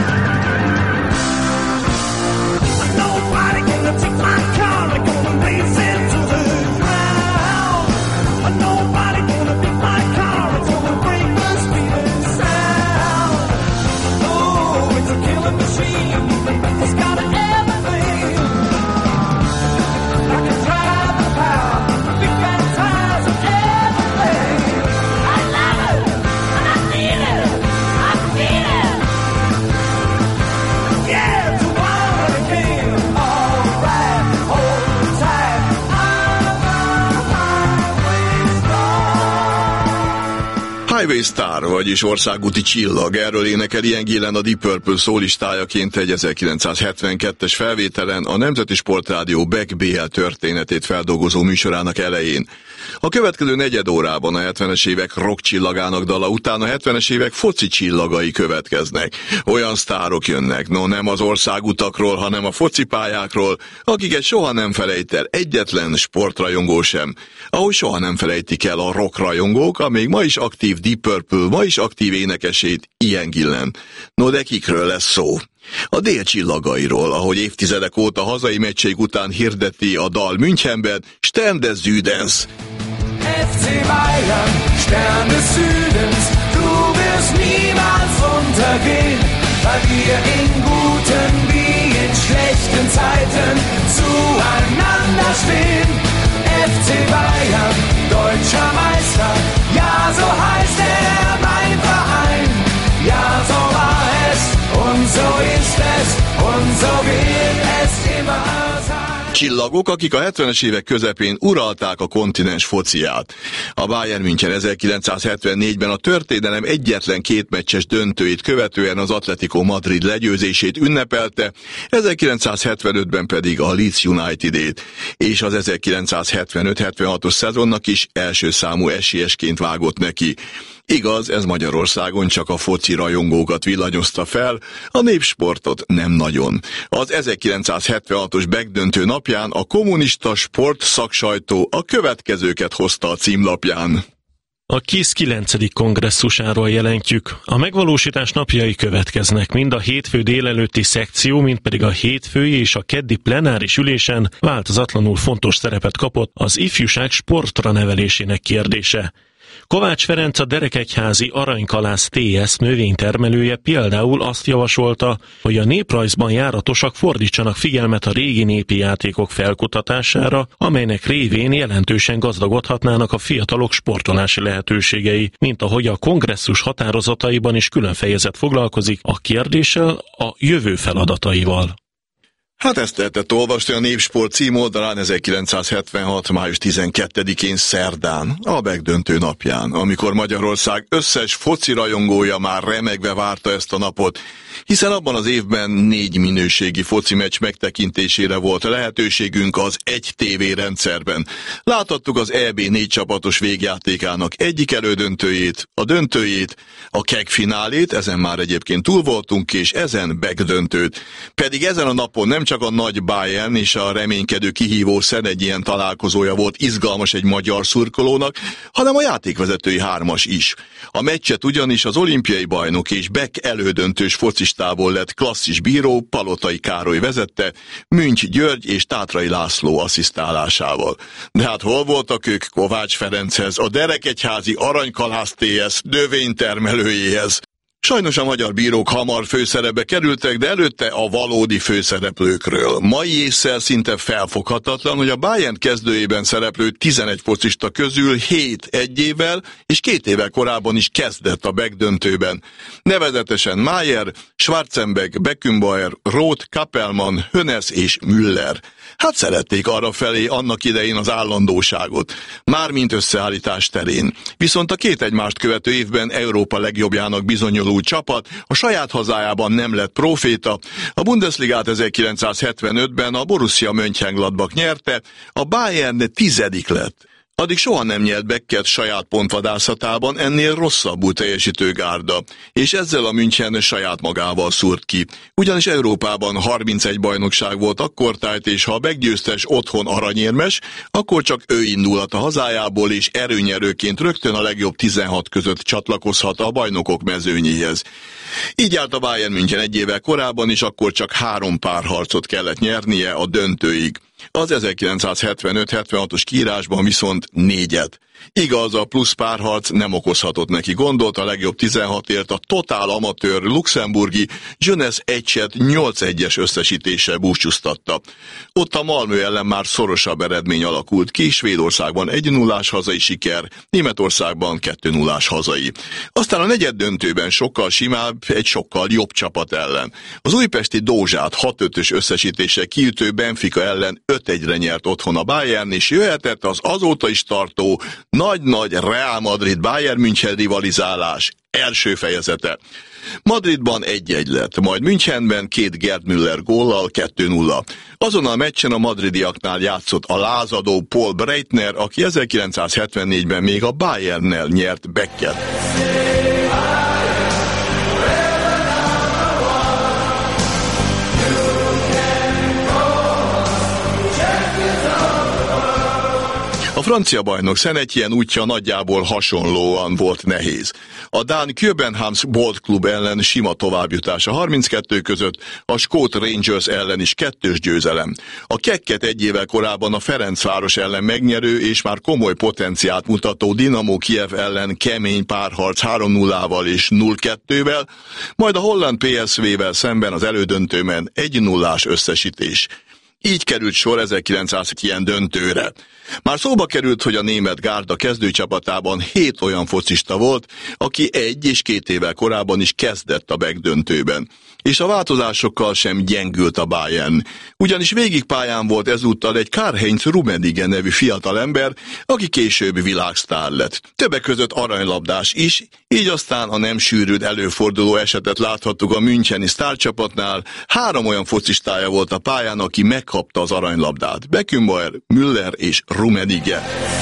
Highway Star, vagyis országúti csillag, erről énekel Ian Gillan a Deep Purple szólistájaként egy 1972-es felvételen a Nemzeti Sportrádió Beck BL történetét feldolgozó műsorának elején. A következő negyed órában a 70-es évek rock csillagának dala után a 70-es évek foci csillagai következnek. Olyan sztárok jönnek, no nem az országutakról, hanem a focipályákról, akiket soha nem felejt el egyetlen sportrajongó sem. Ahogy soha nem felejtik el a rock rajongók, a még ma is aktív Deep Purple, ma is aktív énekesét, Ian Gillan. No de kikről lesz szó? A dél csillagairól, ahogy évtizedek óta hazai meccseik után hirdeti a dal Münchenben, Stern des Südens. FC Bayern, Stern des Südens, du wirst niemals untergehen, weil wir in guten wie in schlechten Zeiten zueinander stehen. FC Bayern, deutscher Meister, ja so heißt mein Verein, ja so war es und so ist es und so wird es immer sein. Csillagok, akik a 70-es évek közepén uralták a kontinens fociát. A Bayern München 1974-ben a történelem egyetlen kétmeccses döntőjét követően az Atletico Madrid legyőzését ünnepelte, 1975-ben pedig a Leeds United-ét, és az 1975-76-os szezonnak is első számú esélyesként vágott neki. Igaz, ez Magyarországon csak a foci rajongókat villanyozta fel, a népsportot nem nagyon. Az 1976-os Beck-döntő napján a kommunista sport szaksajtó a következőket hozta a címlapján. A KISZ 9. kongresszusáról jelentjük. A megvalósítás napjai következnek, mind a hétfő délelőtti szekció, mind pedig a hétfői és a keddi plenáris ülésen változatlanul fontos szerepet kapott az ifjúság sportra nevelésének kérdése. Kovács Ferenc, a Derekegyházi Aranykalász TS növénytermelője például azt javasolta, hogy a néprajzban járatosak fordítsanak figyelmet a régi népi játékok felkutatására, amelynek révén jelentősen gazdagodhatnának a fiatalok sportolási lehetőségei, mint ahogy a kongresszus határozataiban is külön fejezet foglalkozik a kérdéssel, a jövő feladataival. Hát ezt lehetett olvasni a Népsport címoldalán 1976. május 12-én szerdán, a megdöntő napján, amikor Magyarország összes foci rajongója már remegve várta ezt a napot, hiszen abban az évben 4 minőségi foci meccs megtekintésére volt lehetőségünk az 1 TV rendszerben. Láthattuk az EB 4 csapatos végjátékának egyik elődöntőjét, a döntőjét, a kegfinálét, ezen már egyébként túl voltunk, és ezen megdöntőt. Pedig ezen a napon nem csak a nagy Bayern és a reménykedő kihívó Szen egy ilyen találkozója volt izgalmas egy magyar szurkolónak, hanem a játékvezetői hármas is. A meccset ugyanis az olimpiai bajnok és Beck elődöntős focistából lett klasszis bíró, Palotai Károly vezette, Münch György és Tátrai László asszisztálásával. De hát hol voltak ők Kovács Ferenchez, a Derekegyházi Aranykalász TS növénytermelőjéhez? Sajnos a magyar bírók hamar főszerepbe kerültek, de előtte a valódi főszereplőkről. Mai ésszel szinte felfoghatatlan, hogy a Bayern kezdőjében szereplő 11 focista közül 7 1 évvel és 2 évvel korábban is kezdett a Beck-döntőben. Nevezetesen Maier, Schwarzenbeck, Beckenbauer, Roth, Kappelmann, Hönes és Müller. Hát szerették arrafelé annak idején az állandóságot, mármint összeállítás terén. Viszont a 2 egymást követő évben Európa legjobbjának bizonyuló csapat a saját hazájában nem lett proféta. A Bundesligát 1975-ben a Borussia Mönchengladbach nyerte, a Bayern 10. lett. Addig soha nem nyert Becket saját pontvadászatában ennél rosszabbul teljesítő gárda, és ezzel a München saját magával szúrt ki. Ugyanis Európában 31 bajnokság volt akkortájt, és ha a meggyőztes otthon aranyérmes, akkor csak ő indulhat a hazájából, és erőnyerőként rögtön a legjobb 16 között csatlakozhat a bajnokok mezőnyéhez. Így állt a Bayern München 1 évvel korábban, és akkor csak 3 párharcot kellett nyernie a döntőig. Az 1975-76-os kiírásban viszont 4-et. Igaz, a plusz párharc nem okozhatott neki gondot, a legjobb 16-ért a totál amatőr luxemburgi Jeunesse Egyset 8-1-es összesítése búcsúztatta. Ott a Malmö ellen már szorosabb eredmény alakult ki, Svédországban 1-0-ás hazai siker, Németországban 2-0-ás hazai. Aztán a negyeddöntőben sokkal simább, egy sokkal jobb csapat ellen. Az újpesti Dózsát 6-5-ös összesítése kiütő Benfica ellen 5-1-re nyert otthon a Bayern, és jöhetett az azóta is tartó nagy-nagy Real Madrid-Bayern München rivalizálás első fejezete. Madridban 1-1 lett, majd Münchenben 2 Gerd Müller góllal 2-0. Azon a meccsen a madridiaknál játszott a lázadó Paul Breitner, aki 1974-ben még a Bayernnel nyert Becket. A francia bajnok Szen-Étienne útja nagyjából hasonlóan volt nehéz. A dán Köbenhavns Bold Club ellen sima továbbjutás a 32 között, a skót Rangers ellen is 2-ös győzelem. A Kekket 1 évvel korábban a Ferencváros ellen megnyerő és már komoly potenciált mutató Dinamo Kiev ellen kemény párharc 3-0-val és 0-2-vel, majd a holland PSV-vel szemben az elődöntőben 1-0-ás összesítés. Így került sor 1900 ilyen döntőre. Már szóba került, hogy a német gárda kezdőcsapatában 7 olyan focista volt, aki 1 és 2 évvel korábban is kezdett a Beck döntőben. És a változásokkal sem gyengült a Bayern. Ugyanis végig pályán volt ezúttal egy Karl-Heinz Rummenigge nevű fiatalember, aki később világsztár lett. Többek között aranylabdás is, így aztán a nem sűrűd előforduló esetet láthattuk a müncheni sztárcsapatnál. 3 olyan focistája volt a pályán, aki megkapta az aranylabdát. Beckenbauer, Müller és Rummenigge.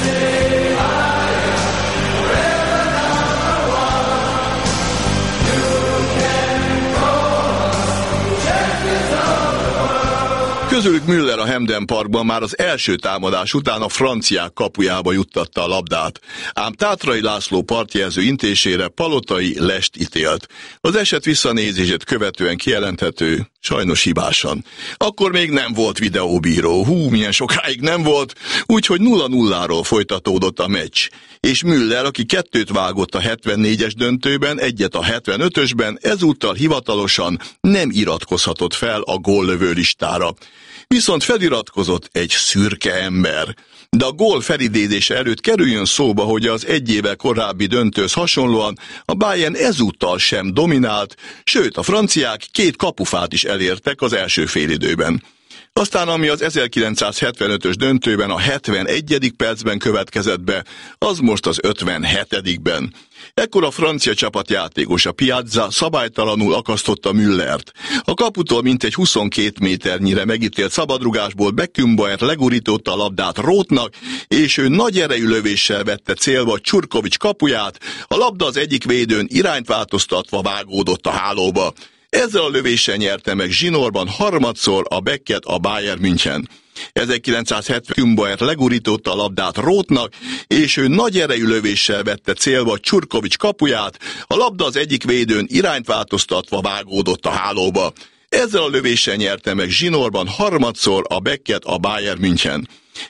Közülük Müller a Hemden Parkban már az első támadás után a franciák kapujába juttatta a labdát. Ám Tátrai László partjelző intésére Palotai lest ítélt. Az eset visszanézését követően kijelenthető, Sajnos hibásan. Akkor még nem volt videóbíró, milyen sokáig nem volt, úgyhogy 0-0-ról folytatódott a meccs. És Müller, aki 2 vágott a 74-es döntőben, 1 a 75-ösben, ezúttal hivatalosan nem iratkozhatott fel a góllövő listára. Viszont feliratkozott egy szürke ember. De a gól felidézése előtt kerüljön szóba, hogy az 1 évvel korábbi döntőhöz hasonlóan a Bayern ezúttal sem dominált, sőt a franciák 2 kapufát is elértek az első félidőben. Aztán ami az 1975-ös döntőben a 71. percben következett be, az most az 57-ben. Ekkor a francia csapat játékosa Piazza szabálytalanul akasztotta Müllert. A kaputól mintegy 22 méternyire megítélt szabadrugásból Beckenbauer legurította a labdát Rothnak, és ő nagy erejű lövéssel vette célba Csurkovics kapuját, a labda az egyik védőn irányt változtatva vágódott a hálóba. Ezzel a lövéssel nyerte meg zsinórban harmadszor a Becket a Bayern München. 1970 Beckenbauer legurította a labdát Rothnak, és ő nagy erejű lövéssel vette célba Csurkovics kapuját, a labda az egyik védőn irányt változtatva vágódott a hálóba. Ezzel a lövéssel nyerte meg zsinórban harmadszor a Becket a Bayern München.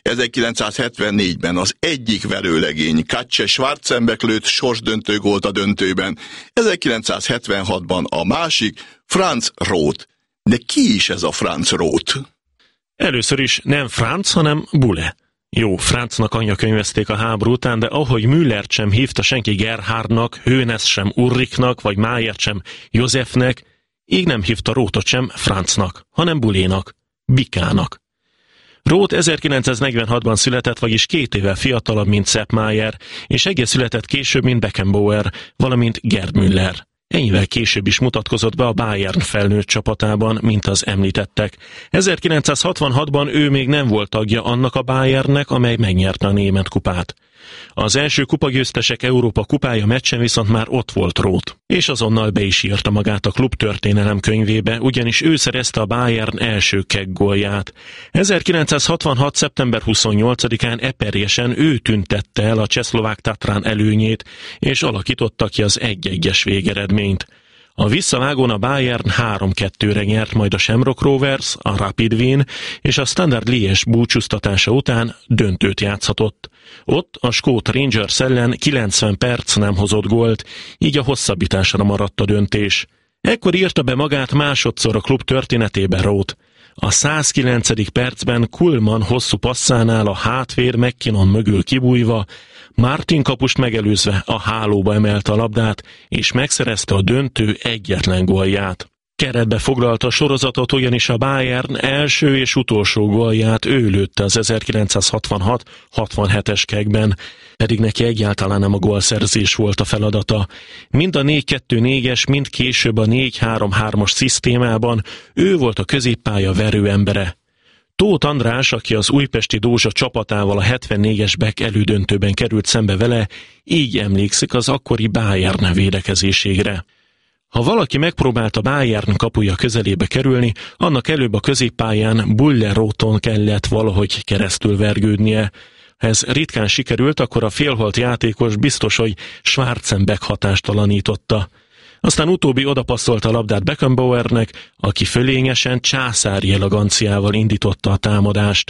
1974-ben az egyik verőlegény Katje Schwarzenbeck lőtt sorsdöntő gólt a döntőben, 1976-ban a másik Franz Roth. De ki is ez a Franz Roth? Először is nem Franz, hanem Bulle. Jó, Franznak anyakönyvezték a háború után, de ahogy Müllert sem hívta senki Gerhardnak, Hoeneß sem Ulrichnak, vagy Mayert sem Józsefnek, így nem hívta Rothot sem Franznak, hanem Bullénak, Bikának. Roth 1946-ban született, vagyis 2 évvel fiatalabb, mint Sepp Maier, és egész született később, mint Beckenbauer, valamint Gerd Müller. Ennyivel később is mutatkozott be a Bayern felnőtt csapatában, mint az említettek. 1966-ban ő még nem volt tagja annak a Bayernnek, amely megnyerte a német kupát. Az első kupagyőztesek Európa kupája meccsen viszont már ott volt Roth, és azonnal be is írta magát a klub történelem könyvébe, ugyanis ő szerezte a Bayern első keggolját. 1966. szeptember 28-án Eperjesen ő tüntette el a csehszlovák Tatrán előnyét, és alakította ki az 1-1-es végeredményt. A visszavágón a Bayern 3-2-re nyert, majd a Shamrock Rovers, a Rapid Wien és a Standard Liège búcsúztatása után döntőt játszhatott. Ott a skót Rangers ellen 90 perc nem hozott gólt, így a hosszabbításra maradt a döntés. Ekkor írta be magát másodszor a klub történetében Roth. A 109. percben Kuhlmann hosszú passzánál a hátvér McKinnon mögül kibújva, Martin kapust megelőzve a hálóba emelte a labdát, és megszerezte a döntő egyetlen gólját. Keretbe foglalta a sorozatot, ugyanis a Bayern első és utolsó gólját ő lőtte az 1966-67-es kegben, pedig neki egyáltalán nem a gólszerzés volt a feladata. Mind a 4-2-4-es, mind később a 4-3-3-as szisztémában ő volt a középpálya verőembere. Tóth András, aki az újpesti Dózsa csapatával a 74-es Beck elődöntőben került szembe vele, így emlékszik az akkori Bayern védekezésére. Ha valaki megpróbált a Bayern kapuja közelébe kerülni, annak előbb a középpályán Bulle Rothon kellett valahogy keresztül vergődnie. Ha ez ritkán sikerült, akkor a félholt játékos biztos, hogy Schwarzenbeck hatástalanította. Aztán utóbbi odapasszolta a labdát Beckenbauernek, aki fölényesen, császári eleganciával indította a támadást.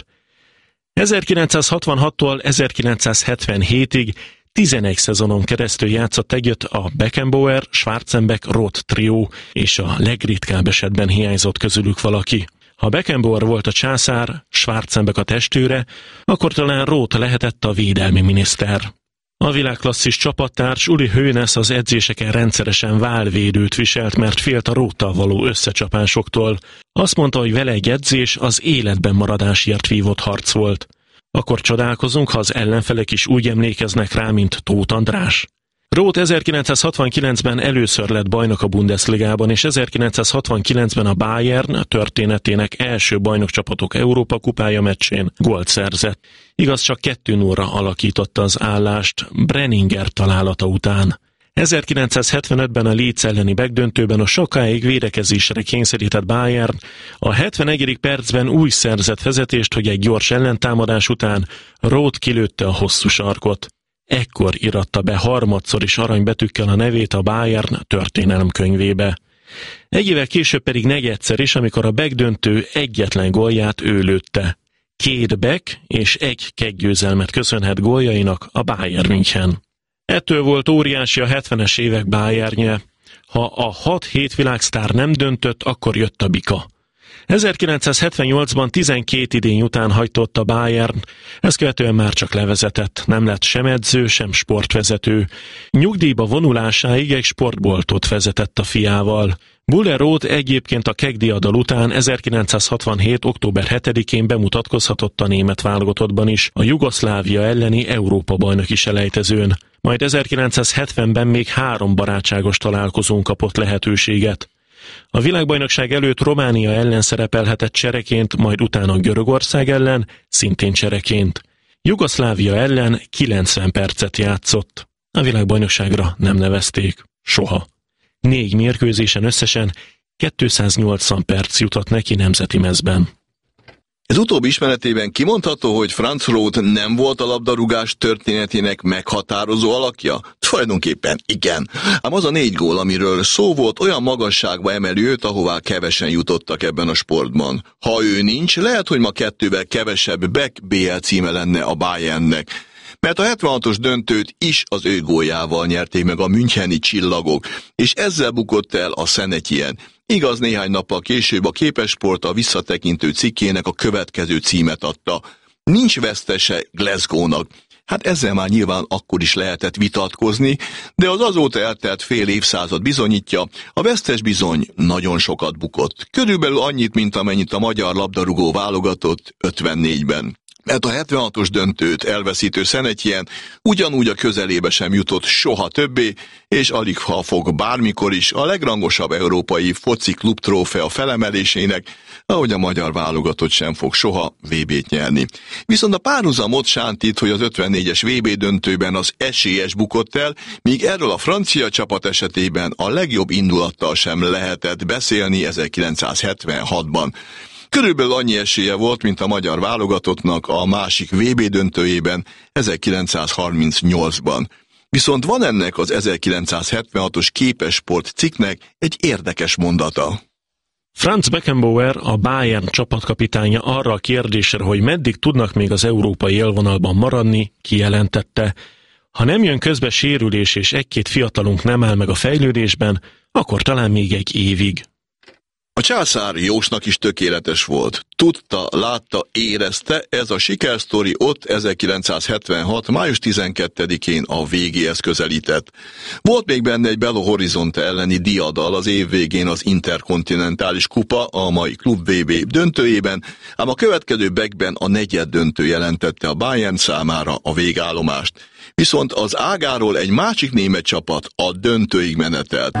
1966-tól 1977-ig 11 szezonon keresztül játszott együtt a Beckenbauer, Schwarzenbeck, Roth trió, és a legritkább esetben hiányzott közülük valaki. Ha Beckenbauer volt a császár, Schwarzenbeck a testőre, akkor talán Roth lehetett a védelmi miniszter. A világklasszis csapattárs Uli Hoeneß az edzéseken rendszeresen válvédőt viselt, mert félt a Rothttal való összecsapásoktól. Azt mondta, hogy vele egy edzés az életben maradásért vívott harc volt. Akkor csodálkozunk, ha az ellenfelek is úgy emlékeznek rá, mint Tóth András. Roth 1969-ben először lett bajnok a Bundesligában, és 1969-ben a Bayern történetének első bajnokcsapatok Európa kupája meccsén gólt szerzett. Igaz, csak 2-0-ra alakította az állást Brenninger találata után. 1975-ben a Leeds elleni Beck-döntőben a sokáig védekezésre kényszerített Bayern a 71. percben úgy szerzett vezetést, hogy egy gyors ellentámadás után Roth kilőtte a hosszú sarkot. Ekkor iratta be harmadszor is aranybetűkkel a nevét a Bayern történelemkönyvébe. Egy évvel később pedig negyedszer is, amikor a BEK döntő egyetlen gólját ő lőtte. 2 BEK és 1 kekkgyőzelmet köszönhet góljainak a Bayern München. Ettől volt óriási a 70-es évek Bayernje. Ha a 6-7 világsztár nem döntött, akkor jött a bika. 1978-ban 12 idény után hagytott a Bayern, ezt követően már csak levezetett, nem lett sem edző, sem sportvezető. Nyugdíjba vonulásáig egy sportboltot vezetett a fiával. Müller Roth egyébként a kekkdiadal után 1967. október 7-én bemutatkozhatott a német válogatottban is, a Jugoszlávia elleni Európa-bajnoki selejtezőn. Majd 1970-ben még 3 barátságos találkozón kapott lehetőséget. A világbajnokság előtt Románia ellen szerepelhetett csereként, majd utána Görögország ellen, szintén csereként. Jugoszlávia ellen 90 percet játszott. A világbajnokságra nem nevezték. Soha. 4 mérkőzésen összesen 280 perc jutott neki nemzeti mezben. Ez utóbbi ismeretében kimondható, hogy Franz Roth nem volt a labdarúgás történetének meghatározó alakja? Tulajdonképpen igen. Ám az a 4 gól, amiről szó volt, olyan magasságba emeli őt, ahová kevesen jutottak ebben a sportban. Ha ő nincs, lehet, hogy ma 2-vel kevesebb BEK BL címe lenne a Bayernnek. Mert a 76-os döntőt is az ő góljával nyerték meg a müncheni csillagok, és ezzel bukott el a Saint-Étienne. Igaz, néhány nappal később a Képesport a visszatekintő cikkének a következő címet adta. Nincs vesztese Glasgow-nak. Hát ezzel már nyilván akkor is lehetett vitatkozni, de az azóta eltelt fél évszázad bizonyítja, a vesztes bizony nagyon sokat bukott. Körülbelül annyit, mint amennyit a magyar labdarúgó válogatott 54-ben. Mert a 76-os döntőt elveszítő Saint-Étienne ugyanúgy a közelébe sem jutott soha többé, és alig ha fog bármikor is a legrangosabb európai foci klub trófea felemelésének, ahogy a magyar válogatott sem fog soha VB-t nyerni. Viszont a párhuzamot sántít, hogy az 54-es VB döntőben az esélyes bukott el, míg erről a francia csapat esetében a legjobb indulattal sem lehetett beszélni 1976-ban. Körülbelül annyi esélye volt, mint a magyar válogatottnak a másik VB döntőjében 1938-ban. Viszont van ennek az 1976-os Képesport cikknek egy érdekes mondata. Franz Beckenbauer, a Bayern csapatkapitánya arra a kérdésre, hogy meddig tudnak még az európai élvonalban maradni, kijelentette: ha nem jön közbe sérülés és 1-2 fiatalunk nem áll meg a fejlődésben, akkor talán még 1 évig. A császár Jósnak is tökéletes volt. Tudta, látta, érezte, ez a sikersztori ott 1976. május 12-én a végéhez közelített. Volt még benne egy Belo Horizonte elleni diadal az év végén az Interkontinentális kupa, a mai Klub VB döntőjében, ám a következő BEK-ben a negyeddöntő jelentette a Bayern számára a végállomást. Viszont az ágáról egy másik német csapat a döntőig menetelt.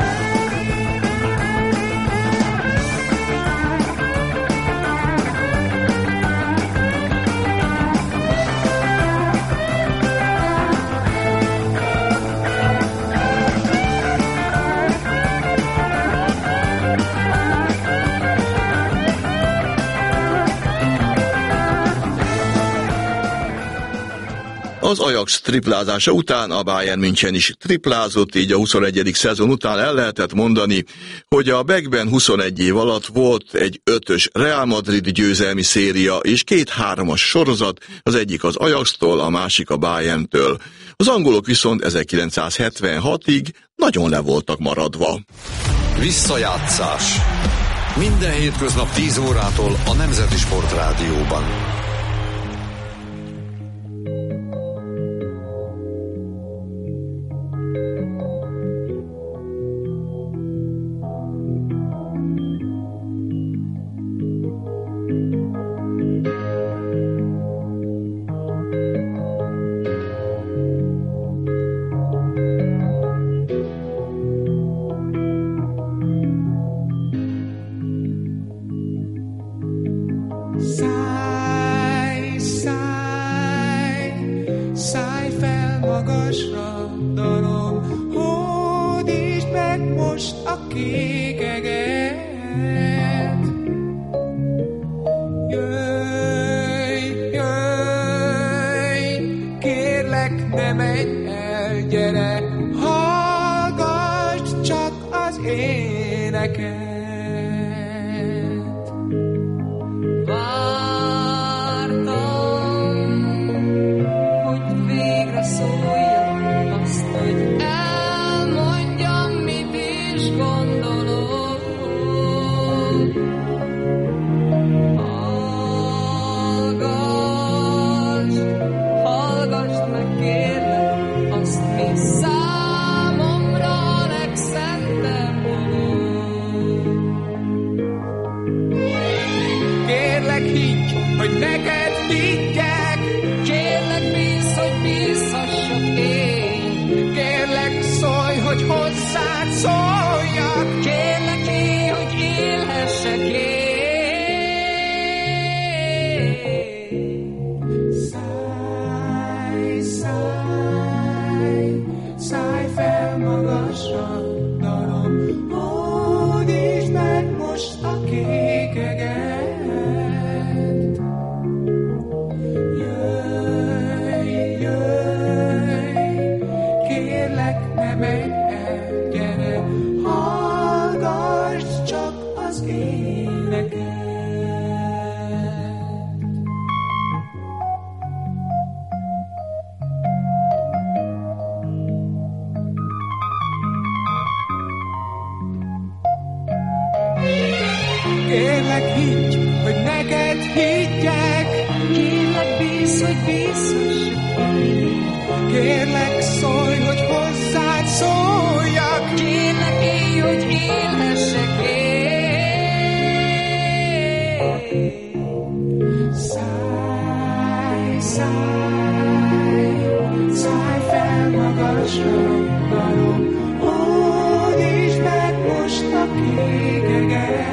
Az Ajax triplázása után a Bayern München is triplázott, így a 21. szezon után el lehetett mondani, hogy a BEK-ben 21 év alatt volt egy 5-ös Real Madrid győzelmi széria és 2 3-as sorozat, az egyik az Ajaxtól, a másik a Bayerntől. Az angolok viszont 1976-ig nagyon le voltak maradva. Visszajátszás. Minden hétköznap 10 órától a Nemzeti Sport Rádióban. neked. Kérlek higgy, hogy neked higgyek. Kérlek bízz, hogy bízhass. Kérlek szólj, hogy hozzád szóljak. Kérlek élj, hogy élhessek én. Szállj, szállj, szállj fel magasra, dalom. Hódítsd meg most a kékeget.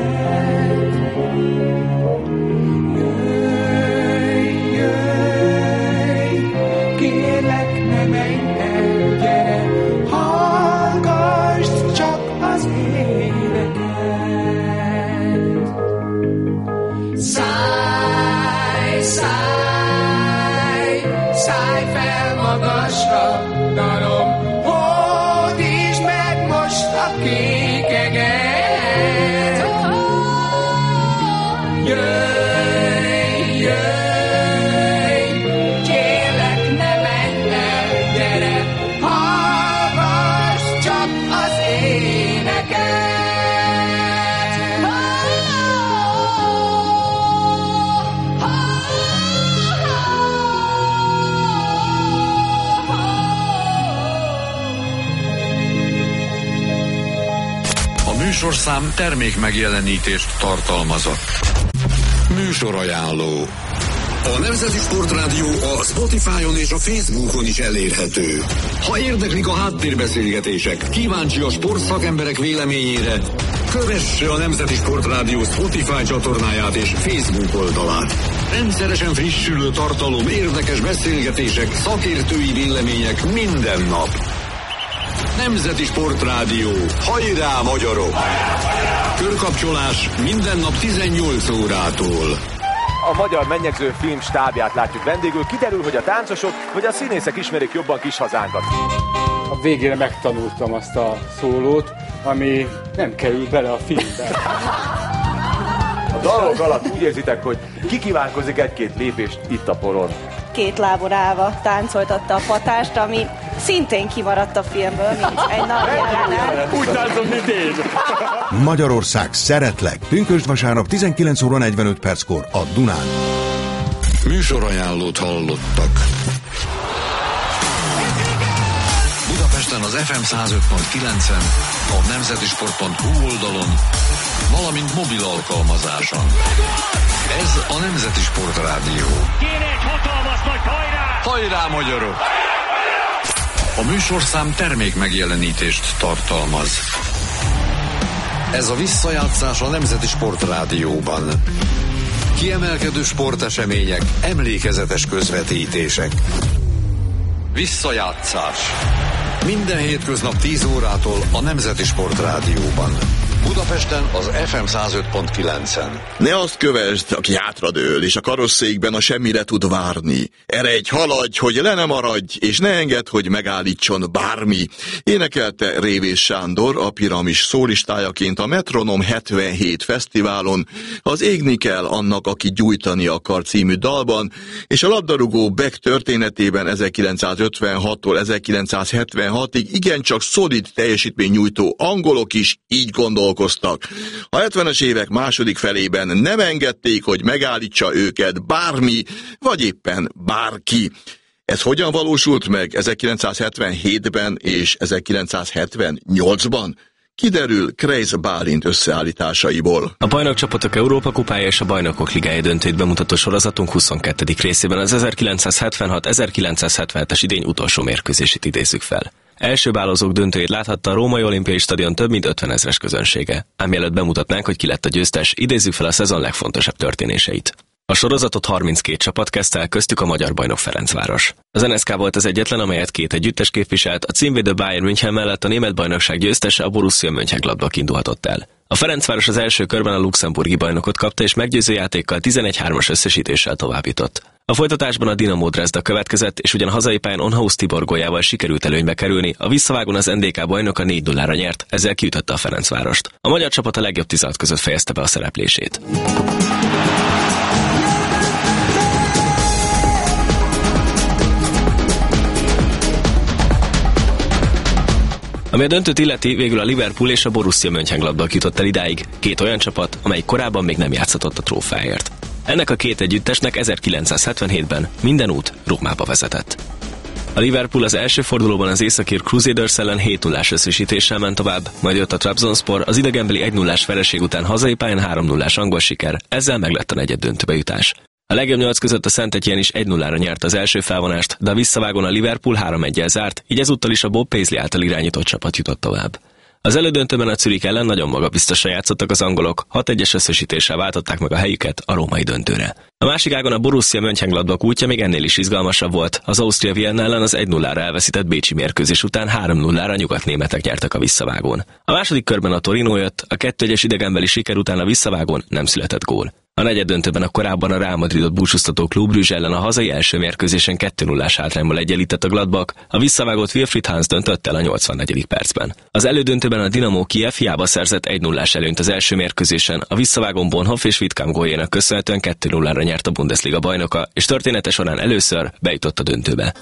Műsorszám termék megjelenítést tartalmazott. Műsorajánló. A Nemzeti Sportrádió a Spotify-on és a Facebookon is elérhető. Ha érdeklik a háttérbeszélgetések, kíváncsi a sportszakemberek véleményére, kövesse a Nemzeti Sportrádió Spotify csatornáját és Facebook oldalát. Rendszeresen frissülő tartalom, érdekes beszélgetések, szakértői vélemények minden nap. Nemzeti Sportrádió. Hajrá, magyarok! Körkapcsolás minden nap 18 órától. A Magyar Mennyegző Film stábját látjuk vendégül. Kiderül, hogy a táncosok vagy a színészek ismerik jobban kis hazánkat. A végére megtanultam azt a szólót, ami nem kerül bele a filmbe. A dalok alatt úgy érzitek, hogy kikívánkozik egy-két lépést itt a poron. Két lábon állva táncoltatta a patást, ami szintén kimaradt a filmből, mint egy nap jelenet. Úgy táncol, mint én. Magyarország, szeretlek. Pünkösd vasárnap 19 óra 45 perckor a Dunán. Műsorajánlót hallottak. Budapesten az FM 105.9-en, a nemzetisport.hu oldalon, valamint mobil alkalmazáson. Ez a Nemzeti Sportrádió. Kéne egy hatalmas nagy hajrá! Hajrá, magyarok! A műsorszám termék megjelenítést tartalmaz. Ez a visszajátszás a Nemzeti Sportrádióban. Kiemelkedő sportesemények, emlékezetes közvetítések. Visszajátszás. Minden hétköznap 10 órától a Nemzeti Sportrádióban. Budapesten az FM 105.9-en. Ne azt kövesd, aki hátradől, és a karosszékben a semmire tud várni. Eredj, haladj, hogy le ne maradj, és ne engedd, hogy megállítson bármi. Énekelte Révés Sándor a Piramis szólistájaként a Metronom 77 fesztiválon, az Égni kell annak, aki gyújtani akar című dalban, és a labdarúgó Beck történetében 1956-tól 1976-ig igencsak szolid teljesítmény nyújtó angolok is így gondolkoztak. A 70-es évek második felében nem engedték, hogy megállítsa őket bármi, vagy éppen bárki. Ez hogyan valósult meg 1977-ben és 1978-ban? Kiderül Kreisz Bálint összeállításaiból. A Bajnokcsapatok Európa kupája és a Bajnokok Ligája döntőt bemutató sorozatunk 22. részében az 1976-1977-es idény utolsó mérkőzését idézzük fel. Első bálozók döntőjét láthatta a Római Olimpiai Stadion több mint 50 000-es közönsége. Ám mielőtt bemutatnánk, hogy ki lett a győztes, idézzük fel a szezon legfontosabb történéseit. A sorozatot 32 csapat kezdte el, köztük a magyar bajnok Ferencváros. Az NSK volt az egyetlen, amelyet két együttes képviselt, a címvédő Bayern München mellett a német bajnokság győztese, a Borussia Mönchengladbach indulhatott el. A Ferencváros az első körben a luxemburgi bajnokot kapta, és meggyőző játékkal 11-3-as összesítéssel továbbjutott. A folytatásban a Dinamo Dresda következett, és ugyan hazai pályán Onhaus Tibor góljával sikerült előnybe kerülni, a visszavágón az NDK bajnoka 4-0-ra nyert, ezzel kiütötte a Ferencvárost. A magyar csapat a legjobb 16 között fejezte be a szereplését. Ami a döntőt illeti, végül a Liverpool és a Borussia Mönchengladbach jutott el idáig, két olyan csapat, amely korábban még nem játszhatott a trófeáért. Ennek a két együttesnek 1977-ben minden út Rómába vezetett. A Liverpool az első fordulóban az északír Crusaders ellen 7-0-ás összesítéssel ment tovább, majd jött a Trabzonspor, az idegenbeli 1-0-ás vereség után hazai pályán 3-0-ás angol siker, ezzel meglett a negyed döntőbe jutás. A legjobb 8 között a Saint-Étienne is 1-0-ra nyert az első felvonást, de a visszavágón a Liverpool 3-1-el zárt, így ezúttal is a Bob Paisley által irányított csapat jutott tovább. Az elődöntőben a Zürich ellen nagyon magabiztosan játszottak az angolok, 6-1-es összesítéssel váltották meg a helyüket a római döntőre. A másik ágon a Borussia Mönchengladbach útja még ennél is izgalmasabb volt. Az Austria Vienna ellen az 1-0-ra elveszített bécsi mérkőzés után 3-0-ra nyugatnémetek nyertek a visszavágón. A második körben a Torino jött, a 2-1-es idegenbeli siker után a visszavágón nem született gól. A negyeddöntőben a korábban a Real Madridot búcsúztató Club Brugge ellen a hazai első mérkőzésen 2-0-ás hátrányból egyenlített a Gladbach, a visszavágót Wilfried Hans döntött el a 84. percben. Az elődöntőben a Dinamo Kiev hiába szerzett 1-0-ás előnyt az első mérkőzésen, a visszavágón Bonhoff és Wittkamp góljának köszönhetően 2-0-ra nyert a Bundesliga bajnoka, és története során először bejutott a döntőbe.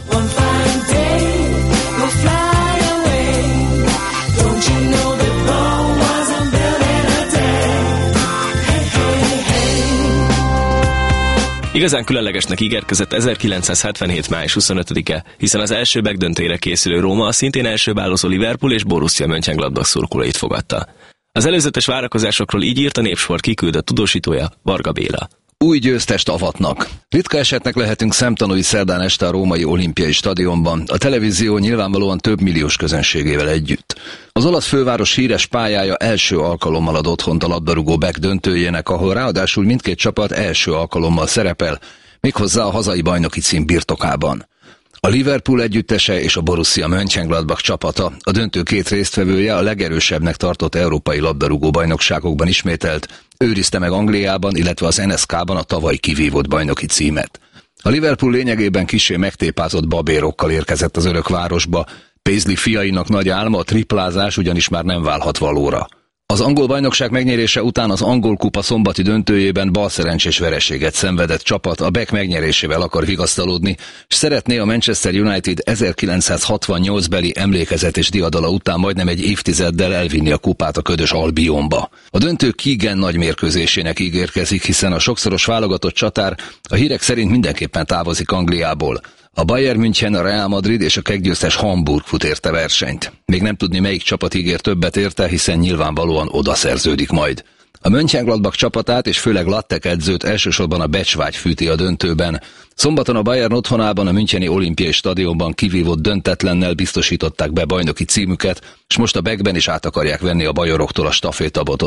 Igazán különlegesnek ígérkezett 1977. május 25-e, hiszen az első megdöntőjére készülő Róma a szintén első bálozó Liverpool és Borussia Mönchengladbach szurkolóit fogadta. Az előzetes várakozásokról így írt a Népsport kiküldött tudósítója, Varga Béla. Új győztest avatnak. Ritka esetnek lehetünk szemtanúi szerdán este a Római Olimpiai Stadionban, a televízió nyilvánvalóan több milliós közönségével együtt. Az olasz főváros híres pályája első alkalommal ad otthont a labdarúgó Beck döntőjének, ahol ráadásul mindkét csapat első alkalommal szerepel, méghozzá a hazai bajnoki cím birtokában. A Liverpool együttese és a Borussia Mönchengladbach csapata, a döntő két résztvevője, a legerősebbnek tartott európai labdarúgó bajnokságokban ismételt, őrizte meg Angliában, illetve az NSK-ban a tavaly kivívott bajnoki címet. A Liverpool lényegében kissé megtépázott babérokkal érkezett az örökvárosba, Paisley fiainak nagy álma, a triplázás ugyanis már nem válhat valóra. Az angol bajnokság megnyerése után az angol kupa szombati döntőjében balszerencsés vereséget szenvedett csapat a Beck megnyerésével akar vigasztalódni, és szeretné a Manchester United 1968-beli emlékezet és diadala után majdnem egy évtizeddel elvinni a kupát a ködös Albionba. A döntő Keegan nagy mérkőzésének ígérkezik, hiszen a sokszoros válogatott csatár a hírek szerint mindenképpen távozik Angliából. A Bayern München, a Real Madrid és a keggyőztes Hamburg fut érte versenyt. Még nem tudni, melyik csapat ígér többet érte, hiszen nyilvánvalóan oda szerződik majd. A Mönchengladbach csapatát és főleg Lattek edzőt elsősorban a becsvágy fűti a döntőben. Szombaton a Bayern otthonában a Müncheni Olimpiai Stadionban kivívott döntetlennel biztosították be bajnoki címüket, és most a Beckben is át akarják venni a bajoroktól a stafétabotot.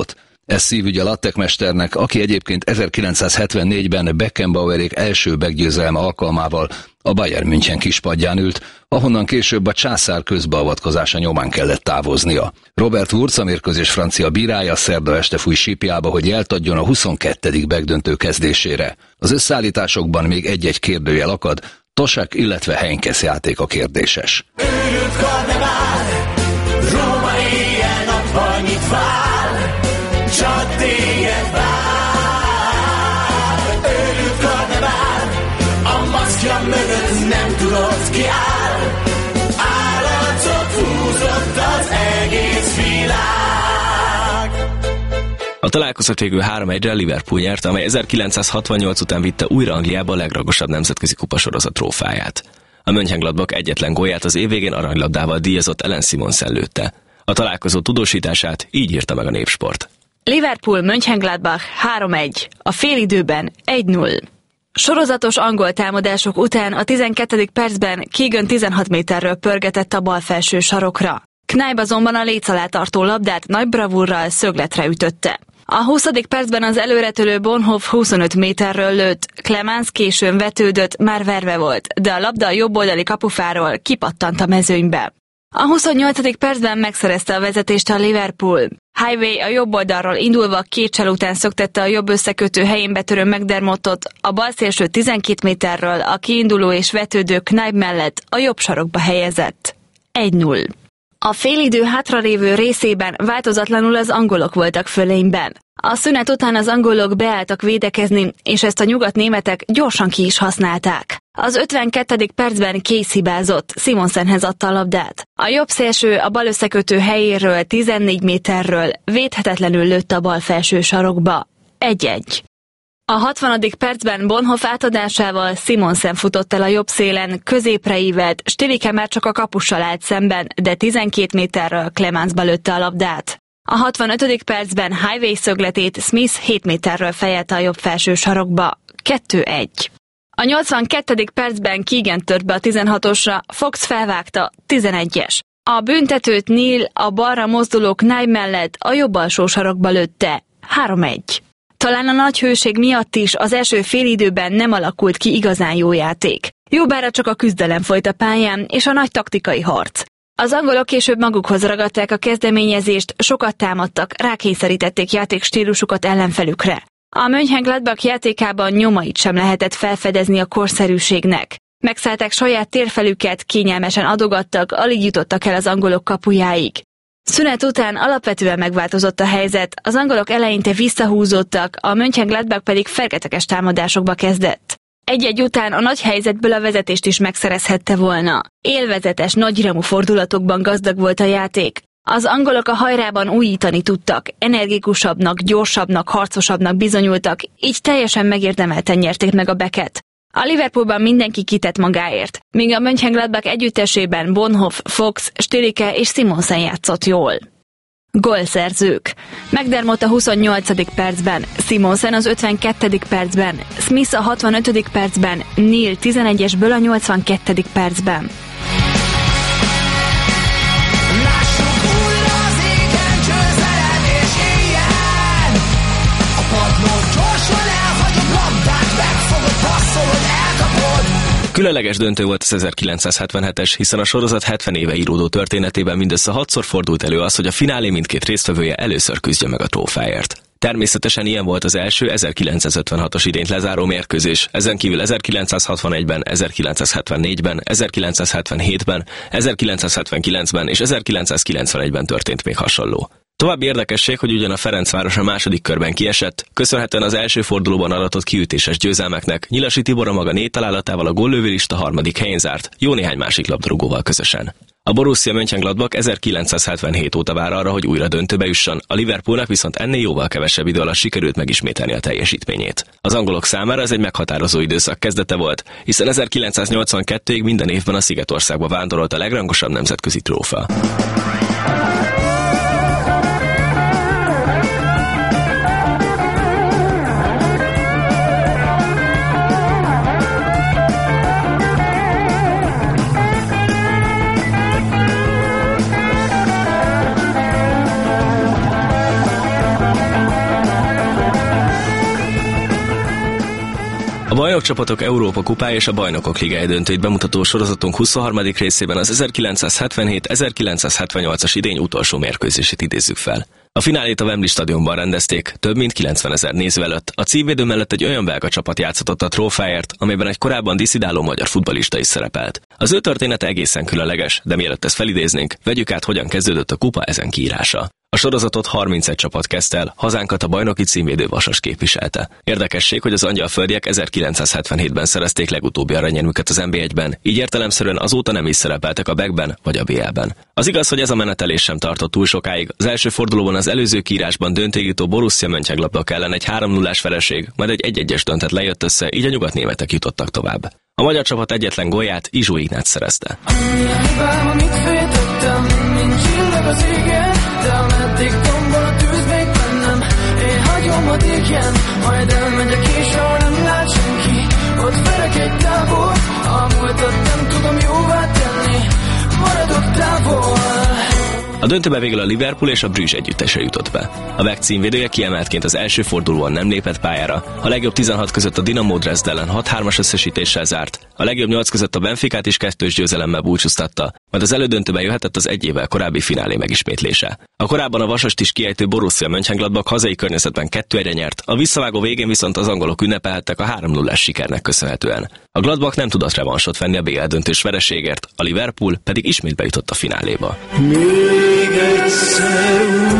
Ez szívügy a lattekmesternek, aki egyébként 1974-ben Beckenbauerék első meggyőzelme alkalmával a Bayern München kispadján ült, ahonnan később a császár közbeavatkozása nyomán kellett távoznia. Robert Wurz, a mérkőzés francia bírája, szerda este fúj sípjába, hogy jelt adjon a 22. megdöntő kezdésére. Az összeállításokban még egy-egy kérdőjel akad, Tosák, illetve Heinkes játéka kérdéses. Őrült karnevál, Róma éjjel-nappal nyit vár, csak téged vár. Őrült karnevál, a maszkja mögött nem tudod ki áll, állatot húzott az egész világ. A találkozót végül 3-1-re Liverpool nyerte, amely 1968 után vitte újra Angliába a legragosabb nemzetközi kupasorozat trófáját. A Mönchengladbach egyetlen gólját az év végén aranylabdával díjazott Ellen Simonsen lőtte. A találkozó tudósítását így írta meg a Népsport. Liverpool Mönchengladbach 3-1, a félidőben 1-0. Sorozatos angol támadások után a 12. percben Keegan 16 méterről pörgetett a bal felső sarokra. Knaib azonban a léc alá tartó labdát nagy bravúrral szögletre ütötte. A 20. percben az előretörő Bonhoff 25 méterről lőtt, Clemens későn vetődött, már verve volt, de a labda a jobboldali kapufáról kipattant a mezőnybe. A 28. percben megszerezte a vezetést a Liverpool. Highway a jobb oldalról indulva két csel után szöktette a jobb összekötő helyén betörő McDermottot, a bal szélső 12 méterről a kiinduló és vetődő Knaib mellett a jobb sarokba helyezett. 1-0. A félidő hátralévő részében változatlanul az angolok voltak fölényben. A szünet után az angolok beálltak védekezni, és ezt a nyugatnémetek gyorsan ki is használták. Az 52. percben Case hibázott, Simonsenhez adta a labdát. A jobb szélső a bal összekötő helyéről 14 méterről védhetetlenül lőtt a bal felső sarokba. 1-1. A 60. percben Bonhoff átadásával Simonsen futott el a jobb szélen, középre ívelt, Stilike már csak a kapussal állt szemben, de 12 méterről Clemensbe lőtte a labdát. A 65. percben Highway szögletét Smith 7 méterről fejelte a jobb felső sarokba. 2-1. A 82. percben Keegan tört be a 16-osra, Fox felvágta, 11-es. A büntetőt Neil a balra mozduló Knaib mellett a jobb alsó sarokba lőtte. 3-1. Talán a nagy hőség miatt is az első félidőben nem alakult ki igazán jó játék. Jobbára csak a küzdelem folyt a pályán, és a nagy taktikai harc. Az angolok később magukhoz ragadták a kezdeményezést, sokat támadtak, rákényszerítették játékstílusukat ellenfelükre. A Mönchengladbach játékában nyomait sem lehetett felfedezni a korszerűségnek. Megszállták saját térfelüket, kényelmesen adogattak, alig jutottak el az angolok kapujáig. Szünet után alapvetően megváltozott a helyzet, az angolok eleinte visszahúzódtak, a Mönchengladbach pedig fergeteges támadásokba kezdett. Egy-egy után a nagy helyzetből a vezetést is megszerezhette volna. Élvezetes, nagyramú fordulatokban gazdag volt a játék. Az angolok a hajrában újítani tudtak, energikusabbnak, gyorsabbnak, harcosabbnak bizonyultak, így teljesen megérdemelten nyerték meg a Becket. A Liverpoolban mindenki kitett magáért, míg a Mönchengladbach együttesében Bonhoff, Fox, Stilike és Simonsen játszott jól. Gólszerzők. McDermott a 28. percben, Simonsen az 52. percben, Smith a 65. percben, Neil 11-esből a 82. percben. Különleges döntő volt az 1977-es, hiszen a sorozat 70 éve íródó történetében mindössze 6-szor fordult elő az, hogy a finálé mindkét résztvevője először küzdje meg a trófáért. Természetesen ilyen volt az első 1956-os idényt lezáró mérkőzés, ezen kívül 1961-ben, 1974-ben, 1977-ben, 1979-ben és 1991-ben történt még hasonló. További érdekesség, hogy ugyan a Ferencváros a második körben kiesett, köszönhetően az első fordulóban aratott kiütéses győzelmeknek, Nyilasi Tibor a maga 4 találatával a góllövőlista 3. helyén zárt, jó néhány másik labdarúgóval közösen. A Borussia Mönchengladbach 1977 óta vár arra, hogy újra döntőbe jusson, a Liverpoolnak viszont ennél jóval kevesebb idő alatt sikerült megismételni a teljesítményét. Az angolok számára ez egy meghatározó időszak kezdete volt, hiszen 1982-ig minden évben a Szigetországba vándorolt a legrangosabb nemzetközi trófa. Bajnokcsapatok Európa kupája és a Bajnokok Ligája döntőit bemutató sorozatunk 23. részében az 1977-1978-as idény utolsó mérkőzését idézzük fel. A finálét a Wembley stadionban rendezték, több mint 90 000 néző előtt. A címvédő mellett egy olyan belga csapat játszott a trófáért, amelyben egy korábban diszidáló magyar futballista is szerepelt. Az ő története egészen különleges, de mielőtt ezt felidéznénk, vegyük át, hogyan kezdődött a kupa ezen kiírása. A sorozatot 31 csapat kezdte el, hazánkat a bajnoki címvédő Vasas képviselte. Érdekesség, hogy az angyalföldiek 1977-ben szerezték legutóbbi aranyérmüket az NB1-ben, így értelemszerűen azóta nem is szerepeltek a BEK-ben vagy a BL-ben. Az igaz, hogy ez a menetelés sem tartott túl sokáig. Az első fordulóban az előző kiírásban döntőjutó Borussia Mönchengladbach ellen egy 3-0-ás vereség, majd egy 1-1-es döntet lejött össze, így a nyugatnémetek jutottak tovább. A magyar csapat egyetlen gólját Izsó Ignác szerezte. Majd elmegyek és ha nem lát senki, ott verek egy távol, a múltat nem tudom jóvá tenni, maradok távol. A döntőbe végül a Liverpool és a Bruges együttese jutott be. A BEK címvédője kiemeltként az első fordulóban nem lépett pályára, a legjobb 16 között a Dinamo Dresd ellen 6-3-as összesítéssel zárt, a legjobb 8 között a Benficát is 2-2 győzelemmel búcsúztatta, majd az elődöntőben jöhetett az egy évvel korábbi finálé megismétlése. A korábban a Vasast is kiejtő Borussia Mönchengladbach hazai környezetben 2-1-re nyert, a visszavágó végén viszont az angolok ünnepelhettek a 3-0-ás sikernek köszönhetően. A Gladbach nem tudott revansot venni a BL döntős vereségért, a Liverpool pedig ismét bejutott a fináléba. Még egyszer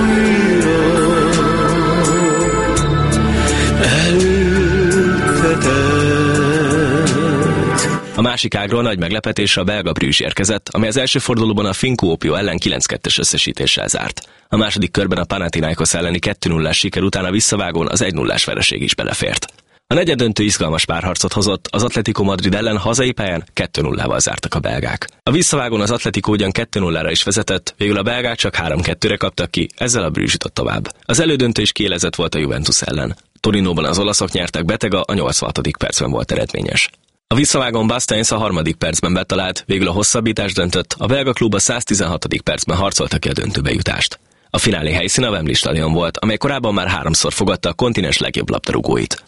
A másik ágról nagy meglepetésre a belga Bruges érkezett, amely az első fordulóban a Finn Kuopio ellen 9-2-es összesítéssel zárt. A második körben a Panathinaikos elleni 2-0-ás siker után a visszavágón az 1-0-ás vereség is belefért. A negyeddöntő izgalmas párharcot hozott, az Atletico Madrid ellen hazai pályán 2-0-val zártak a belgák. A visszavágón az Atletico ugyan 2-0-ra is vezetett, végül a belgák csak 3-2-re kaptak ki, ezzel a Bruges jutott tovább. Az elődöntő is kiélezett volt a Juventus ellen. Torinóban az olaszok nyertek, Betega a 86. percben volt eredményes. A visszavágón Bastains a 3. percben betalált, végül a hosszabbítás döntött, a belga klub a 116. percben harcolta ki a döntőbe jutást. A finálé helyszín a Wembley stadion volt, amely korábban már 3-szor fogadta a kontinens legjobb labdarúgóit.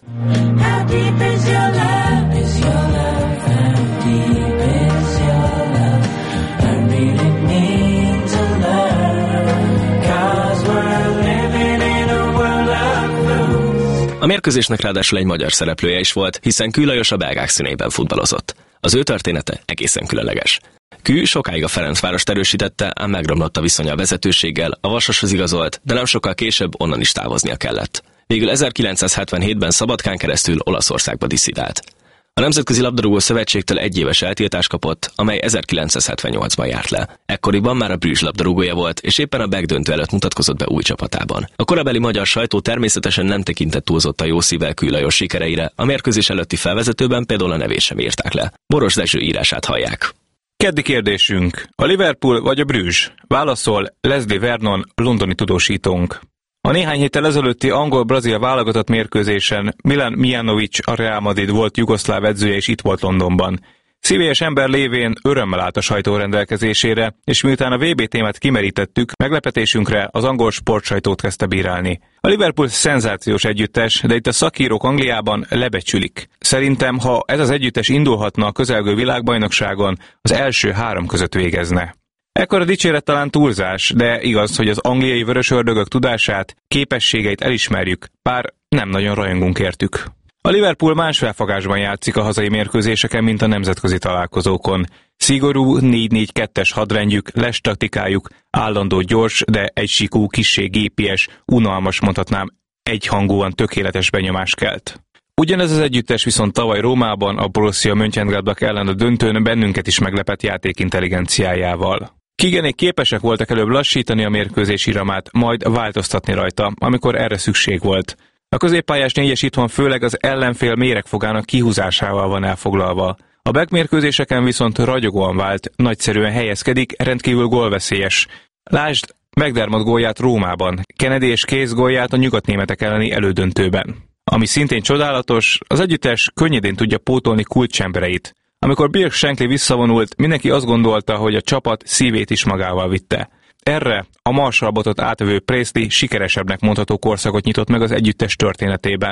A mérkőzésnek ráadásul egy magyar szereplője is volt, hiszen Kő Lajos a belgák színeiben futballozott. Az ő története egészen különleges. Kő sokáig a Ferencvárost erősítette, ám megromlott a viszonya a vezetőséggel, a Vasashoz igazolt, de nem sokkal később onnan is távoznia kellett. Végül 1977-ben Szabadkán keresztül Olaszországba disszidált. A Nemzetközi Labdarúgó Szövetségtől egy éves eltiltást kapott, amely 1978-ban járt le. Ekkoriban már a Bruges labdarúgója volt, és éppen a BEK döntő előtt mutatkozott be új csapatában. A korabeli magyar sajtó természetesen nem tekintett túlzottan jó szívvel Kő Lajos sikereire, a mérkőzés előtti felvezetőben például a nevét sem írták le. Boros Dezső írását hallják. Keddi kérdésünk. A Liverpool vagy a Bruges? Válaszol Leslie Vernon, londoni tudósítónk. A néhány héttel ezelőtti angol-brazil válogatott mérkőzésen Milan Mijanovic, a Real Madrid volt jugoszláv edzője, és itt volt Londonban. Szívélyes ember lévén örömmel állt a sajtó rendelkezésére, és miután a VB témát kimerítettük, meglepetésünkre az angol sportsajtót kezdte bírálni. A Liverpool szenzációs együttes, de itt a szakírók Angliában lebecsülik. Szerintem, ha ez az együttes indulhatna a közelgő világbajnokságon, az első 3 között végezne. Ekkora dicséret talán túlzás, de igaz, hogy az angliai vörösördögök tudását, képességeit elismerjük, bár nem nagyon rajongunk értük. A Liverpool más felfogásban játszik a hazai mérkőzéseken, mint a nemzetközi találkozókon. Szigorú 4-4-2-es hadrendjük, les taktikájuk, állandó gyors, de egysíkú, kissé gépies, unalmas, mondhatnám, egyhangúan tökéletes benyomást kelt. Ugyanez az együttes viszont tavaly Rómában a Borussia Mönchengladbach ellen a döntőn bennünket is meglepett játékintelligenciájával. Kigenék képesek voltak előbb lassítani a mérkőzés iramát, majd változtatni rajta, amikor erre szükség volt. A középpályás négyes itthon főleg az ellenfél méregfogának kihúzásával van elfoglalva. A BEK mérkőzéseken viszont ragyogóan vált, nagyszerűen helyezkedik, rendkívül gólveszélyes. Lásd McDermott gólját Rómában, Kennedy és Case gólját a nyugatnémetek elleni elődöntőben. Ami szintén csodálatos, az együttes könnyedén tudja pótolni kulcsembereit. Amikor Birk Shankly visszavonult, mindenki azt gondolta, hogy a csapat szívét is magával vitte. Erre a Marshall botot átvevő Presley sikeresebbnek mondható korszakot nyitott meg az együttes történetében.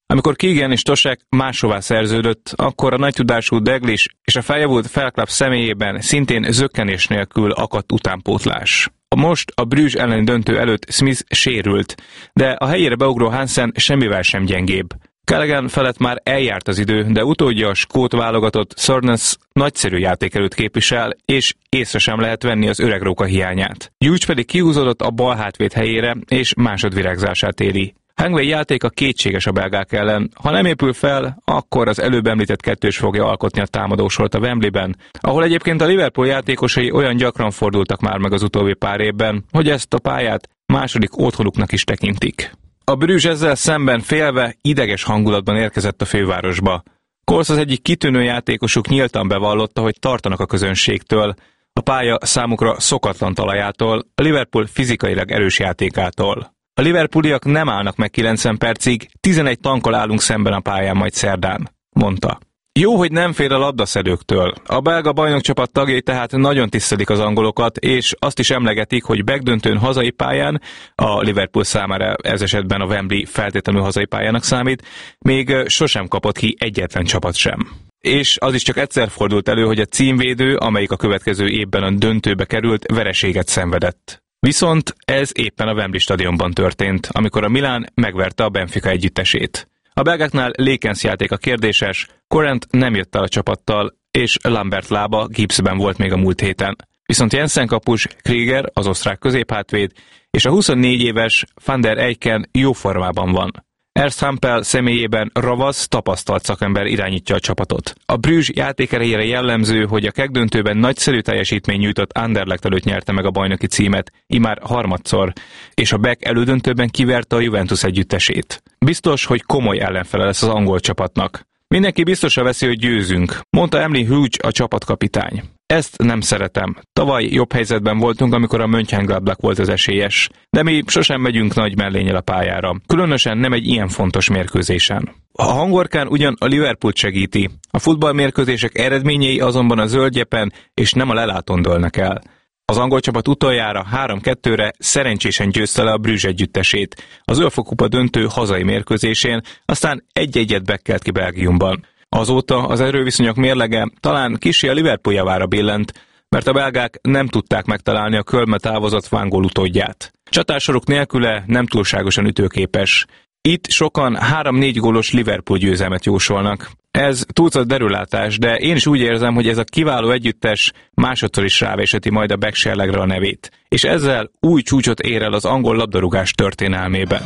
Amikor Keegan és Tosek máshová szerződött, akkor a nagy tudású Dalglish és a feljavult Fairclough személyében szintén zökkenés nélkül akadt utánpótlás. Most a Bruges elleni döntő előtt Smith sérült, de a helyére beugró Hansen semmivel sem gyengébb. Callaghan felett már eljárt az idő, de utódja a skót válogatott Sornes nagyszerű játékerőt képvisel, és észre sem lehet venni az öreg róka hiányát. Hughes pedig kihúzódott a bal hátvéd helyére, és másodvirágzását éli. Hangway játéka kétséges a belgák ellen. Ha nem épül fel, akkor az előbb említett kettős fogja alkotni a támadósort a Wembleyben, ahol egyébként a Liverpool játékosai olyan gyakran fordultak már meg az utóbbi pár évben, hogy ezt a pályát második otthonuknak is tekintik. A Bruges ezzel szemben félve, ideges hangulatban érkezett a fővárosba. Coles az egyik kitűnő játékosuk nyíltan bevallotta, hogy tartanak a közönségtől, a pálya számukra szokatlan talajától, a Liverpool fizikailag erős játékától. A liverpooliak nem állnak meg 90 percig, 11 tankkal állunk szemben a pályán majd szerdán, mondta. Jó, hogy nem fél a labdaszedőktől. A belga bajnokcsapat tagjai tehát nagyon tisztelik az angolokat, és azt is emlegetik, hogy megdöntőn hazai pályán, a Liverpool számára ez esetben a Wembley feltétlenül hazai pályának számít, még sosem kapott ki egyetlen csapat sem. És az is csak egyszer fordult elő, hogy a címvédő, amelyik a következő évben a döntőbe került, vereséget szenvedett. Viszont ez éppen a Wembley stadionban történt, amikor a Milán megverte a Benfica együttesét. A belgáknál Lekens játék a kérdéses, Corrent nem jött el a csapattal, és Lambert lába gipszben volt még a múlt héten. Viszont Jensen kapus, Krieger, az osztrák középhátvéd, és a 24 éves Van der Eycken jó formában van. Ernst Hampel személyében ravasz, tapasztalt szakember irányítja a csapatot. A Bruges játékerejére jellemző, hogy a kegdöntőben nagyszerű teljesítmény nyújtott Anderlecht előtt nyerte meg a bajnoki címet, immár harmadszor, és a Beck elődöntőben kiverte a Juventus együttesét. Biztos, hogy komoly ellenfele lesz az angol csapatnak. Mindenki biztosra veszi, hogy győzünk, mondta Emily Hughes, a csapatkapitány. Ezt nem szeretem. Tavaly jobb helyzetben voltunk, amikor a Mönchengladbach volt az esélyes, de mi sosem megyünk nagy mellénnyel a pályára, különösen nem egy ilyen fontos mérkőzésen. A hangorkán ugyan a Liverpoolt segíti, a futballmérkőzések eredményei azonban a zöldgyepen és nem a lelátón dőlnek el. Az angol csapat utoljára 3-2-re szerencsésen győzte le a Bruges együttesét, az UEFA kupa döntő hazai mérkőzésén, aztán 1-1-et bekkelt ki Belgiumban. Azóta az erőviszonyok mérlege talán kissé a Liverpool javára billent, mert a belgák nem tudták megtalálni a Kölnbe távozott Van Gaal utódját. Csatársoruk nélküle nem túlságosan ütőképes. Itt sokan 3-4 gólos Liverpool győzelmet jósolnak. Ez tucat derülátás, de én is úgy érzem, hogy ez a kiváló együttes másodszor is rávéseti majd a Beck-serlegre a nevét, és ezzel új csúcsot ér el az angol labdarúgás történelmében.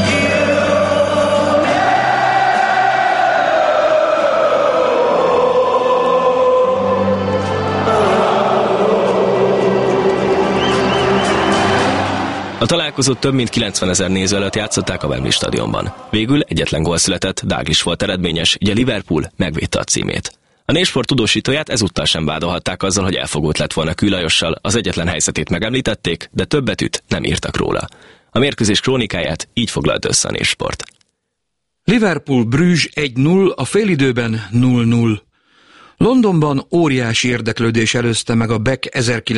A találkozót több mint 90 000 néző előtt játszották a Wembley stadionban. Végül egyetlen gól született, Dalglish volt eredményes, így a Liverpool megvédte a címét. A Népsport tudósítóját ezúttal sem vádolhatták azzal, hogy elfogult lett volna Kül Lajossal, az egyetlen helyzetét megemlítették, de több betűt nem írtak róla. A mérkőzés krónikáját így foglalt össze a Népsport. Liverpool-Bruges 1-0, a félidőben 0-0. Londonban óriási érdeklődés előzte meg a Beck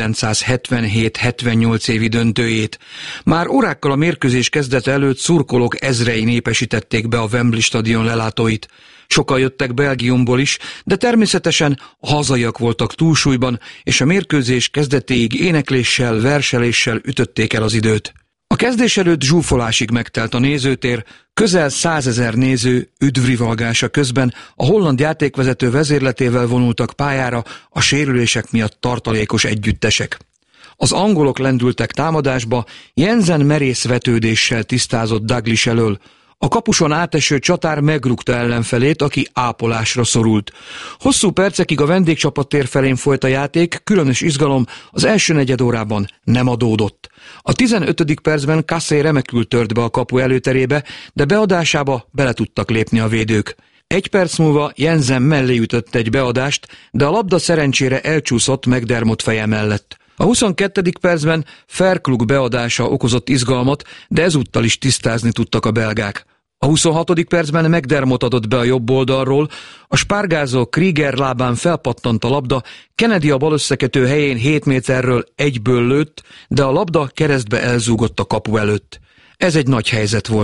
1977-78 évi döntőjét. Már órákkal a mérkőzés kezdete előtt szurkolók ezrei népesítették be a Wembley stadion lelátóit. Sokan jöttek Belgiumból is, de természetesen a hazaiak voltak túlsúlyban, és a mérkőzés kezdetéig énekléssel, verseléssel ütötték el az időt. A kezdés előtt zsúfolásig megtelt a nézőtér, közel 100 000 néző üdvrivalgása közben a holland játékvezető vezérletével vonultak pályára a sérülések miatt tartalékos együttesek. Az angolok lendültek támadásba, Jensen merész vetődéssel tisztázott Dalglish elől. A kapuson áteső csatár megrúgta ellenfelét, aki ápolásra szorult. Hosszú percekig a vendégcsapat tér felén folyt a játék, különös izgalom az első negyedórában nem adódott. A 15. percben Kassé remekül tört be a kapu előterébe, de beadásába bele tudtak lépni a védők. 1 perc múlva Jensen mellé ütött egy beadást, de a labda szerencsére elcsúszott McDermott feje mellett. A 22. percben Fairclough beadása okozott izgalmat, de ezúttal is tisztázni tudtak a belgák. A 26. percben McDermott adott be a jobb oldalról, a spárgázó Krieger lábán felpattant a labda, Kennedy a bal összekötő helyén 7 méterről egyből lőtt, de a labda keresztbe elzúgott a kapu előtt. Ez egy nagy helyzet volt.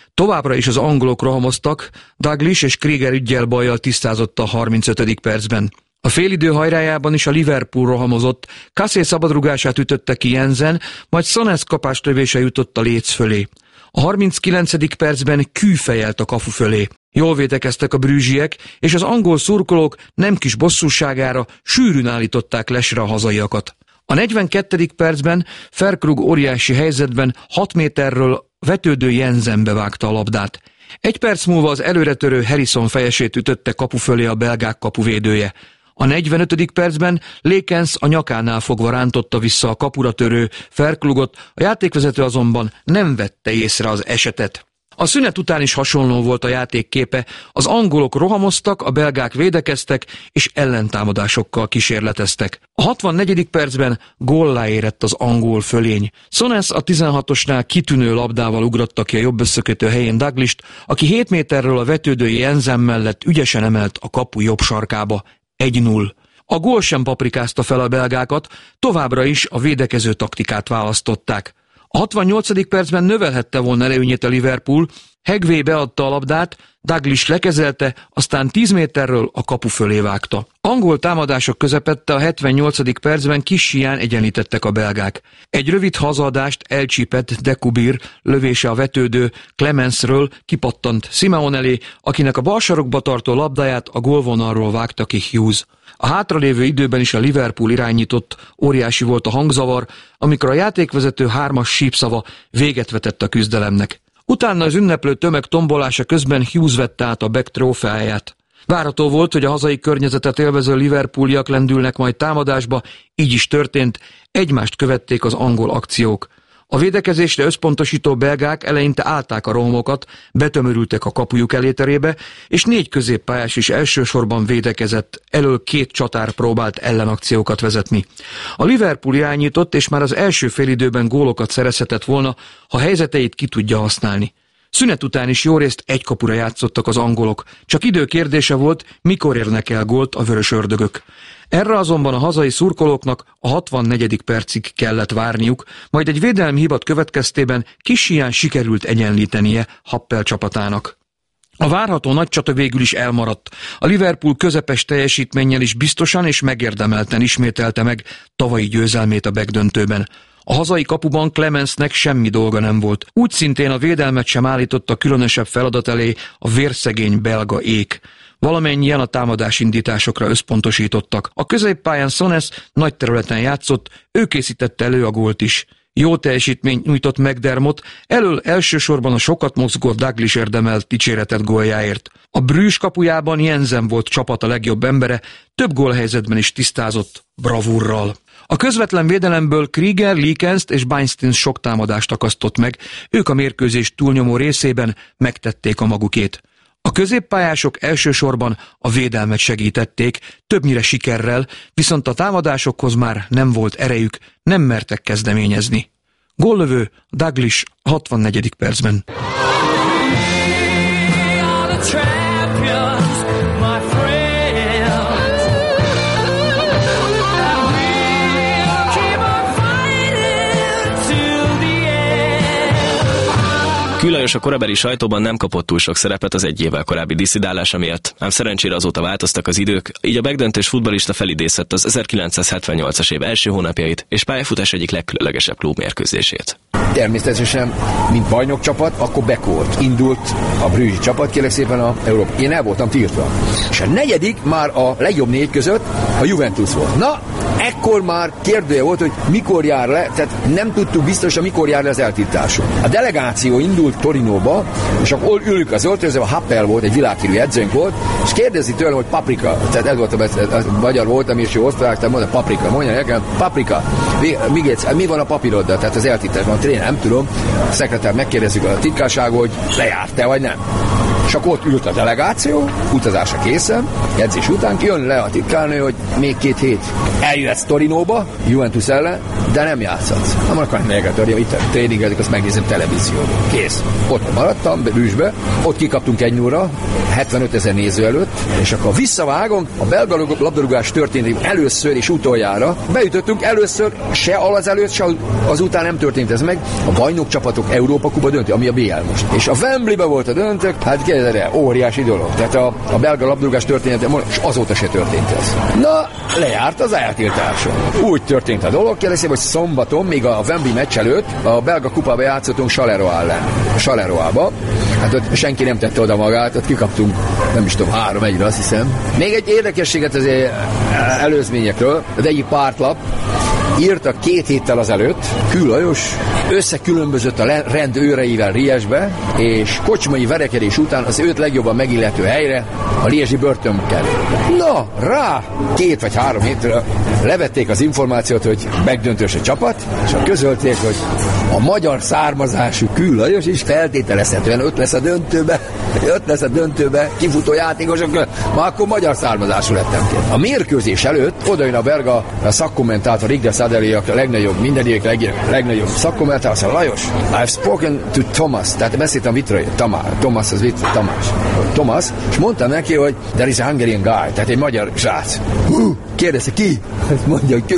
Továbbra is az angolok rohamoztak, Dalglish és Krieger üggyel-bajjal tisztázott a 35. percben. A félidő hajrájában is a Liverpool rohamozott, Kassé szabadrugását ütötte ki Jensen, majd Sonnes kapáslövése jutott a léc fölé. A 39. percben Kü fejelt a kapu fölé. Jól védekeztek a brüzsiek, és az angol szurkolók nem kis bosszúságára sűrűn állították lesre a hazaiakat. A 42. percben Ferkrug óriási helyzetben 6 méterről vetődő Jensenbe vágta a labdát. 1 perc múlva az előretörő Harrison fejesét ütötte kapu fölé a belgák kapuvédője. A 45. percben Lekens a nyakánál fogva rántotta vissza a kapura törő Ferkrugot, a játékvezető azonban nem vette észre az esetet. A szünet után is hasonló volt a játék képe, az angolok rohamoztak, a belgák védekeztek és ellentámadásokkal kísérleteztek. A 64. percben góllá érett az angol fölény. Sonnes a 16-osnál kitűnő labdával ugratta ki a jobb összekötő helyén Dalglisht, aki 7 méterről a vetődő Jensen mellett ügyesen emelt a kapu jobb sarkába. 1-0. A gól sem paprikázta fel a belgákat, továbbra is a védekező taktikát választották. A 68. percben növelhette volna előnyét a Liverpool, Hegway beadta a labdát, Dalglish lekezelte, aztán 10 méterről a kapu fölé vágta. Angol támadások közepette a 78. percben kis síján egyenlítettek a belgák. Egy rövid hazaadást elcsípett De Kubir lövése a vetődő Clemensről kipattant Simeone elé, akinek a bal sarokba tartó labdáját a gólvonalról vágta ki Hughes. A hátralévő időben is a Liverpool irányított, óriási volt a hangzavar, amikor a játékvezető 3-as sípszava véget vetett a küzdelemnek. Utána az ünneplő tömeg tombolása közben Hughes vette át a Beck trófeáját. Várható volt, hogy a hazai környezetet élvező liverpooliak lendülnek majd támadásba, így is történt, egymást követték az angol akciók. A védekezésre összpontosító belgák eleinte állták a rohamokat, betömörültek a kapujuk eléterébe, és 4 középpályás is elsősorban védekezett, elől 2 csatár próbált ellenakciókat vezetni. A Liverpool irányított, és már az első félidőben gólokat szerezhetett volna, ha helyzeteit ki tudja használni. Szünet után is jó részt 1 kapura játszottak az angolok, csak idő kérdése volt, mikor érnek el gólt a vörös ördögök. Erre azonban a hazai szurkolóknak a 64. percig kellett várniuk, majd egy védelmi hibat következtében kis híján sikerült egyenlítenie Happel csapatának. A várható nagy csata végül is elmaradt. A Liverpool közepes teljesítménnyel is biztosan és megérdemelten ismételte meg tavalyi győzelmét a Beck döntőben. A hazai kapuban Clemensnek semmi dolga nem volt. Úgy szintén a védelmet sem állította különösebb feladat elé a vérszegény belga ék. Valamennyien a támadásindításokra összpontosítottak. A középpályán Sonnes nagy területen játszott, ő készítette elő a gólt is. Jó teljesítményt nyújtott McDermott, elől elsősorban a sokat mozgó Dalglish érdemelt dicséretet góljáért. A Bruges kapujában Jensen volt csapata legjobb embere, több gólhelyzetben is tisztázott bravúrral. A közvetlen védelemből Krieger, Lekenst és Beinstein sok támadást akasztott meg, ők a mérkőzés túlnyomó részében megtették a magukét. A középpályások elsősorban a védelmet segítették, többnyire sikerrel, viszont a támadásokhoz már nem volt erejük, nem mertek kezdeményezni. Góllövő Dalglish 64. percben. Kü Lajos a korabeli sajtóban nem kapott túl sok szerepet az 1 évvel korábbi disszidálása miatt, ám szerencsére azóta változtak az idők, így a Beck-döntős futballista felidézett az 1978-as év első hónapjait és pályafutás egyik legkülönlegesebb klubmérkőzését. Természetesen, mint bajnokcsapat, akkor Beck volt. Indult a brüggi csapat, kérlek szépen a Európa. Én el voltam tiltva. És a 4. már a legjobb 4 között a Juventus volt. Na, ekkor már kérdője volt, hogy mikor jár le, tehát nem tudtuk biztosan, mikor jár le az eltiltásunk. A delegáció indult Torinóba, és akkor ülünk az öltözőben, a Happel volt, egy világhírű edzőnk volt, és kérdezi tőlem, hogy paprika. Tehát ez volt a magyar voltam, és jó osztrák, mondta paprika. Mondja nekem, paprika. Mi van a papíroddal? Tehát az eltiltásban a tréner, nem tudom. A szekretár megkérdezzük a titkárságot, hogy lejárt-e vagy nem. És akkor ott ült a delegáció, utazásra készen, edzés után jön le a titkárnő, hogy még 2 hét eljöhetsz Torinóba, Juventus ellen, de nem játszhatsz. Nem akarok negatórja, itt tréningezik, azt megnézem televízióban. Kész. Ott maradtam, Brüsszbe, ott kikaptunk 1-0-ra, 75 000 néző előtt, és akkor visszavágom, a belga labdarúgás történt először és utoljára. Beütöttünk először, se az előtt, se azután nem történt ez meg. A bajnokcsapatok Európa-kupa döntő, ami a BL most. És a Wembleybe volt a döntők, hát kérdezre, óriási dolog. Tehát a belga labdarúgás története, és azóta se történt ez. Na, lejárt az eltiltáson. Úgy történt a dolog, kérdezik, hogy szombaton, még a Wembley meccs előtt, a belga kupába játszottunk Charleroi ellen. Charleroi-ba. Hát ott senki nem tette oda magát, ott kikaptunk, nem is tudom, 3-1-re, azt hiszem. Még egy érdekességet az előzményekről, az egyik pártlap írtak 2 héttel azelőtt, Kül Lajos összekülönbözött a rend őreivel Liège-be, és kocsmai verekedés után az őt legjobban megillető helyre a liège-i börtön kerül. Na, rá 2 vagy 3 hétre levették az információt, hogy megdöntős a csapat, és közölték, hogy a magyar származású Kül Lajos is feltételezhetően ott lesz a döntőbe kifutó játékosok, már akkor magyar származású lettem ki. A mérkőzés előtt odajön a belga szakkommentátor Rigde Szadeli, a legnagyobb, mindenik legnagyobb szakkommentátor, azt mondja, Lajos, I've spoken to Thomas, tehát beszéltem Vitrai, Thomas, és mondtam neki, hogy there is a Hungarian guy, tehát egy magyar srác. Kérdezte, ki? Ezt mondja, hogy ki?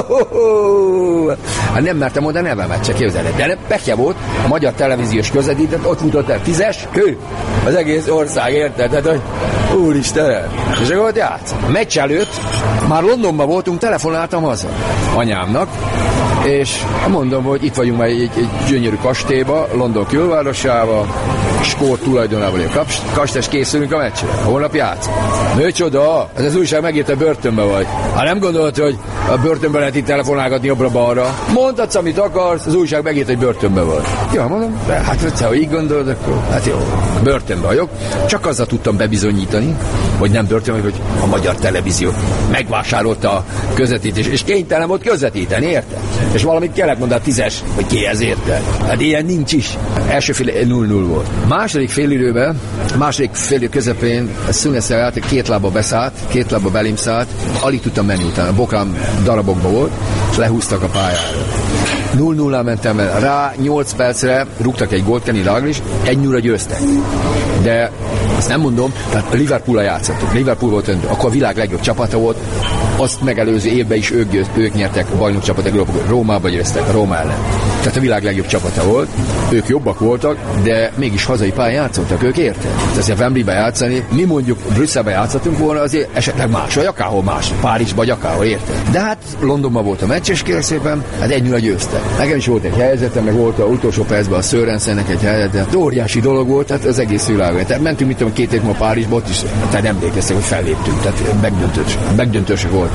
Hát nem mertem mondani nevemet, csak képzelni. De pekje volt, a magyar televíziós közvetített, ott futott el 10-es, ő, az egész ország, érted? Tehát, hogy úristen, és akkor ott játsz. A meccs előtt, már Londonban voltunk, telefonáltam haza anyámnak, és mondom, hogy itt vagyunk már egy gyönyörű kastélyba, London külvárosába, Skót tulajdonában a kastély, készülünk a meccsre. Holnap játsz. Micsoda? Ez az újság megírta, börtönbe vagy. Hát nem gondolod, hogy a börtönben lehet itt telefonálgatni jobbra-balra? Mondhatsz, amit akarsz, az újság megírta, hogy börtönbe vagy. Ja, mondom, de hát ha így gondolod, akkor hát jó, börtönbe vagyok. Csak azzal tudtam bebizonyítani, hogy nem börtönbe vagy, hogy a magyar televízió megvásárolta a közvetítést, és kénytelen volt közvetíteni, érted? És valamit kellett mondani 10-es, hogy ki ez, érted? Hát ilyen nincs is. Első fél 0-0 volt. Második félidő közepén Szüneszel állt, 2 lábba beszállt, 2 lábba belém szállt, alig tudtam menni utána, a bokám darabokba volt, és lehúztak a pályára. 0-0-ra mentem el rá, 8 percre rúgtak egy gólt, Kenny Dalglish, 1-0-ra győztek. De azt nem mondom, tehát Liverpool-ra játszottuk. Liverpool volt öntő, akkor a világ legjobb csapata volt, azt megelőző évben is ők nyertek a bajnokcsapatok, Rómába győztek, a Róma ellen. Tehát a világ legjobb csapata volt, ők jobbak voltak, de mégis hazai pályán játszottak, ők érted? Tehát a Wembleybe játszani, mi mondjuk Brüsszelbe játszottunk volna, azért esetleg más, vagy akárhol más, Párizsba, vagy akárhol, érted? De hát Londonban volt a meccs, és kérlek szépen, hát 1-0 győztek. Nekem is volt egy helyzetem, meg volt a utolsó percben a Sörensennek egy helyzete. Óriási dolog volt, tehát az egész világon. Tehát mentünk, mit tudom, 2 hét múlva Párizsba, ott is, tehát emlékeztek, hogy felléptünk, tehát megdöntősek volt.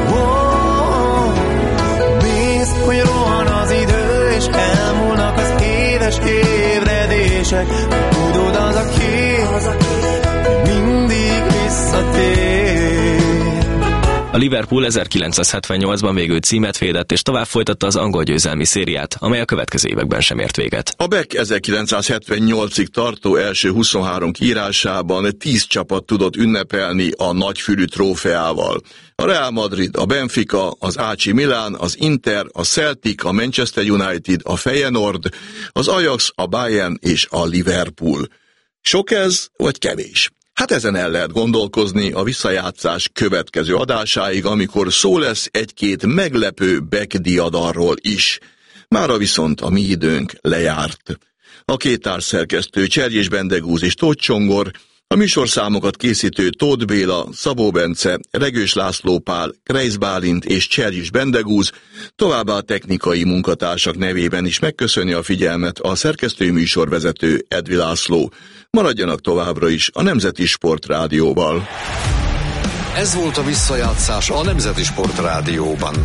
Bízd, hogy rohan az idő, és elmúlnak az édes ébredések. Tudod, az a kép, mindig visszatér. A Liverpool 1978-ban végül címet védett, és tovább folytatta az angol győzelmi szériát, amely a következő években sem ért véget. A Beck 1978-ig tartó első 23 kiírásában 10 csapat tudott ünnepelni a nagyfülű trófeával. A Real Madrid, a Benfica, az AC Milan, az Inter, a Celtic, a Manchester United, a Feyenoord, az Ajax, a Bayern és a Liverpool. Sok ez, vagy kevés? Hát ezen el lehet gondolkozni a visszajátszás következő adásáig, amikor szó lesz egy-két meglepő Beck diadalról is. Mára viszont a mi időnk lejárt. A 2 társszerkesztő Cserjés Bendegúz és Tóth Csongor, a műsorszámokat készítő Tóth Béla, Szabó Bence, Regős László Pál, Kreisz Bálint és Cserjés Bendegúz, továbbá a technikai munkatársak nevében is megköszöni a figyelmet a szerkesztő műsorvezető Edvi László. Maradjanak továbbra is a Nemzeti Sport Rádióval. Ez volt a visszajátszás a Nemzeti Sport Rádióban.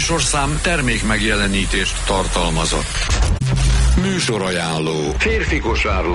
műsorszám termék megjelenítést tartalmazott. Műsorajánló. Férfi kosárlabda.